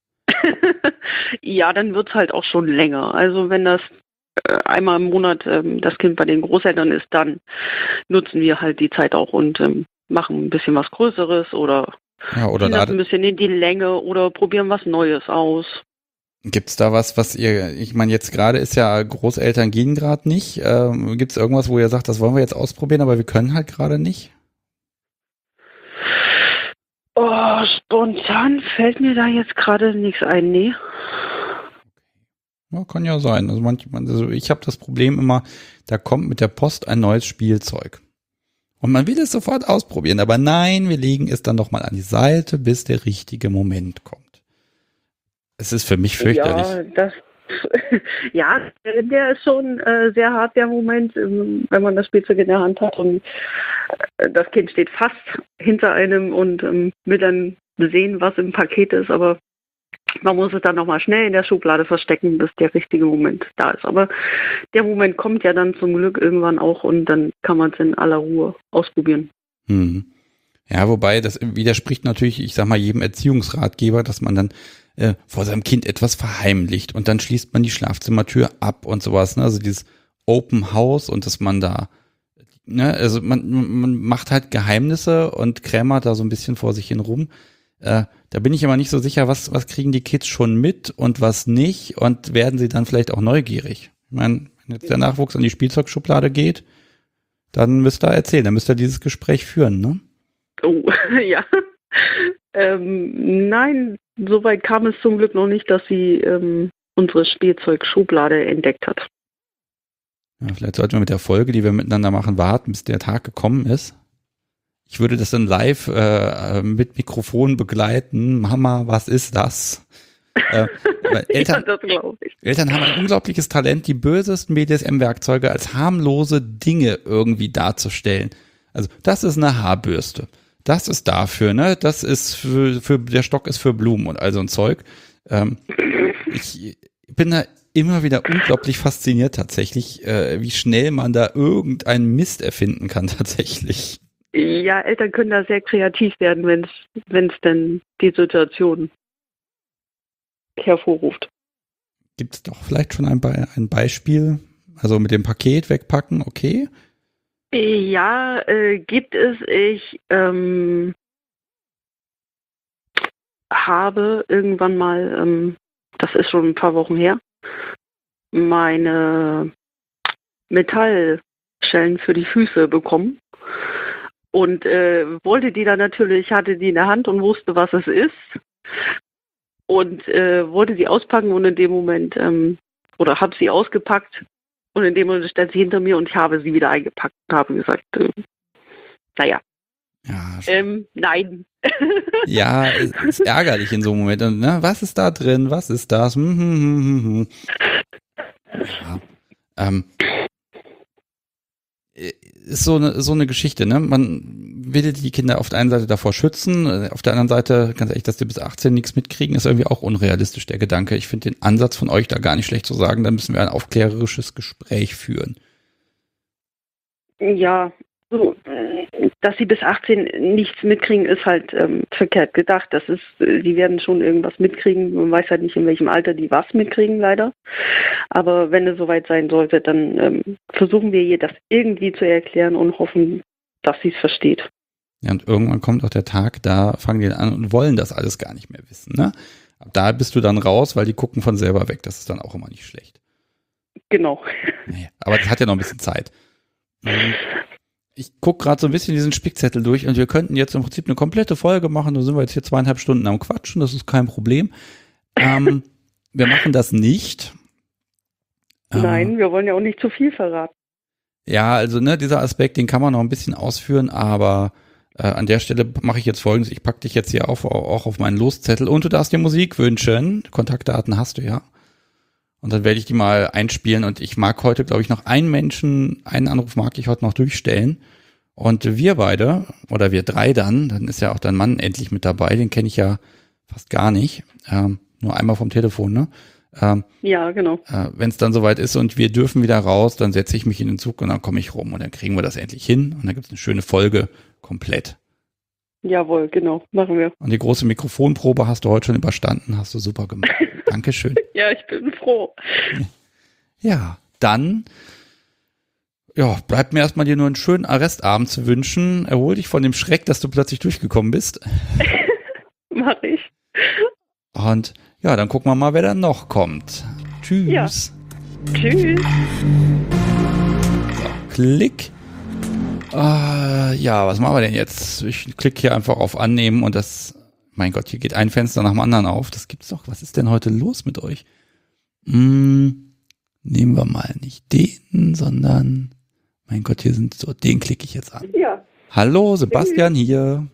Ja, dann wird's halt auch schon länger. Also wenn das einmal im Monat das Kind bei den Großeltern ist, dann nutzen wir halt die Zeit auch und machen ein bisschen was Größeres oder das ein bisschen in die Länge oder probieren was Neues aus. Gibt's da was ihr, ich meine, jetzt gerade ist ja Großeltern gehen gerade nicht. Gibt's irgendwas, wo ihr sagt, das wollen wir jetzt ausprobieren, aber wir können halt gerade nicht? Oh, spontan fällt mir da jetzt gerade nichts ein, nee. Ja, kann ja sein. Also manchmal, ich habe das Problem immer, da kommt mit der Post ein neues Spielzeug. Und man will es sofort ausprobieren, aber nein, wir legen es dann noch mal an die Seite, bis der richtige Moment kommt. Es ist für mich fürchterlich. Ja, der ist schon sehr hart, der Moment, wenn man das Spielzeug in der Hand hat und das Kind steht fast hinter einem und will dann sehen, was im Paket ist, aber man muss es dann nochmal schnell in der Schublade verstecken, bis der richtige Moment da ist. Aber der Moment kommt ja dann zum Glück irgendwann auch und dann kann man es in aller Ruhe ausprobieren. Ja, wobei das widerspricht natürlich, ich sag mal, jedem Erziehungsratgeber, dass man dann vor seinem Kind etwas verheimlicht und dann schließt man die Schlafzimmertür ab und sowas, ne? Also dieses Open House und dass man da, ne, also man macht halt Geheimnisse und krämert da so ein bisschen vor sich hin rum. Da bin ich immer nicht so sicher, was kriegen die Kids schon mit und was nicht und werden sie dann vielleicht auch neugierig. Ich meine, wenn jetzt der Nachwuchs an die Spielzeugschublade geht, dann müsst ihr erzählen, dann müsst ihr dieses Gespräch führen, ne? Oh, ja. Nein, soweit kam es zum Glück noch nicht, dass sie unsere Spielzeugschublade entdeckt hat. Ja, vielleicht sollten wir mit der Folge, die wir miteinander machen, warten, bis der Tag gekommen ist. Ich würde das dann live mit Mikrofon begleiten. Mama, was ist das? Eltern, ja, das glaube ich. Eltern haben ein unglaubliches Talent, die bösesten BDSM-Werkzeuge als harmlose Dinge irgendwie darzustellen. Also das ist eine Haarbürste. Das ist dafür, ne? Das ist für der Stock ist für Blumen und all so ein Zeug. Ich bin da immer wieder unglaublich fasziniert tatsächlich, wie schnell man da irgendeinen Mist erfinden kann tatsächlich. Ja, Eltern können da sehr kreativ werden, wenn es denn die Situation hervorruft. Gibt es doch vielleicht schon ein Beispiel? Also mit dem Paket wegpacken, okay? Ja, gibt es. Ich habe irgendwann mal, das ist schon ein paar Wochen her, meine Metallschellen für die Füße bekommen und wollte die dann natürlich, hatte die in der Hand und wusste, was es ist und wollte sie auspacken und in dem Moment, oder habe sie ausgepackt und in dem Moment stand sie hinter mir und ich habe sie wieder eingepackt und habe gesagt, naja. Ja, Nein. ja, es ist ärgerlich in so einem Moment. Und, ne, was ist da drin? Was ist das? Ja, ist so eine Geschichte, ne? Man will die Kinder auf der einen Seite davor schützen, auf der anderen Seite, ganz ehrlich, dass die bis 18 nichts mitkriegen, ist irgendwie auch unrealistisch, der Gedanke. Ich finde den Ansatz von euch da gar nicht schlecht zu sagen, da müssen wir ein aufklärerisches Gespräch führen. Ja, so, dass sie bis 18 nichts mitkriegen, ist halt verkehrt gedacht. Die werden schon irgendwas mitkriegen. Man weiß halt nicht, in welchem Alter die was mitkriegen, leider. Aber wenn es soweit sein sollte, dann versuchen wir ihr das irgendwie zu erklären und hoffen, dass sie es versteht. Ja, und irgendwann kommt auch der Tag, da fangen die an und wollen das alles gar nicht mehr wissen, ne? Ab da bist du dann raus, weil die gucken von selber weg. Das ist dann auch immer nicht schlecht. Genau. Naja, aber das hat ja noch ein bisschen Zeit. Ich gucke gerade so ein bisschen diesen Spickzettel durch und wir könnten jetzt im Prinzip eine komplette Folge machen. Da sind wir jetzt hier 2,5 Stunden am Quatschen, das ist kein Problem. Wir machen das nicht. Nein, wir wollen ja auch nicht zu viel verraten. Ja, also ne, dieser Aspekt, den kann man noch ein bisschen ausführen, aber an der Stelle mache ich jetzt Folgendes. Ich packe dich jetzt hier auch auf meinen Loszettel und du darfst dir Musik wünschen. Kontaktdaten hast du ja. Und dann werde ich die mal einspielen und ich mag heute, glaube ich, noch einen Anruf mag ich heute noch durchstellen. Und wir beide, oder wir drei dann ist ja auch dein Mann endlich mit dabei, den kenne ich ja fast gar nicht, nur einmal vom Telefon, ne? Ja, genau. Wenn es dann soweit ist und wir dürfen wieder raus, dann setze ich mich in den Zug und dann komme ich rum und dann kriegen wir das endlich hin und dann gibt es eine schöne Folge komplett. Jawohl, genau, machen wir. Und die große Mikrofonprobe hast du heute schon überstanden, hast du super gemacht. Dankeschön. Ja, ich bin froh. Ja, dann bleibt mir erstmal dir nur einen schönen Arrestabend zu wünschen. Erhol dich von dem Schreck, dass du plötzlich durchgekommen bist. Mach ich. Und ja, dann gucken wir mal, wer dann noch kommt. Tschüss. Ja. Tschüss. So, klick. Ja, was machen wir denn jetzt? Ich klicke hier einfach auf Annehmen und mein Gott, hier geht ein Fenster nach dem anderen auf. Das gibt's doch. Was ist denn heute los mit euch? Nehmen wir mal nicht den, sondern, mein Gott, den klicke ich jetzt an. Ja. Hallo, Sebastian hier.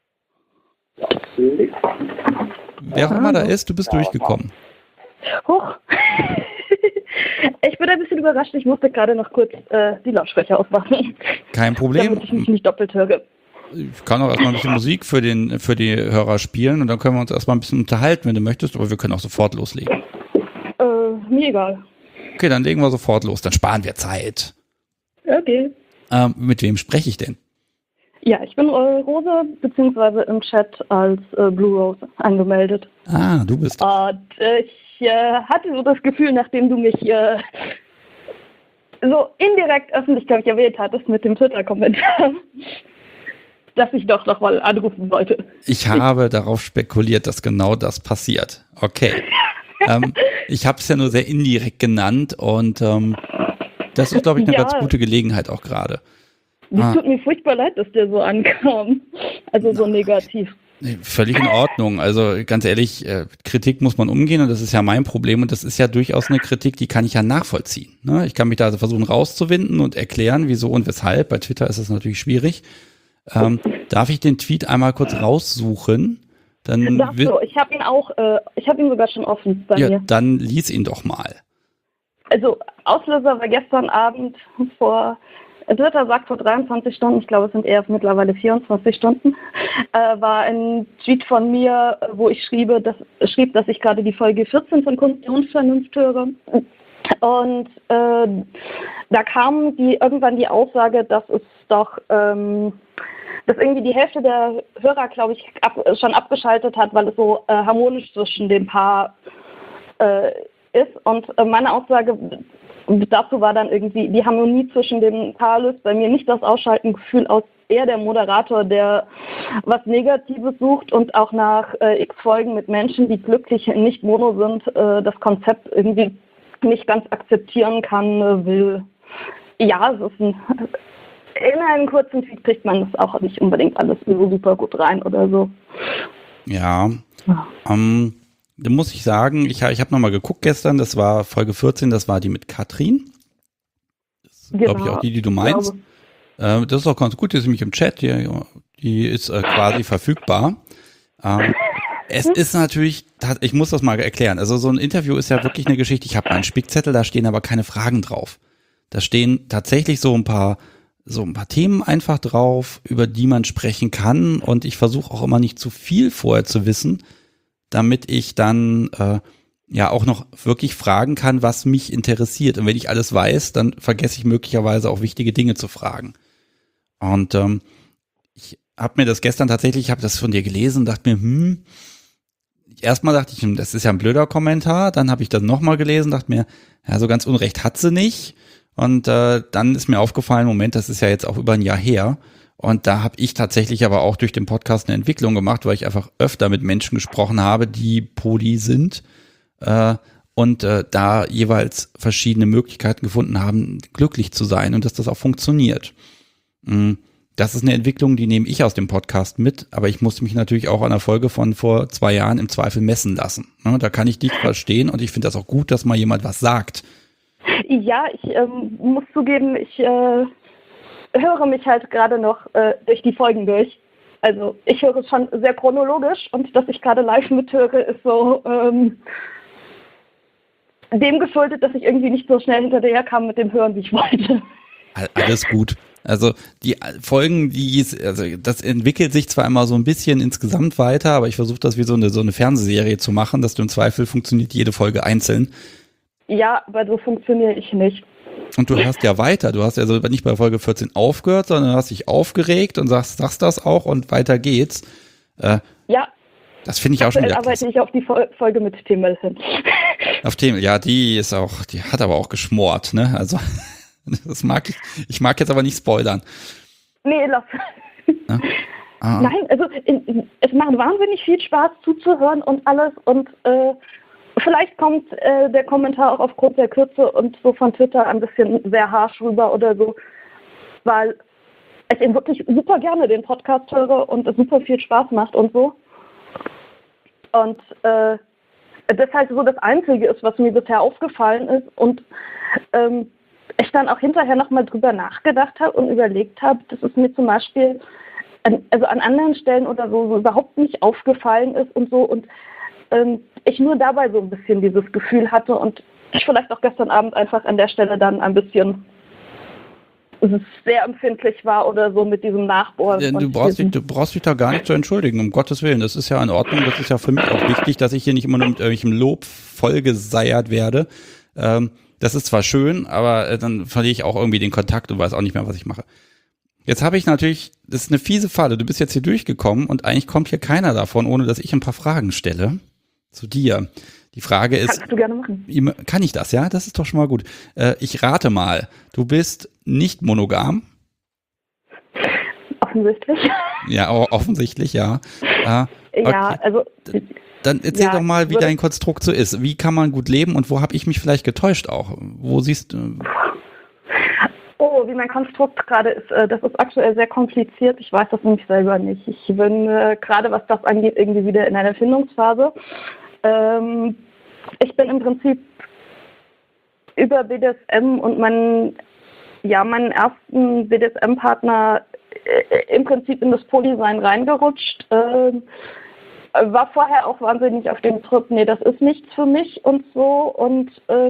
Wer auch immer da ist, du bist durchgekommen. Huch. Ich bin ein bisschen überrascht. Ich musste gerade noch kurz die Lautsprecher ausmachen. Kein Problem. Damit ich mich nicht doppelt höre. Ich kann auch erstmal ein bisschen Musik für die Hörer spielen und dann können wir uns erstmal ein bisschen unterhalten, wenn du möchtest, aber wir können auch sofort loslegen. Mir egal. Okay, dann legen wir sofort los, dann sparen wir Zeit. Okay. Mit wem spreche ich denn? Ja, ich bin Rose, beziehungsweise im Chat als Blue Rose angemeldet. Ah, du bist. Und ich hatte so das Gefühl, nachdem du mich so indirekt öffentlich, glaube ich, erwähnt hattest mit dem Twitter-Kommentar, dass ich doch noch mal anrufen wollte. Ich habe darauf spekuliert, dass genau das passiert. Okay. Ich habe es ja nur sehr indirekt genannt und das ist, glaube ich, eine ganz gute Gelegenheit auch gerade. Es tut mir furchtbar leid, dass der so ankam. Also so negativ. Völlig in Ordnung. Also ganz ehrlich, Kritik muss man umgehen und das ist ja mein Problem und das ist ja durchaus eine Kritik, die kann ich ja nachvollziehen. Ne? Ich kann mich da also versuchen rauszuwinden und erklären, wieso und weshalb. Bei Twitter ist das natürlich schwierig. Darf ich den Tweet einmal kurz raussuchen? Dann ich habe ihn auch, ich habe ihn sogar schon offen bei mir. Dann lies ihn doch mal. Also Auslöser war gestern Abend Twitter sagt vor 23 Stunden, ich glaube es sind eher mittlerweile 24 Stunden, war ein Tweet von mir, wo ich schrieb, dass ich gerade die Folge 14 von Kunst der Unvernunft höre. Und da kam irgendwann die Aussage, dass es doch, dass irgendwie die Hälfte der Hörer, glaube ich, schon abgeschaltet hat, weil es so harmonisch zwischen dem Paar ist. Und meine Aussage dazu war dann irgendwie, die Harmonie zwischen dem Paar löst bei mir nicht das Ausschalten-Gefühl aus, eher der Moderator, der was Negatives sucht und auch nach x Folgen mit Menschen, die glücklich nicht mono sind, das Konzept irgendwie nicht ganz akzeptieren kann, will. Ja, es ist in einem kurzen Tweet kriegt man das auch nicht unbedingt alles so super gut rein oder so. Ja, da muss ich sagen, ich habe nochmal geguckt gestern, das war Folge 14, das war die mit Katrin. Das ist, glaube ich, auch die du meinst. Das ist auch ganz gut, die ist nämlich im Chat, die Die ist quasi verfügbar. Es ist natürlich, ich muss das mal erklären, also so ein Interview ist ja wirklich eine Geschichte. Ich habe einen Spickzettel, da stehen aber keine Fragen drauf. Da stehen tatsächlich so ein paar Themen einfach drauf, über die man sprechen kann, und ich versuche auch immer nicht zu viel vorher zu wissen, damit ich dann ja auch noch wirklich fragen kann, was mich interessiert. Und wenn ich alles weiß, dann vergesse ich möglicherweise auch wichtige Dinge zu fragen. Und ich habe mir das gestern tatsächlich, ich habe das von dir gelesen, dachte mir, erstmal dachte ich, das ist ja ein blöder Kommentar, dann habe ich das nochmal gelesen, dachte mir, ja, so ganz Unrecht hat sie nicht. Und dann ist mir aufgefallen, Moment, das ist ja jetzt auch über ein Jahr her. Und da habe ich tatsächlich aber auch durch den Podcast eine Entwicklung gemacht, weil ich einfach öfter mit Menschen gesprochen habe, die poly sind und da jeweils verschiedene Möglichkeiten gefunden haben, glücklich zu sein und dass das auch funktioniert. Das ist eine Entwicklung, die nehme ich aus dem Podcast mit, aber ich musste mich natürlich auch an der Folge von vor 2 Jahren im Zweifel messen lassen. Da kann ich dich verstehen und ich finde das auch gut, dass mal jemand was sagt. Ja, ich muss zugeben, ich höre mich halt gerade noch durch die Folgen durch. Also ich höre es schon sehr chronologisch, und dass ich gerade live mithöre, ist so dem geschuldet, dass ich irgendwie nicht so schnell hinterher kam mit dem Hören, wie ich wollte. Alles gut. Also die Folgen, das entwickelt sich zwar immer so ein bisschen insgesamt weiter, aber ich versuche das wie so eine Fernsehserie zu machen, dass du im Zweifel funktioniert jede Folge einzeln. Ja, aber so funktioniere ich nicht. Und du hast ja weiter, du hast ja so nicht bei Folge 14 aufgehört, sondern hast dich aufgeregt und sagst das auch und weiter geht's. Ja. Das finde ich auch schon wieder arbeite ich auf die Folge mit Themel hin. Auf Themel, ja, die hat aber auch geschmort, ne? Also das mag ich mag jetzt aber nicht spoilern. Nee, lass. Ja? Nein, also es macht wahnsinnig viel Spaß zuzuhören und alles, und vielleicht kommt der Kommentar auch aufgrund der Kürze und so von Twitter ein bisschen sehr harsch rüber oder so, weil ich eben wirklich super gerne den Podcast höre und es super viel Spaß macht und so. Und das halt so das Einzige ist, was mir bisher aufgefallen ist, und ich dann auch hinterher nochmal drüber nachgedacht habe und überlegt habe, dass es mir zum Beispiel an anderen Stellen oder so überhaupt nicht aufgefallen ist und so, und ich nur dabei so ein bisschen dieses Gefühl hatte und ich vielleicht auch gestern Abend einfach an der Stelle dann ein bisschen sehr empfindlich war oder so mit diesem Nachbohren. Ja, du brauchst dich da gar nicht zu entschuldigen, um Gottes Willen. Das ist ja in Ordnung, das ist ja für mich auch wichtig, dass ich hier nicht immer nur mit irgendwelchem Lob vollgeseiert werde. Das ist zwar schön, aber dann verliere ich auch irgendwie den Kontakt und weiß auch nicht mehr, was ich mache. Jetzt habe ich natürlich, das ist eine fiese Falle, du bist jetzt hier durchgekommen und eigentlich kommt hier keiner davon, ohne dass ich ein paar Fragen stelle zu dir. Die Frage ist, kannst du gerne machen. Kann ich das, ja? Das ist doch schon mal gut. Ich rate mal, du bist nicht monogam? Offensichtlich. Ja, offensichtlich, ja. Okay. Ja, also... Dann erzähl doch mal, wie dein Konstrukt so ist. Wie kann man gut leben und wo habe ich mich vielleicht getäuscht auch? Wo siehst du... Oh, wie mein Konstrukt gerade ist, das ist aktuell sehr kompliziert. Ich weiß das nämlich selber nicht. Ich bin gerade, was das angeht, irgendwie wieder in einer Findungsphase. Ich bin im Prinzip über BDSM und meinen ersten BDSM-Partner im Prinzip in das Polysein reingerutscht. War vorher auch wahnsinnig auf dem Trip, nee, das ist nichts für mich und so, und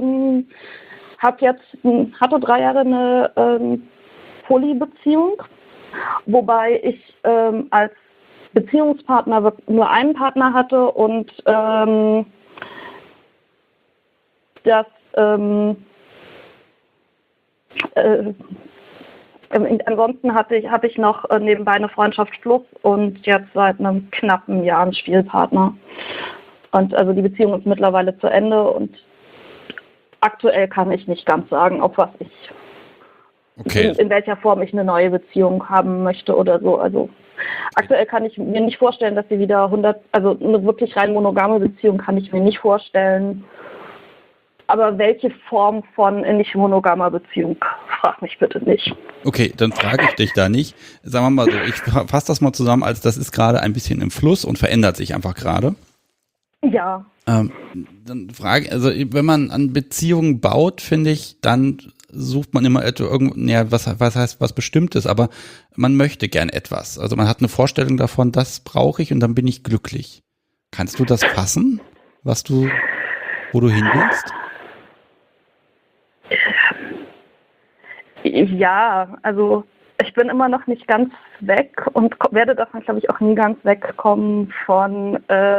hatte 3 Jahre eine Poly-Beziehung, wobei ich als Beziehungspartner nur einen Partner hatte und ansonsten habe ich noch nebenbei eine Freundschaft plus und jetzt seit einem knappen Jahr einen Spielpartner. Und also die Beziehung ist mittlerweile zu Ende und aktuell kann ich nicht ganz sagen, auf was in welcher Form ich eine neue Beziehung haben möchte oder so. Also aktuell kann ich mir nicht vorstellen, dass sie wieder also eine wirklich rein monogame Beziehung kann ich mir nicht vorstellen. Aber welche Form von nicht monogamer Beziehung, frag mich bitte nicht. Okay, dann frage ich dich da nicht. Sagen wir mal so, ich fasse das mal zusammen, als das ist gerade ein bisschen im Fluss und verändert sich einfach gerade. Ja. Dann frage, also wenn man an Beziehungen baut, finde ich, dann sucht man immer was heißt was Bestimmtes, aber man möchte gern etwas. Also man hat eine Vorstellung davon, das brauche ich und dann bin ich glücklich. Kannst du das fassen, wo du hin willst? Ja, also ich bin immer noch nicht ganz weg und werde davon, glaube ich, auch nie ganz wegkommen von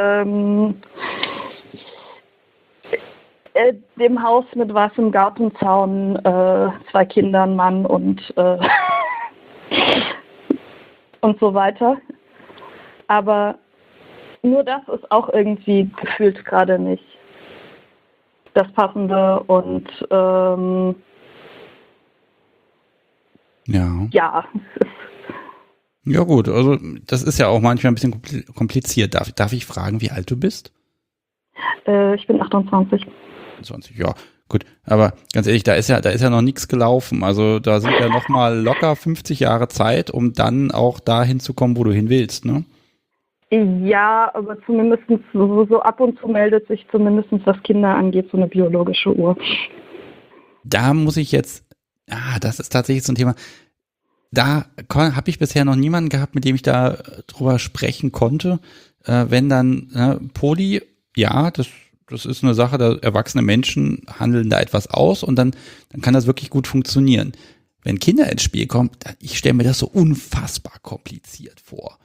dem Haus mit weißem Gartenzaun, 2 Kindern, Mann und so weiter. Aber nur das ist auch irgendwie gefühlt gerade nicht das Passende und ja. Ja gut, also das ist ja auch manchmal ein bisschen kompliziert. Darf ich fragen, wie alt du bist? Ich bin 28. 20, ja, gut. Aber ganz ehrlich, da ist ja noch nichts gelaufen. Also da sind ja noch mal locker 50 Jahre Zeit, um dann auch dahin zu kommen, wo du hin willst, ne? Ja, aber zumindest so ab und zu meldet sich zumindest, was Kinder angeht, so eine biologische Uhr. Da muss ich jetzt, das ist tatsächlich so ein Thema, da habe ich bisher noch niemanden gehabt, mit dem ich da drüber sprechen konnte. Wenn dann Poly, ja, das ist eine Sache, da erwachsene Menschen handeln da etwas aus und dann kann das wirklich gut funktionieren. Wenn Kinder ins Spiel kommen, ich stelle mir das so unfassbar kompliziert vor.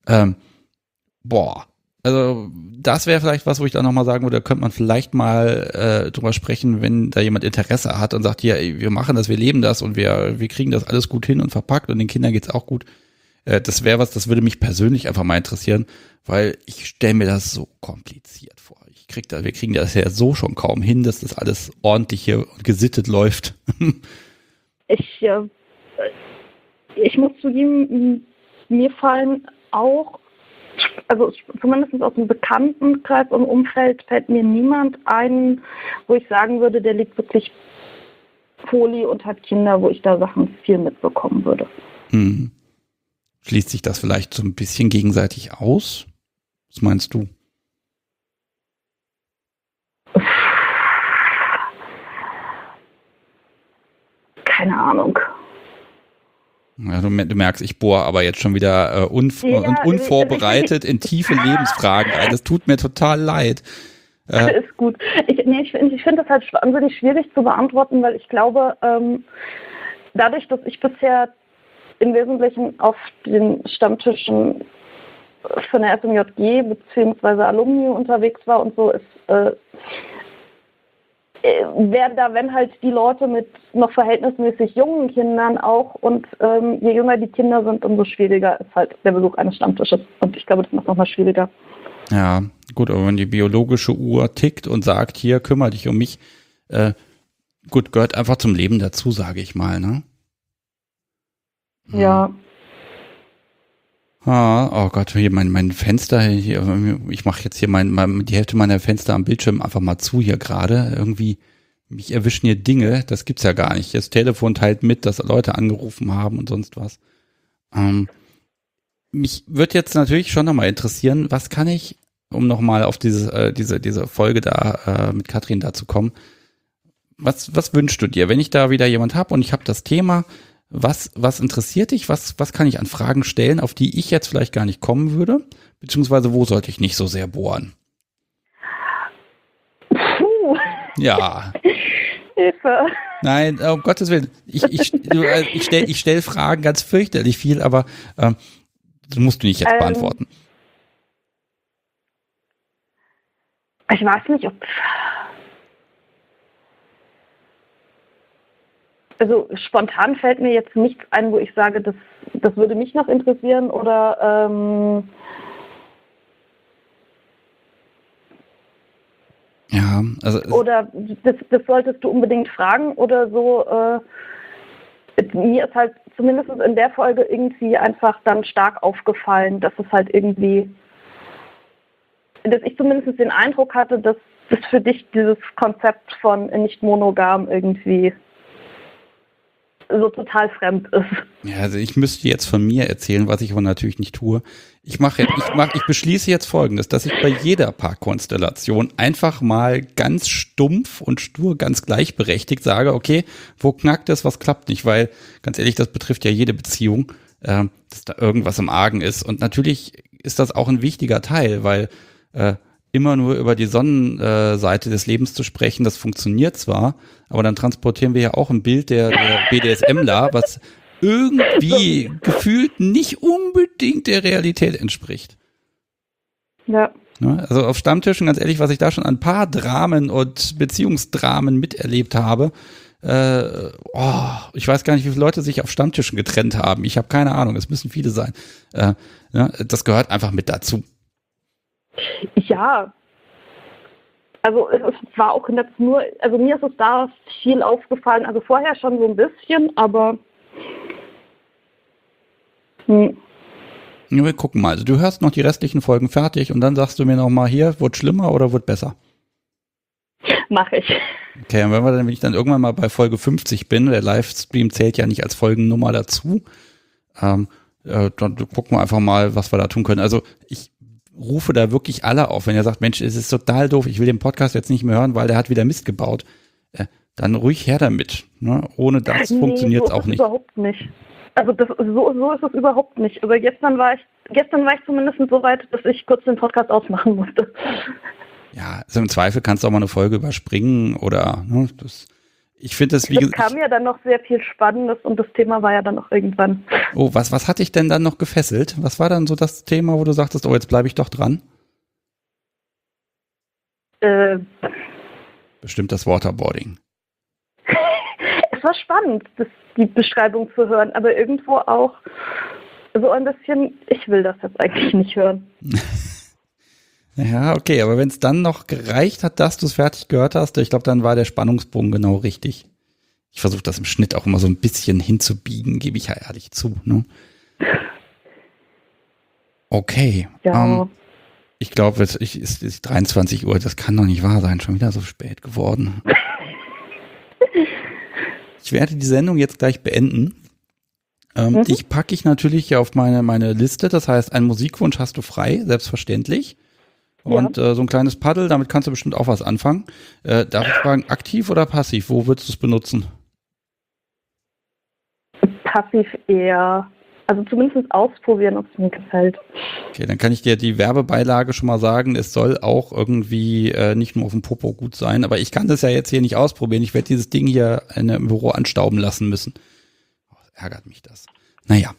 Also das wäre vielleicht was, wo ich da nochmal sagen würde, da könnte man vielleicht mal drüber sprechen, wenn da jemand Interesse hat und sagt, ja, ey, wir machen das, wir leben das und wir kriegen das alles gut hin und verpackt und den Kindern geht's auch gut. Das wäre was, das würde mich persönlich einfach mal interessieren, weil ich stelle mir das so kompliziert vor. Wir kriegen das ja so schon kaum hin, dass das alles ordentlich hier und gesittet läuft. Ich muss zugeben, mir fallen auch, also zumindest aus dem Bekanntenkreis und Umfeld fällt mir niemand ein, wo ich sagen würde, der liegt wirklich Poli und hat Kinder, wo ich da Sachen viel mitbekommen würde. Schließt sich das vielleicht so ein bisschen gegenseitig aus? Was meinst du? Keine Ahnung. Ja, du merkst, ich bohre aber jetzt schon wieder unvorbereitet in tiefe Lebensfragen ein. Das tut mir total leid. Ist gut. Ich finde das halt wahnsinnig schwierig zu beantworten, weil ich glaube, dadurch, dass ich bisher im Wesentlichen auf den Stammtischen von der SMJG bzw. Alumni unterwegs war und so, ist werden da, wenn halt die Leute mit noch verhältnismäßig jungen Kindern auch und je jünger die Kinder sind, umso schwieriger ist halt der Besuch eines Stammtisches. Und ich glaube, das macht nochmal schwieriger. Ja, gut, aber wenn die biologische Uhr tickt und sagt, hier, kümmere dich um mich, gut, gehört einfach zum Leben dazu, sage ich mal, ne? Ja. Oh Gott, hier mein Fenster, hier, ich mache jetzt hier die Hälfte meiner Fenster am Bildschirm einfach mal zu hier gerade. Irgendwie, mich erwischen hier Dinge, das gibt's ja gar nicht. Das Telefon teilt mit, dass Leute angerufen haben und sonst was. Mich würde jetzt natürlich schon nochmal interessieren, was kann ich, um nochmal auf diese Folge da mit Katrin da zu kommen, was wünschst du dir, wenn ich da wieder jemand habe und ich habe das Thema, was interessiert dich? Was kann ich an Fragen stellen, auf die ich jetzt vielleicht gar nicht kommen würde? Beziehungsweise wo sollte ich nicht so sehr bohren? Ja. Hilfe. Nein, um Gottes Willen. Ich stell Fragen ganz fürchterlich viel, aber das musst du nicht jetzt beantworten. Ich weiß nicht, ob... Also spontan fällt mir jetzt nichts ein, wo ich sage, das würde mich noch interessieren oder ja, also oder das solltest du unbedingt fragen oder so. Mir ist halt zumindest in der Folge irgendwie einfach dann stark aufgefallen, dass es halt irgendwie, dass ich zumindest den Eindruck hatte, dass das für dich dieses Konzept von nicht monogam irgendwie so total fremd ist. Ja, also ich müsste jetzt von mir erzählen, was ich aber natürlich nicht tue. Ich beschließe jetzt Folgendes, dass ich bei jeder Paarkonstellation einfach mal ganz stumpf und stur, ganz gleichberechtigt sage, okay, wo knackt es, was klappt nicht, weil, ganz ehrlich, das betrifft ja jede Beziehung, dass da irgendwas im Argen ist. Und natürlich ist das auch ein wichtiger Teil, weil immer nur über die Sonnenseite des Lebens zu sprechen, das funktioniert zwar, aber dann transportieren wir ja auch ein Bild der BDSMler, was irgendwie gefühlt nicht unbedingt der Realität entspricht. Ja. Also auf Stammtischen, ganz ehrlich, was ich da schon an Paardramen und Beziehungsdramen miterlebt habe, ich weiß gar nicht, wie viele Leute sich auf Stammtischen getrennt haben. Ich habe keine Ahnung, es müssen viele sein. Das gehört einfach mit dazu. Ja. Also es war auch jetzt nur, also mir ist es da viel aufgefallen, also vorher schon so ein bisschen, aber Ja, wir gucken mal. Also du hörst noch die restlichen Folgen fertig und dann sagst du mir nochmal hier, wird schlimmer oder wird besser? mache ich. Okay, und wenn ich dann irgendwann mal bei Folge 50 bin, der Livestream zählt ja nicht als Folgennummer dazu, dann gucken wir einfach mal, was wir da tun können. Also ich rufe da wirklich alle auf, wenn ihr sagt, Mensch, es ist total doof, ich will den Podcast jetzt nicht mehr hören, weil der hat wieder Mist gebaut, dann ruhig her damit. Ne? Ohne das funktioniert es auch nicht. Überhaupt nicht. Also so ist es überhaupt nicht. Aber gestern war ich zumindest so weit, dass ich kurz den Podcast ausmachen musste. Ja, also im Zweifel kannst du auch mal eine Folge überspringen oder ich finde das, Es kam ja dann noch sehr viel Spannendes und das Thema war ja dann noch irgendwann. Oh, was hat dich denn dann noch gefesselt? Was war dann so das Thema, wo du sagtest, oh, jetzt bleibe ich doch dran? Bestimmt das Waterboarding. Es war spannend, die Beschreibung zu hören, aber irgendwo auch so ein bisschen, ich will das jetzt eigentlich nicht hören. Ja, okay, aber wenn es dann noch gereicht hat, dass du es fertig gehört hast, ich glaube, dann war der Spannungsbogen genau richtig. Ich versuche das im Schnitt auch immer so ein bisschen hinzubiegen, gebe ich ja ehrlich zu. Ne? Okay. Ja. Ich glaube, es ist 23 Uhr, das kann doch nicht wahr sein, schon wieder so spät geworden. Ich werde die Sendung jetzt gleich beenden. Ich packe ich natürlich auf meine Liste, das heißt, einen Musikwunsch hast du frei, selbstverständlich. Und so ein kleines Paddel, damit kannst du bestimmt auch was anfangen. Darf ich fragen, aktiv oder passiv? Wo würdest du es benutzen? Passiv eher. Also zumindest ausprobieren, ob es mir gefällt. Okay, dann kann ich dir die Werbebeilage schon mal sagen. Es soll auch irgendwie nicht nur auf dem Popo gut sein, aber ich kann das ja jetzt hier nicht ausprobieren. Ich werde dieses Ding hier im Büro anstauben lassen müssen. Oh, ärgert mich das. Naja,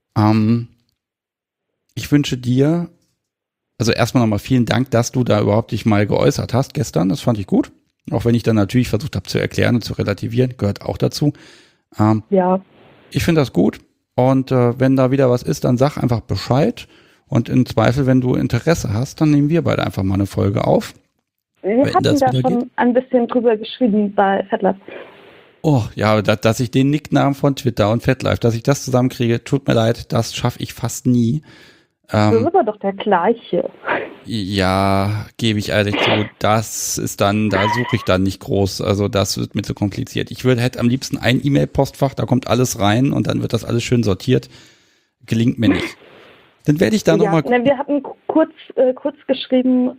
ich wünsche dir, also erstmal nochmal vielen Dank, dass du da überhaupt dich mal geäußert hast gestern. Das fand ich gut. Auch wenn ich dann natürlich versucht habe zu erklären und zu relativieren, gehört auch dazu. Ja. Ich finde das gut. Und wenn da wieder was ist, dann sag einfach Bescheid. Und im Zweifel, wenn du Interesse hast, dann nehmen wir beide einfach mal eine Folge auf. Wir hatten da schon ein bisschen drüber geschrieben bei FatLife. Oh, ja, dass ich den Nicknamen von Twitter und FatLife, dass ich das zusammenkriege, tut mir leid, das schaffe ich fast nie. Das ist aber doch der gleiche. Ja, gebe ich ehrlich zu, das ist dann, da suche ich dann nicht groß, also das wird mir zu kompliziert. Ich hätte am liebsten ein E-Mail-Postfach, da kommt alles rein und dann wird das alles schön sortiert. Gelingt mir nicht. Dann werde ich da nochmal... Wir hatten kurz geschrieben,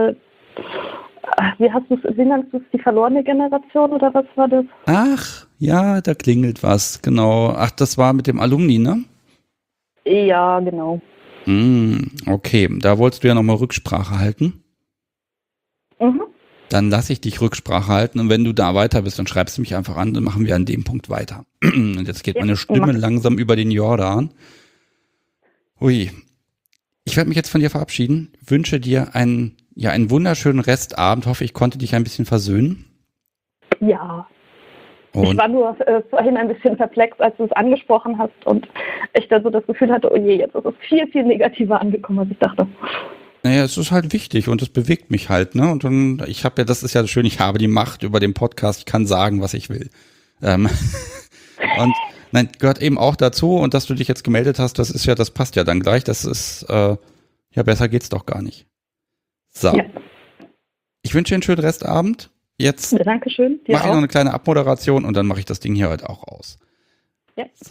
wie nennst du es, die verlorene Generation oder was war das? Ach, ja, da klingelt was, genau. Ach, das war mit dem Alumni, ne? Ja, genau. Okay, da wolltest du ja nochmal Rücksprache halten. Mhm. Dann lasse ich dich Rücksprache halten und wenn du da weiter bist, dann schreibst du mich einfach an, dann machen wir an dem Punkt weiter. Und jetzt geht meine Stimme langsam über den Jordan. Ui, ich werde mich jetzt von dir verabschieden, wünsche dir einen wunderschönen Restabend, hoffe, ich konnte dich ein bisschen versöhnen. Ja. Und ich war nur vorhin ein bisschen perplex, als du es angesprochen hast und ich dann so das Gefühl hatte, oh je, jetzt ist es viel, viel negativer angekommen, als ich dachte. Naja, es ist halt wichtig und es bewegt mich halt, ne? Und dann, das ist ja schön, ich habe die Macht über den Podcast, ich kann sagen, was ich will. Und nein, gehört eben auch dazu und dass du dich jetzt gemeldet hast, das passt ja dann gleich, das ist, besser geht's doch gar nicht. So. Ja. Ich wünsche dir einen schönen Restabend. Jetzt Dankeschön. mache ich noch eine kleine Abmoderation und dann mache ich das Ding hier heute auch aus. Ja. So.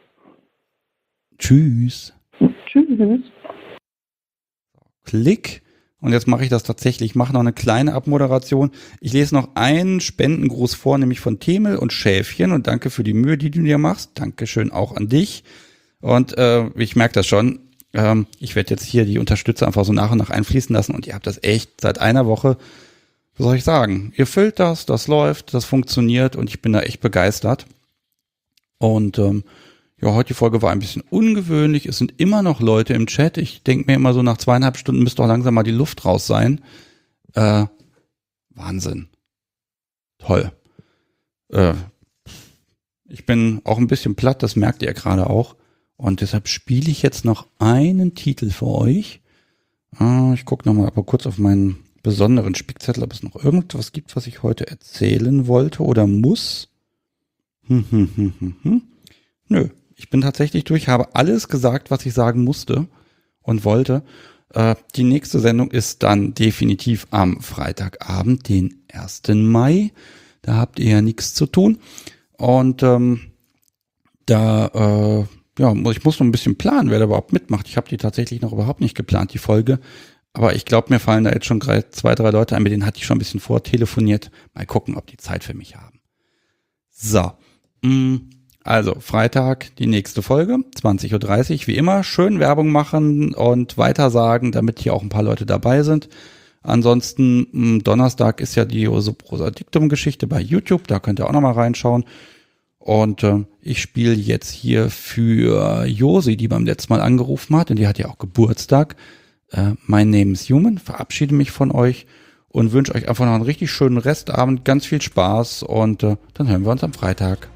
Tschüss. Tschüss. Klick. Und jetzt mache ich das tatsächlich. Ich mache noch eine kleine Abmoderation. Ich lese noch einen Spendengruß vor, nämlich von Themel und Schäfchen. Und danke für die Mühe, die du dir machst. Dankeschön auch an dich. Und ich merke das schon. Ich werde jetzt hier die Unterstützer einfach so nach und nach einfließen lassen. Und ihr habt das echt seit einer Woche, was soll ich sagen? Ihr füllt das läuft, das funktioniert. Und ich bin da echt begeistert. Und ja, heute die Folge war ein bisschen ungewöhnlich. Es sind immer noch Leute im Chat. Ich denke mir immer so, nach 2,5 Stunden müsste doch langsam mal die Luft raus sein. Wahnsinn. Toll. Ich bin auch ein bisschen platt, das merkt ihr gerade auch. Und deshalb spiele ich jetzt noch einen Titel für euch. Ich gucke nochmal aber kurz auf meinen besonderen Spickzettel, ob es noch irgendwas gibt, was ich heute erzählen wollte oder muss. Nö. Ich bin tatsächlich durch, habe alles gesagt, was ich sagen musste und wollte. Die nächste Sendung ist dann definitiv am Freitagabend, den 1. Mai. Da habt ihr ja nichts zu tun. Und ich muss noch ein bisschen planen, wer da überhaupt mitmacht. Ich habe die tatsächlich noch überhaupt nicht geplant, die Folge. Aber ich glaube, mir fallen da jetzt schon 2, 3 Leute ein, mit denen hatte ich schon ein bisschen vortelefoniert. Mal gucken, ob die Zeit für mich haben. So. Also Freitag die nächste Folge, 20.30 Uhr, wie immer, schön Werbung machen und weitersagen, damit hier auch ein paar Leute dabei sind. Ansonsten Donnerstag ist ja die Prosa Dictum Geschichte bei YouTube, da könnt ihr auch nochmal reinschauen. Und ich spiele jetzt hier für Josi, die beim letzten Mal angerufen hat, und die hat ja auch Geburtstag. My Name is Human, verabschiede mich von euch und wünsche euch einfach noch einen richtig schönen Restabend, ganz viel Spaß und dann hören wir uns am Freitag.